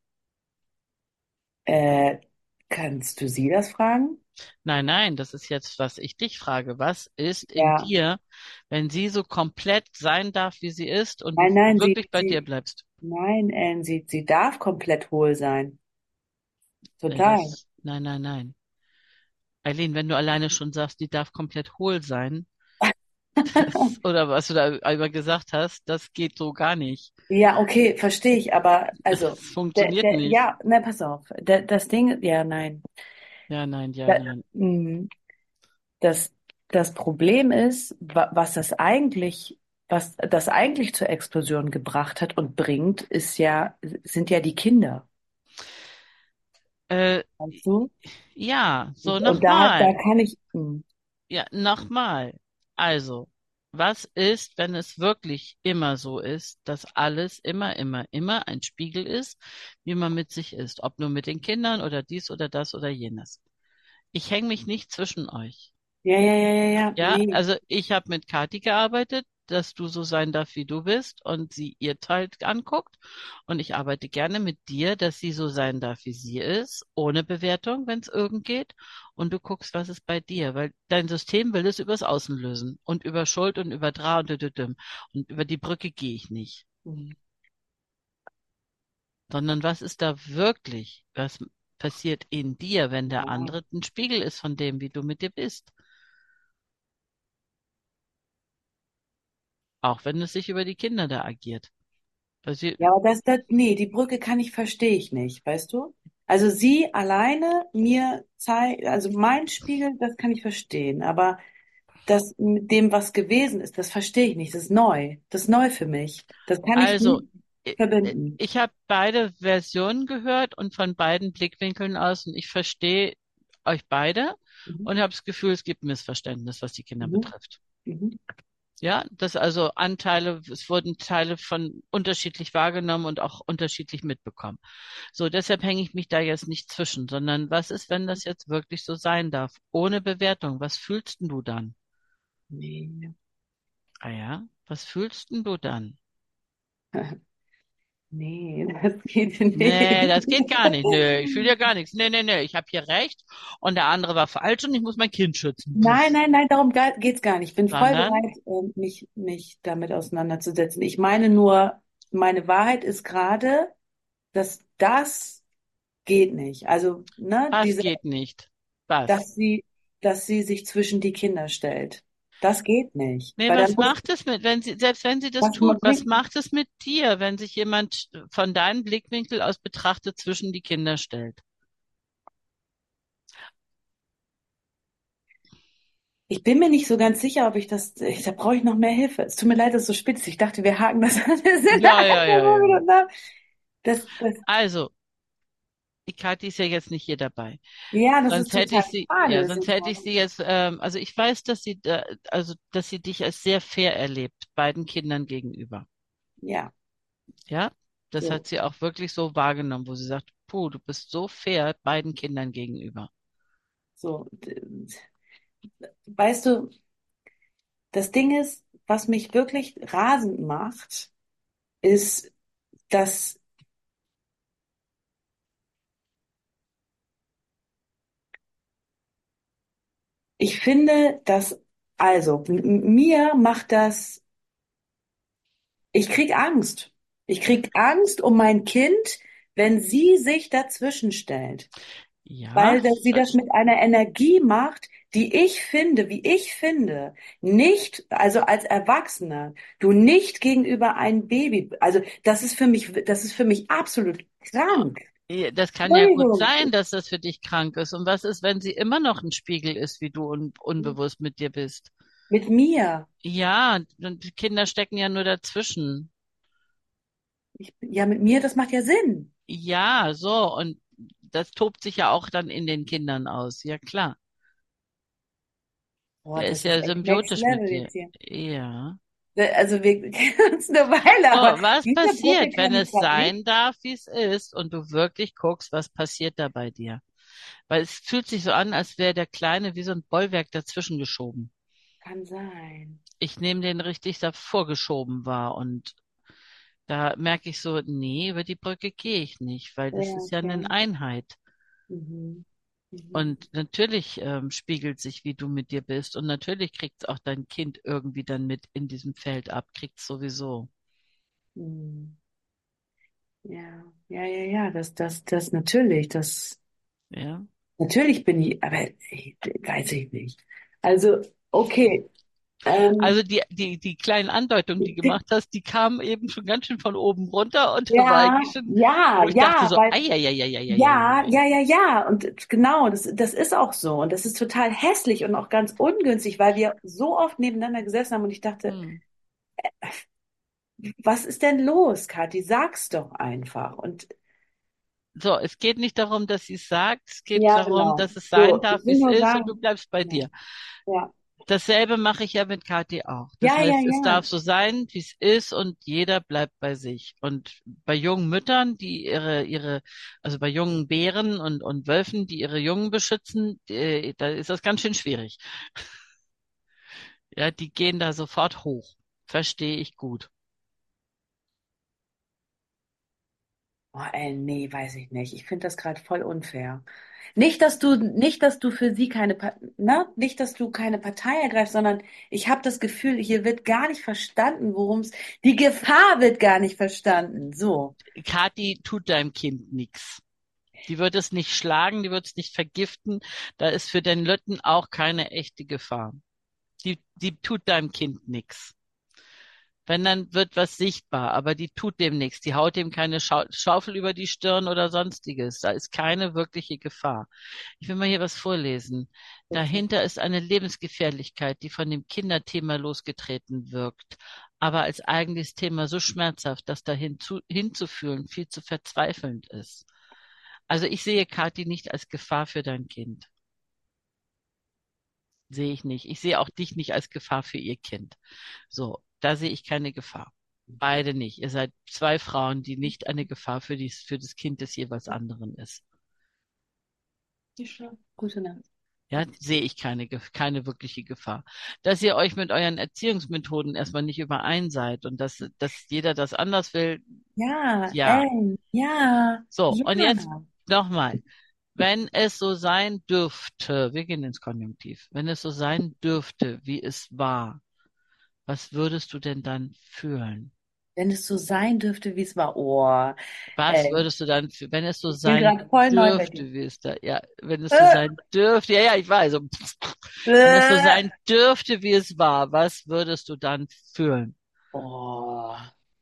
äh, kannst du sie das fragen? Nein, nein, das ist jetzt, was ich dich frage. Was ist in Ja, dir, wenn sie so komplett sein darf, wie sie ist und du nein, nein, sie, wirklich bei dir sie, bleibst? nein, Ellen, sie, sie darf komplett hohl sein. Äh, Total. Das, nein, nein, nein. Eileen, wenn du alleine schon sagst, die darf komplett hohl sein, das, oder was du da einmal gesagt hast, das geht so gar nicht. Ja, okay, verstehe ich, aber Das also, der, funktioniert der, nicht. ja, ne, pass auf. Der, das Ding, ja, nein. Ja, nein, ja, Da, nein. mh, das, das Problem ist, wa- was das eigentlich was das eigentlich zur Explosion gebracht hat und bringt, ist ja, sind ja die Kinder. Äh, Weißt du? ja, so Und, und da, da nochmal. kann ich, hm, Ja, nochmal. Also, was ist, wenn es wirklich immer so ist, dass alles immer, immer, immer ein Spiegel ist, wie man mit sich ist, ob nur mit den Kindern oder dies oder das oder jenes. Ich hänge mich nicht zwischen euch. ja, ja, ja, ja, ja, Ja, nee. also ich habe mit Kathi gearbeitet, dass du so sein darfst, wie du bist und sie ihr Teil anguckt. Und ich arbeite gerne mit dir, dass sie so sein darf, wie sie ist, ohne Bewertung, wenn es irgend geht. Und du guckst, was ist bei dir, weil dein System will es übers Außen lösen und über Schuld und über Dra und düdüdüm. Und über die Brücke gehe ich nicht, Mhm. sondern was ist da wirklich, was passiert in dir, wenn der Ja. andere ein Spiegel ist von dem, wie du mit dir bist. Auch wenn es sich über die Kinder da agiert. Also, Ja, aber das, das, nee, die Brücke kann ich, verstehe ich nicht, weißt du? Also sie alleine mir zeigt, also mein Spiegel, das kann ich verstehen, aber das mit dem, was gewesen ist, das verstehe ich nicht. Das ist neu. Das ist neu für mich. Das kann ich also nicht i- verbinden. ich habe beide Versionen gehört und von beiden Blickwinkeln aus und ich verstehe euch beide Mhm. und habe das Gefühl, es gibt Missverständnis, was die Kinder Mhm. betrifft. Mhm. Ja, dass also Anteile, es wurden Teile von unterschiedlich wahrgenommen und auch unterschiedlich mitbekommen. So, deshalb hänge ich mich da jetzt nicht zwischen, sondern was ist, wenn das jetzt wirklich so sein darf? Ohne Bewertung, was fühlst denn du dann? Nee. Ah ja, was fühlst denn du dann? Nee, das geht Nee, nicht. das geht gar nicht. Nö, ich fühle ja gar nichts. Nee, nee, nee, ich habe hier recht und der andere war falsch und ich muss mein Kind schützen. Puh. Nein, nein, nein, darum ga- geht's gar nicht. Ich bin voll Sondern, bereit, ähm, mich, mich damit auseinanderzusetzen. Ich meine nur, meine Wahrheit ist gerade, dass das geht nicht. Also, ne, was diese, geht nicht? Was? dass sie, dass sie sich zwischen die Kinder stellt. Das geht nicht. Nee, Weil dann was muss, macht es mit, wenn sie, selbst wenn sie das was tut, was bringt, macht es mit dir, wenn sich jemand von deinem Blickwinkel aus betrachtet zwischen die Kinder stellt? ich bin mir nicht so ganz sicher, ob ich das, ich, da brauche ich noch mehr Hilfe. Es tut mir leid, dass es so spitz ist. Ich dachte, wir haken das alles in Ja, ja, ja, ja. einer nach. Das, das, Also, die Kathi ist ja jetzt nicht hier dabei. ja, das ist Sonst hätte total ich sie, schade. ja, Das sonst ist hätte ich sie jetzt, ähm, also ich weiß, dass sie, da, also, dass sie dich als sehr fair erlebt, beiden Kindern gegenüber. ja, Ja, das so, hat sie auch wirklich so wahrgenommen, wo sie sagt, puh, du bist so fair beiden Kindern gegenüber. so. d- Weißt du, das Ding ist, was mich wirklich rasend macht, ist, dass ich finde, dass, also, m- mir macht das, ich krieg Angst. Ich krieg Angst um mein Kind, wenn sie sich dazwischen stellt. Ja, Weil das, sie das mit einer Energie macht, die ich finde, wie ich finde, nicht, also als Erwachsener, du nicht gegenüber einem Baby, also das ist für mich, das ist für mich absolut krank. ja, das kann ja gut Entschuldigung. sein, dass das für dich krank ist. Und was ist, wenn sie immer noch ein Spiegel ist, wie du un unbewusst mit dir bist? Mit mir. Ja, und die Kinder stecken ja nur dazwischen. Ich, ja, mit mir, das macht ja Sinn. Ja, so, und das tobt sich ja auch dann in den Kindern aus. Ja, klar. Boah, Der ist das ist ja echt next symbiotisch mit level dir. jetzt hier. Ja. Also wir kennen uns eine Weile, So, aber was diese Brücke passiert, wenn kann ich es grad nicht. sein darf, wie es ist, und du wirklich guckst, was passiert da bei dir? Weil es fühlt sich so an, als wäre der Kleine wie so ein Bollwerk dazwischen geschoben. Kann sein. Ich nehme den richtig davor geschoben wahr und da merke ich so, nee, über die Brücke gehe ich nicht, weil Ja, das ist ja eine okay. Einheit. Mhm. Mhm. Und natürlich ähm, spiegelt sich, wie du mit dir bist. Und natürlich kriegt auch dein Kind irgendwie dann mit in diesem Feld ab, kriegt sowieso. Mhm. Ja, ja, ja, ja, das, das, das natürlich, das, Ja. natürlich bin ich, aber ich, weiß ich nicht. Also, okay, ähm, Also die, die, die kleinen Andeutungen, die du die, gemacht hast, die kamen eben schon ganz schön von oben runter und da war ja, eigentlich schon, ja, wo ich dachte ja, so, weil, ei, ei, ei, ei, ei, ei, ei, ja, ei. ja, ja, ja, und genau, das, das ist auch so und das ist total hässlich und auch ganz ungünstig, weil wir so oft nebeneinander gesessen haben und ich dachte, Hm. Was ist denn los, Kathi? Sag's doch einfach. Und So, es geht nicht darum, dass sie es sagt, es geht ja, darum, genau. dass es sein So, ich darf, wie will es nur ist und du sagen, bleibst bei ja, dir. ja, Dasselbe mache ich ja mit Kathi auch. Das ja, ja, heißt, es ja. darf so sein, wie es ist und jeder bleibt bei sich. Und bei jungen Müttern, die ihre, ihre, also bei jungen Bären und, und Wölfen, die ihre Jungen beschützen, äh, da ist das ganz schön schwierig. Ja, die gehen da sofort hoch. Verstehe ich gut. Oh, ey, nee, weiß ich nicht. Ich finde das gerade voll unfair. Nicht, dass du, nicht, dass du für sie keine, Pa- ne? Nicht, dass du keine Partei ergreifst, sondern ich habe das Gefühl, hier wird gar nicht verstanden, worum es, die Gefahr wird gar nicht verstanden. So. Kathi tut deinem Kind nichts. Die wird es nicht schlagen, die wird es nicht vergiften. Da ist für den Lütten auch keine echte Gefahr. Die, die tut deinem Kind nichts. Wenn, dann wird was sichtbar, aber die tut dem nichts. Die haut dem keine Schau Schaufel über die Stirn oder sonstiges. Da ist keine wirkliche Gefahr. Ich will mal hier was vorlesen. Okay. Dahinter ist eine Lebensgefährlichkeit, die von dem Kinderthema losgetreten wirkt, aber als eigentliches Thema so schmerzhaft, dass dahin zu, hinzufühlen viel zu verzweifelnd ist. Also ich sehe Kathi nicht als Gefahr für dein Kind. Sehe ich nicht. Ich sehe auch dich nicht als Gefahr für ihr Kind. So, da sehe ich keine Gefahr. Beide nicht. Ihr seid zwei Frauen, die nicht eine Gefahr für dies, für das Kind des jeweils anderen ist. Gute Nacht. Ja, sehe ich keine, Ge- keine wirkliche Gefahr. Dass ihr euch mit euren Erziehungsmethoden erstmal nicht überein seid und dass, dass jeder das anders will, Ja, ja. ey, ja, So, und jetzt ja. nochmal. Wenn es so sein dürfte, wir gehen ins Konjunktiv, wenn es so sein dürfte, wie es war, was würdest du denn dann fühlen? Wenn es so sein dürfte, wie es war. Oh, Was ey, würdest du dann, fü- wenn es so ich bin sein gerade voll neu bei dir. dürfte, wie es da, ja, wenn es so Äh, sein dürfte, ja, ja, ich weiß, so, wenn es so äh. sein dürfte, wie es war, was würdest du dann fühlen? Oh,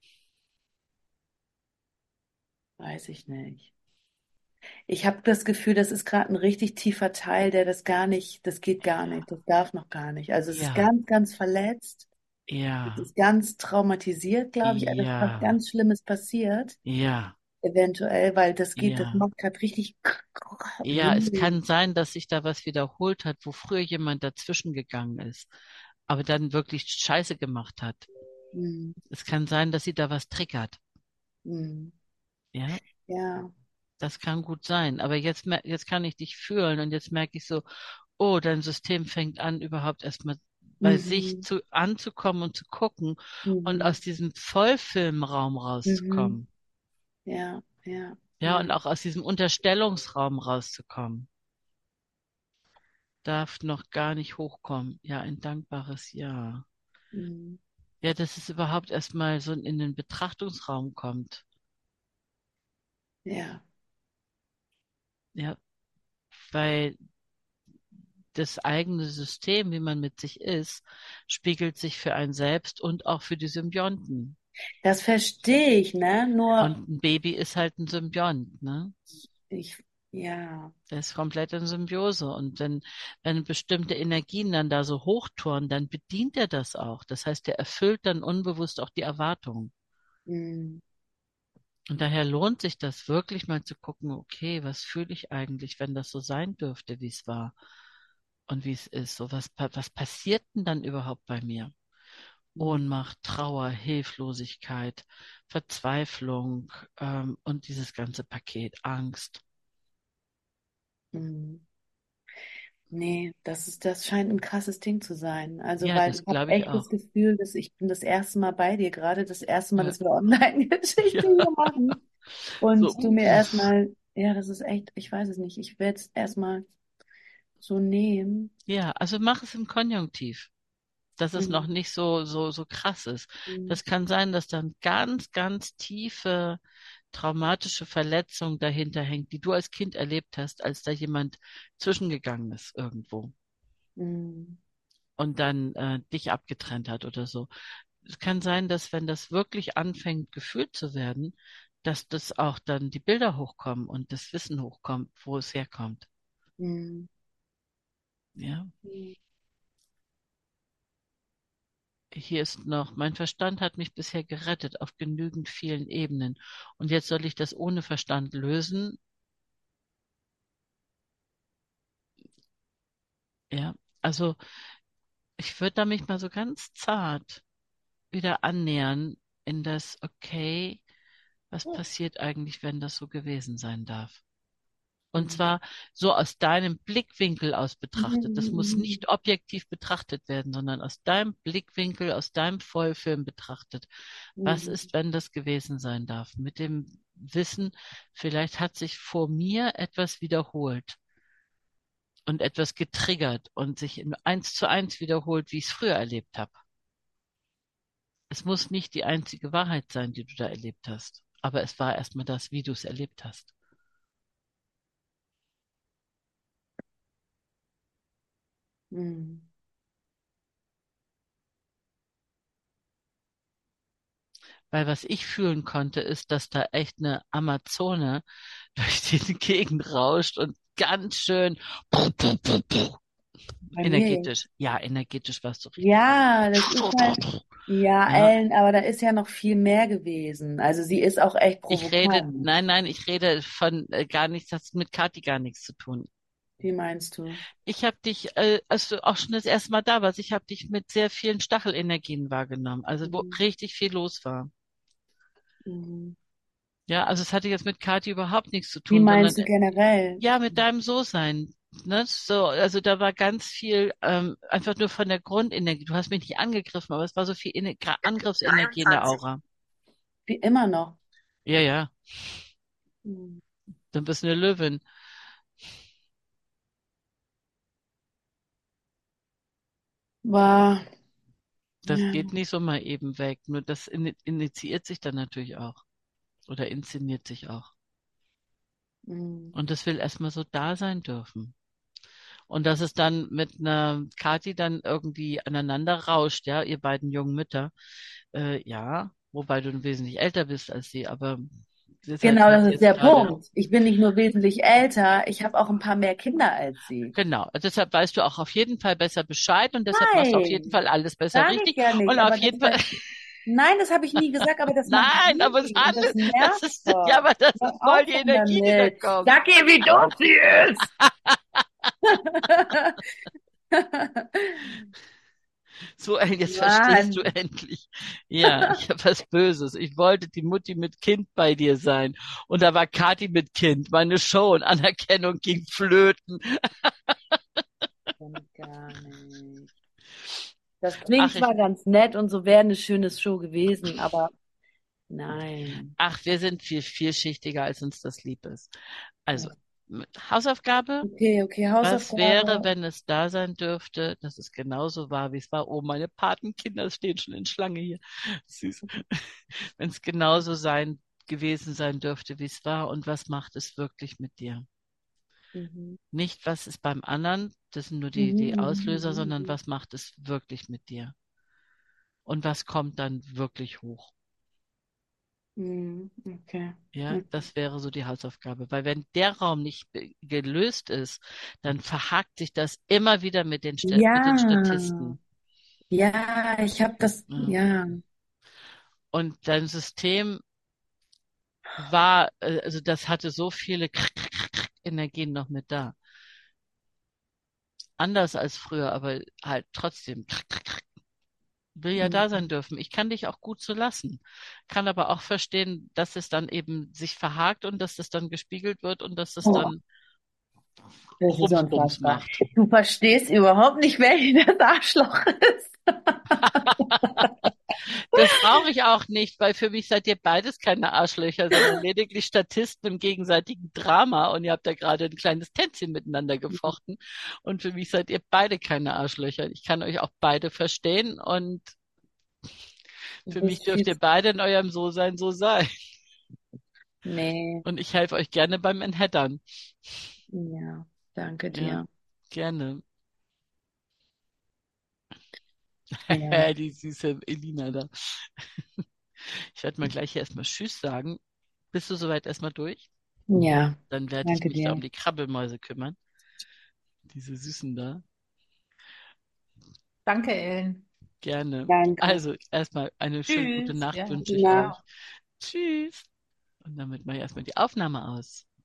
weiß ich nicht. Ich habe das Gefühl, das ist gerade ein richtig tiefer Teil, der das gar nicht, das geht gar nicht, das darf noch gar nicht. Also es ist Ja, ganz, ganz verletzt, es ja, ist ganz traumatisiert, glaube ich. Also es ist was ja, ganz Schlimmes passiert, ja, eventuell, weil das geht, das ja. macht gerade richtig Ja, es weh. kann sein, dass sich da was wiederholt hat, wo früher jemand dazwischen gegangen ist, aber dann wirklich Scheiße gemacht hat. Hm, Es kann sein, dass sie da was triggert. hm. Ja, Ja. das kann gut sein. Aber jetzt, mer- jetzt kann ich dich fühlen und jetzt merke ich so, oh, dein System fängt an, überhaupt erstmal bei sich Mhm. zu, anzukommen und zu gucken und Mhm. aus diesem Vollfilmraum Mhm. rauszukommen. Ja, ja, Ja, ja. und auch aus diesem Unterstellungsraum rauszukommen. Darf noch gar nicht hochkommen. Ja, ein dankbares Ja. Mhm. Ja, dass es überhaupt erstmal so in den Betrachtungsraum kommt. Ja. Ja, weil das eigene System, wie man mit sich ist, spiegelt sich für einen selbst und auch für die Symbionten. Das verstehe ich, ne? Nur Und ein Baby ist halt ein Symbiont, ne? ich, ja. Der ist komplett in Symbiose. Und wenn, wenn bestimmte Energien dann da so hochtouren, dann bedient er das auch. Das heißt, er erfüllt dann unbewusst auch die Erwartungen. Mhm. Und daher lohnt sich das wirklich mal zu gucken, okay, was fühle ich eigentlich, wenn das so sein dürfte, wie es war und wie es ist. So, was, pa- was passiert denn dann überhaupt bei mir? Mhm. Ohnmacht, Trauer, Hilflosigkeit, Verzweiflung, ähm, und dieses ganze Paket, Angst. Mhm. Nee, das ist, das scheint ein krasses Ding zu sein. Also, Ja, weil das ich habe glaube ich echt das auch. Gefühl, dass ich bin das erste Mal bei dir gerade, das erste Mal, Ja, dass wir Online-Geschichte ja. hier machen. So, Und du mir uff. erstmal, ja, das ist echt, ich weiß es nicht, ich werde es erstmal so nehmen. Ja, also mach es im Konjunktiv, dass es noch Mhm. nicht so, so, so krass ist. Mhm. Das kann sein, dass dann ganz, ganz tiefe traumatische Verletzung dahinter hängt, die du als Kind erlebt hast, als da jemand zwischengegangen ist irgendwo Mhm. und dann äh, dich abgetrennt hat oder so. Es kann sein, dass wenn das wirklich anfängt, gefühlt zu werden, dass das auch dann die Bilder hochkommen und das Wissen hochkommt, wo es herkommt. Mhm. Ja, Mhm. hier ist noch, mein Verstand hat mich bisher gerettet auf genügend vielen Ebenen. Und jetzt soll ich das ohne Verstand lösen? Ja, also ich würde da mich mal so ganz zart wieder annähern in das, okay, was passiert eigentlich, wenn das so gewesen sein darf? Und zwar so aus deinem Blickwinkel aus betrachtet. Das muss nicht objektiv betrachtet werden, sondern aus deinem Blickwinkel, aus deinem Vollfilm betrachtet. Was ist, wenn das gewesen sein darf? Mit dem Wissen, vielleicht hat sich vor mir etwas wiederholt und etwas getriggert und sich in eins zu eins wiederholt, wie ich es früher erlebt habe. Es muss nicht die einzige Wahrheit sein, die du da erlebt hast. Aber es war erstmal das, wie du es erlebt hast. Mhm. Weil was ich fühlen konnte, ist, dass da echt eine Amazone durch die Gegend rauscht und ganz schön Bei mir jetzt. energetisch. Ja, energetisch warst du richtig. Ja, das ist halt, ja, Ja, Ellen, aber da ist ja noch viel mehr gewesen. Also sie ist auch echt ich rede, provokant. nein, nein, ich rede von äh, gar nichts, das hat mit Kathi gar nichts zu tun. Wie meinst du? Ich habe dich, äh, als du auch schon das erste Mal da warst, ich habe dich mit sehr vielen Stachelenergien wahrgenommen, also wo Mhm. richtig viel los war. Mhm. Ja, also es hatte jetzt mit Kathi überhaupt nichts zu Wie tun, sondern meinst du generell? ja, mit deinem So-Sein. Ne? So, also da war ganz viel ähm, einfach nur von der Grundenergie. Du hast mich nicht angegriffen, aber es war so viel Ener Gra- Angriffsenergie in der Aura. Wie immer noch. Ja, ja, Mhm. dann bist du eine Löwin. War, Das ja. geht nicht so mal eben weg. Nur das in initiiert sich dann natürlich auch. Oder inszeniert sich auch. Mhm. Und das will erstmal so da sein dürfen. Und dass es dann mit einer Kathi dann irgendwie aneinander rauscht, ja, ihr beiden jungen Mütter, äh, ja, wobei du wesentlich älter bist als sie, aber deshalb Genau, hat das sie ist jetzt der gerade, Punkt. Ich bin nicht nur wesentlich älter, ich habe auch ein paar mehr Kinder als sie. genau, deshalb weißt du auch auf jeden Fall besser Bescheid und deshalb machst du auf jeden Nein, Fall alles besser sage ich richtig ja nicht, und auf aber das, jeden Fall, das, nein, das habe ich nie gesagt, aber das macht nein, aber es sie und das handelt, das nervt ist, ja, doch. aber das Hör ist voll auf die dann Energie, die da damit. kommt. Sag ihr, wie doof sie ist. So, jetzt verstehst du Mann. endlich. Ja, ich habe was Böses. Ich wollte die Mutti mit Kind bei dir sein. Und da war Kathi mit Kind. Meine Show und Anerkennung ging flöten. Stimmt gar nicht. Das Ach, klingt ich, zwar ganz nett und so wäre eine schöne Show gewesen, aber nein. ach, wir sind viel vielschichtiger, als uns das lieb ist. Also, Ja. mit Hausaufgabe. Okay, okay, Was wäre, Hausaufgabe. wenn es da sein dürfte, dass es genauso war, wie es war? Oh, meine Patenkinder stehen schon in Schlange hier. Süß. Wenn es genauso sein, gewesen sein dürfte, wie es war. Und was macht es wirklich mit dir? Mhm. Nicht, was ist beim anderen, das sind nur die, Mhm, die mhm, Auslöser, mhm, sondern mhm. was macht es wirklich mit dir? Und was kommt dann wirklich hoch? Mhm, okay. Ja, Okay. das wäre so die Hausaufgabe. Weil wenn der Raum nicht be- gelöst ist, dann verhakt sich das immer wieder mit den, Sta- mit den Ja, Statisten. ja, ich habe das, Ja. ja. Und dein System war, äh, also das hatte so viele Energien noch mit da. Anders als früher, aber halt trotzdem will ja da sein Mhm. dürfen. Ich kann dich auch gut so lassen, kann aber auch verstehen, dass es dann eben sich verhakt und dass es dann gespiegelt wird und dass es Oh, dann das ist Rums Bums unfassbar. macht. Du verstehst überhaupt nicht, wer das Arschloch ist. Das brauche ich auch nicht, weil für mich seid ihr beides keine Arschlöcher, sondern lediglich Statisten im gegenseitigen Drama und ihr habt da gerade ein kleines Tänzchen miteinander gefochten und für mich seid ihr beide keine Arschlöcher. Ich kann euch auch beide verstehen und Du für mich bist dürft viel ihr zu, beide in eurem So-Sein so sein. nee, Und ich helfe euch gerne beim Manhattern. ja, danke Ja, dir. gerne. Ja, Die süße Elina da. Ich werde mal gleich hier erstmal Tschüss sagen. Bist du soweit erstmal durch? ja, Dann werde ich danke mich da dir. um die Krabbelmäuse kümmern. Diese Süßen da. Danke, Ellen. Gerne. Danke. Also erstmal eine schöne gute Tschüss. Nacht Ja, wünsche Gute ich Nacht. euch. Tschüss. Und damit mache ich erstmal die Aufnahme aus.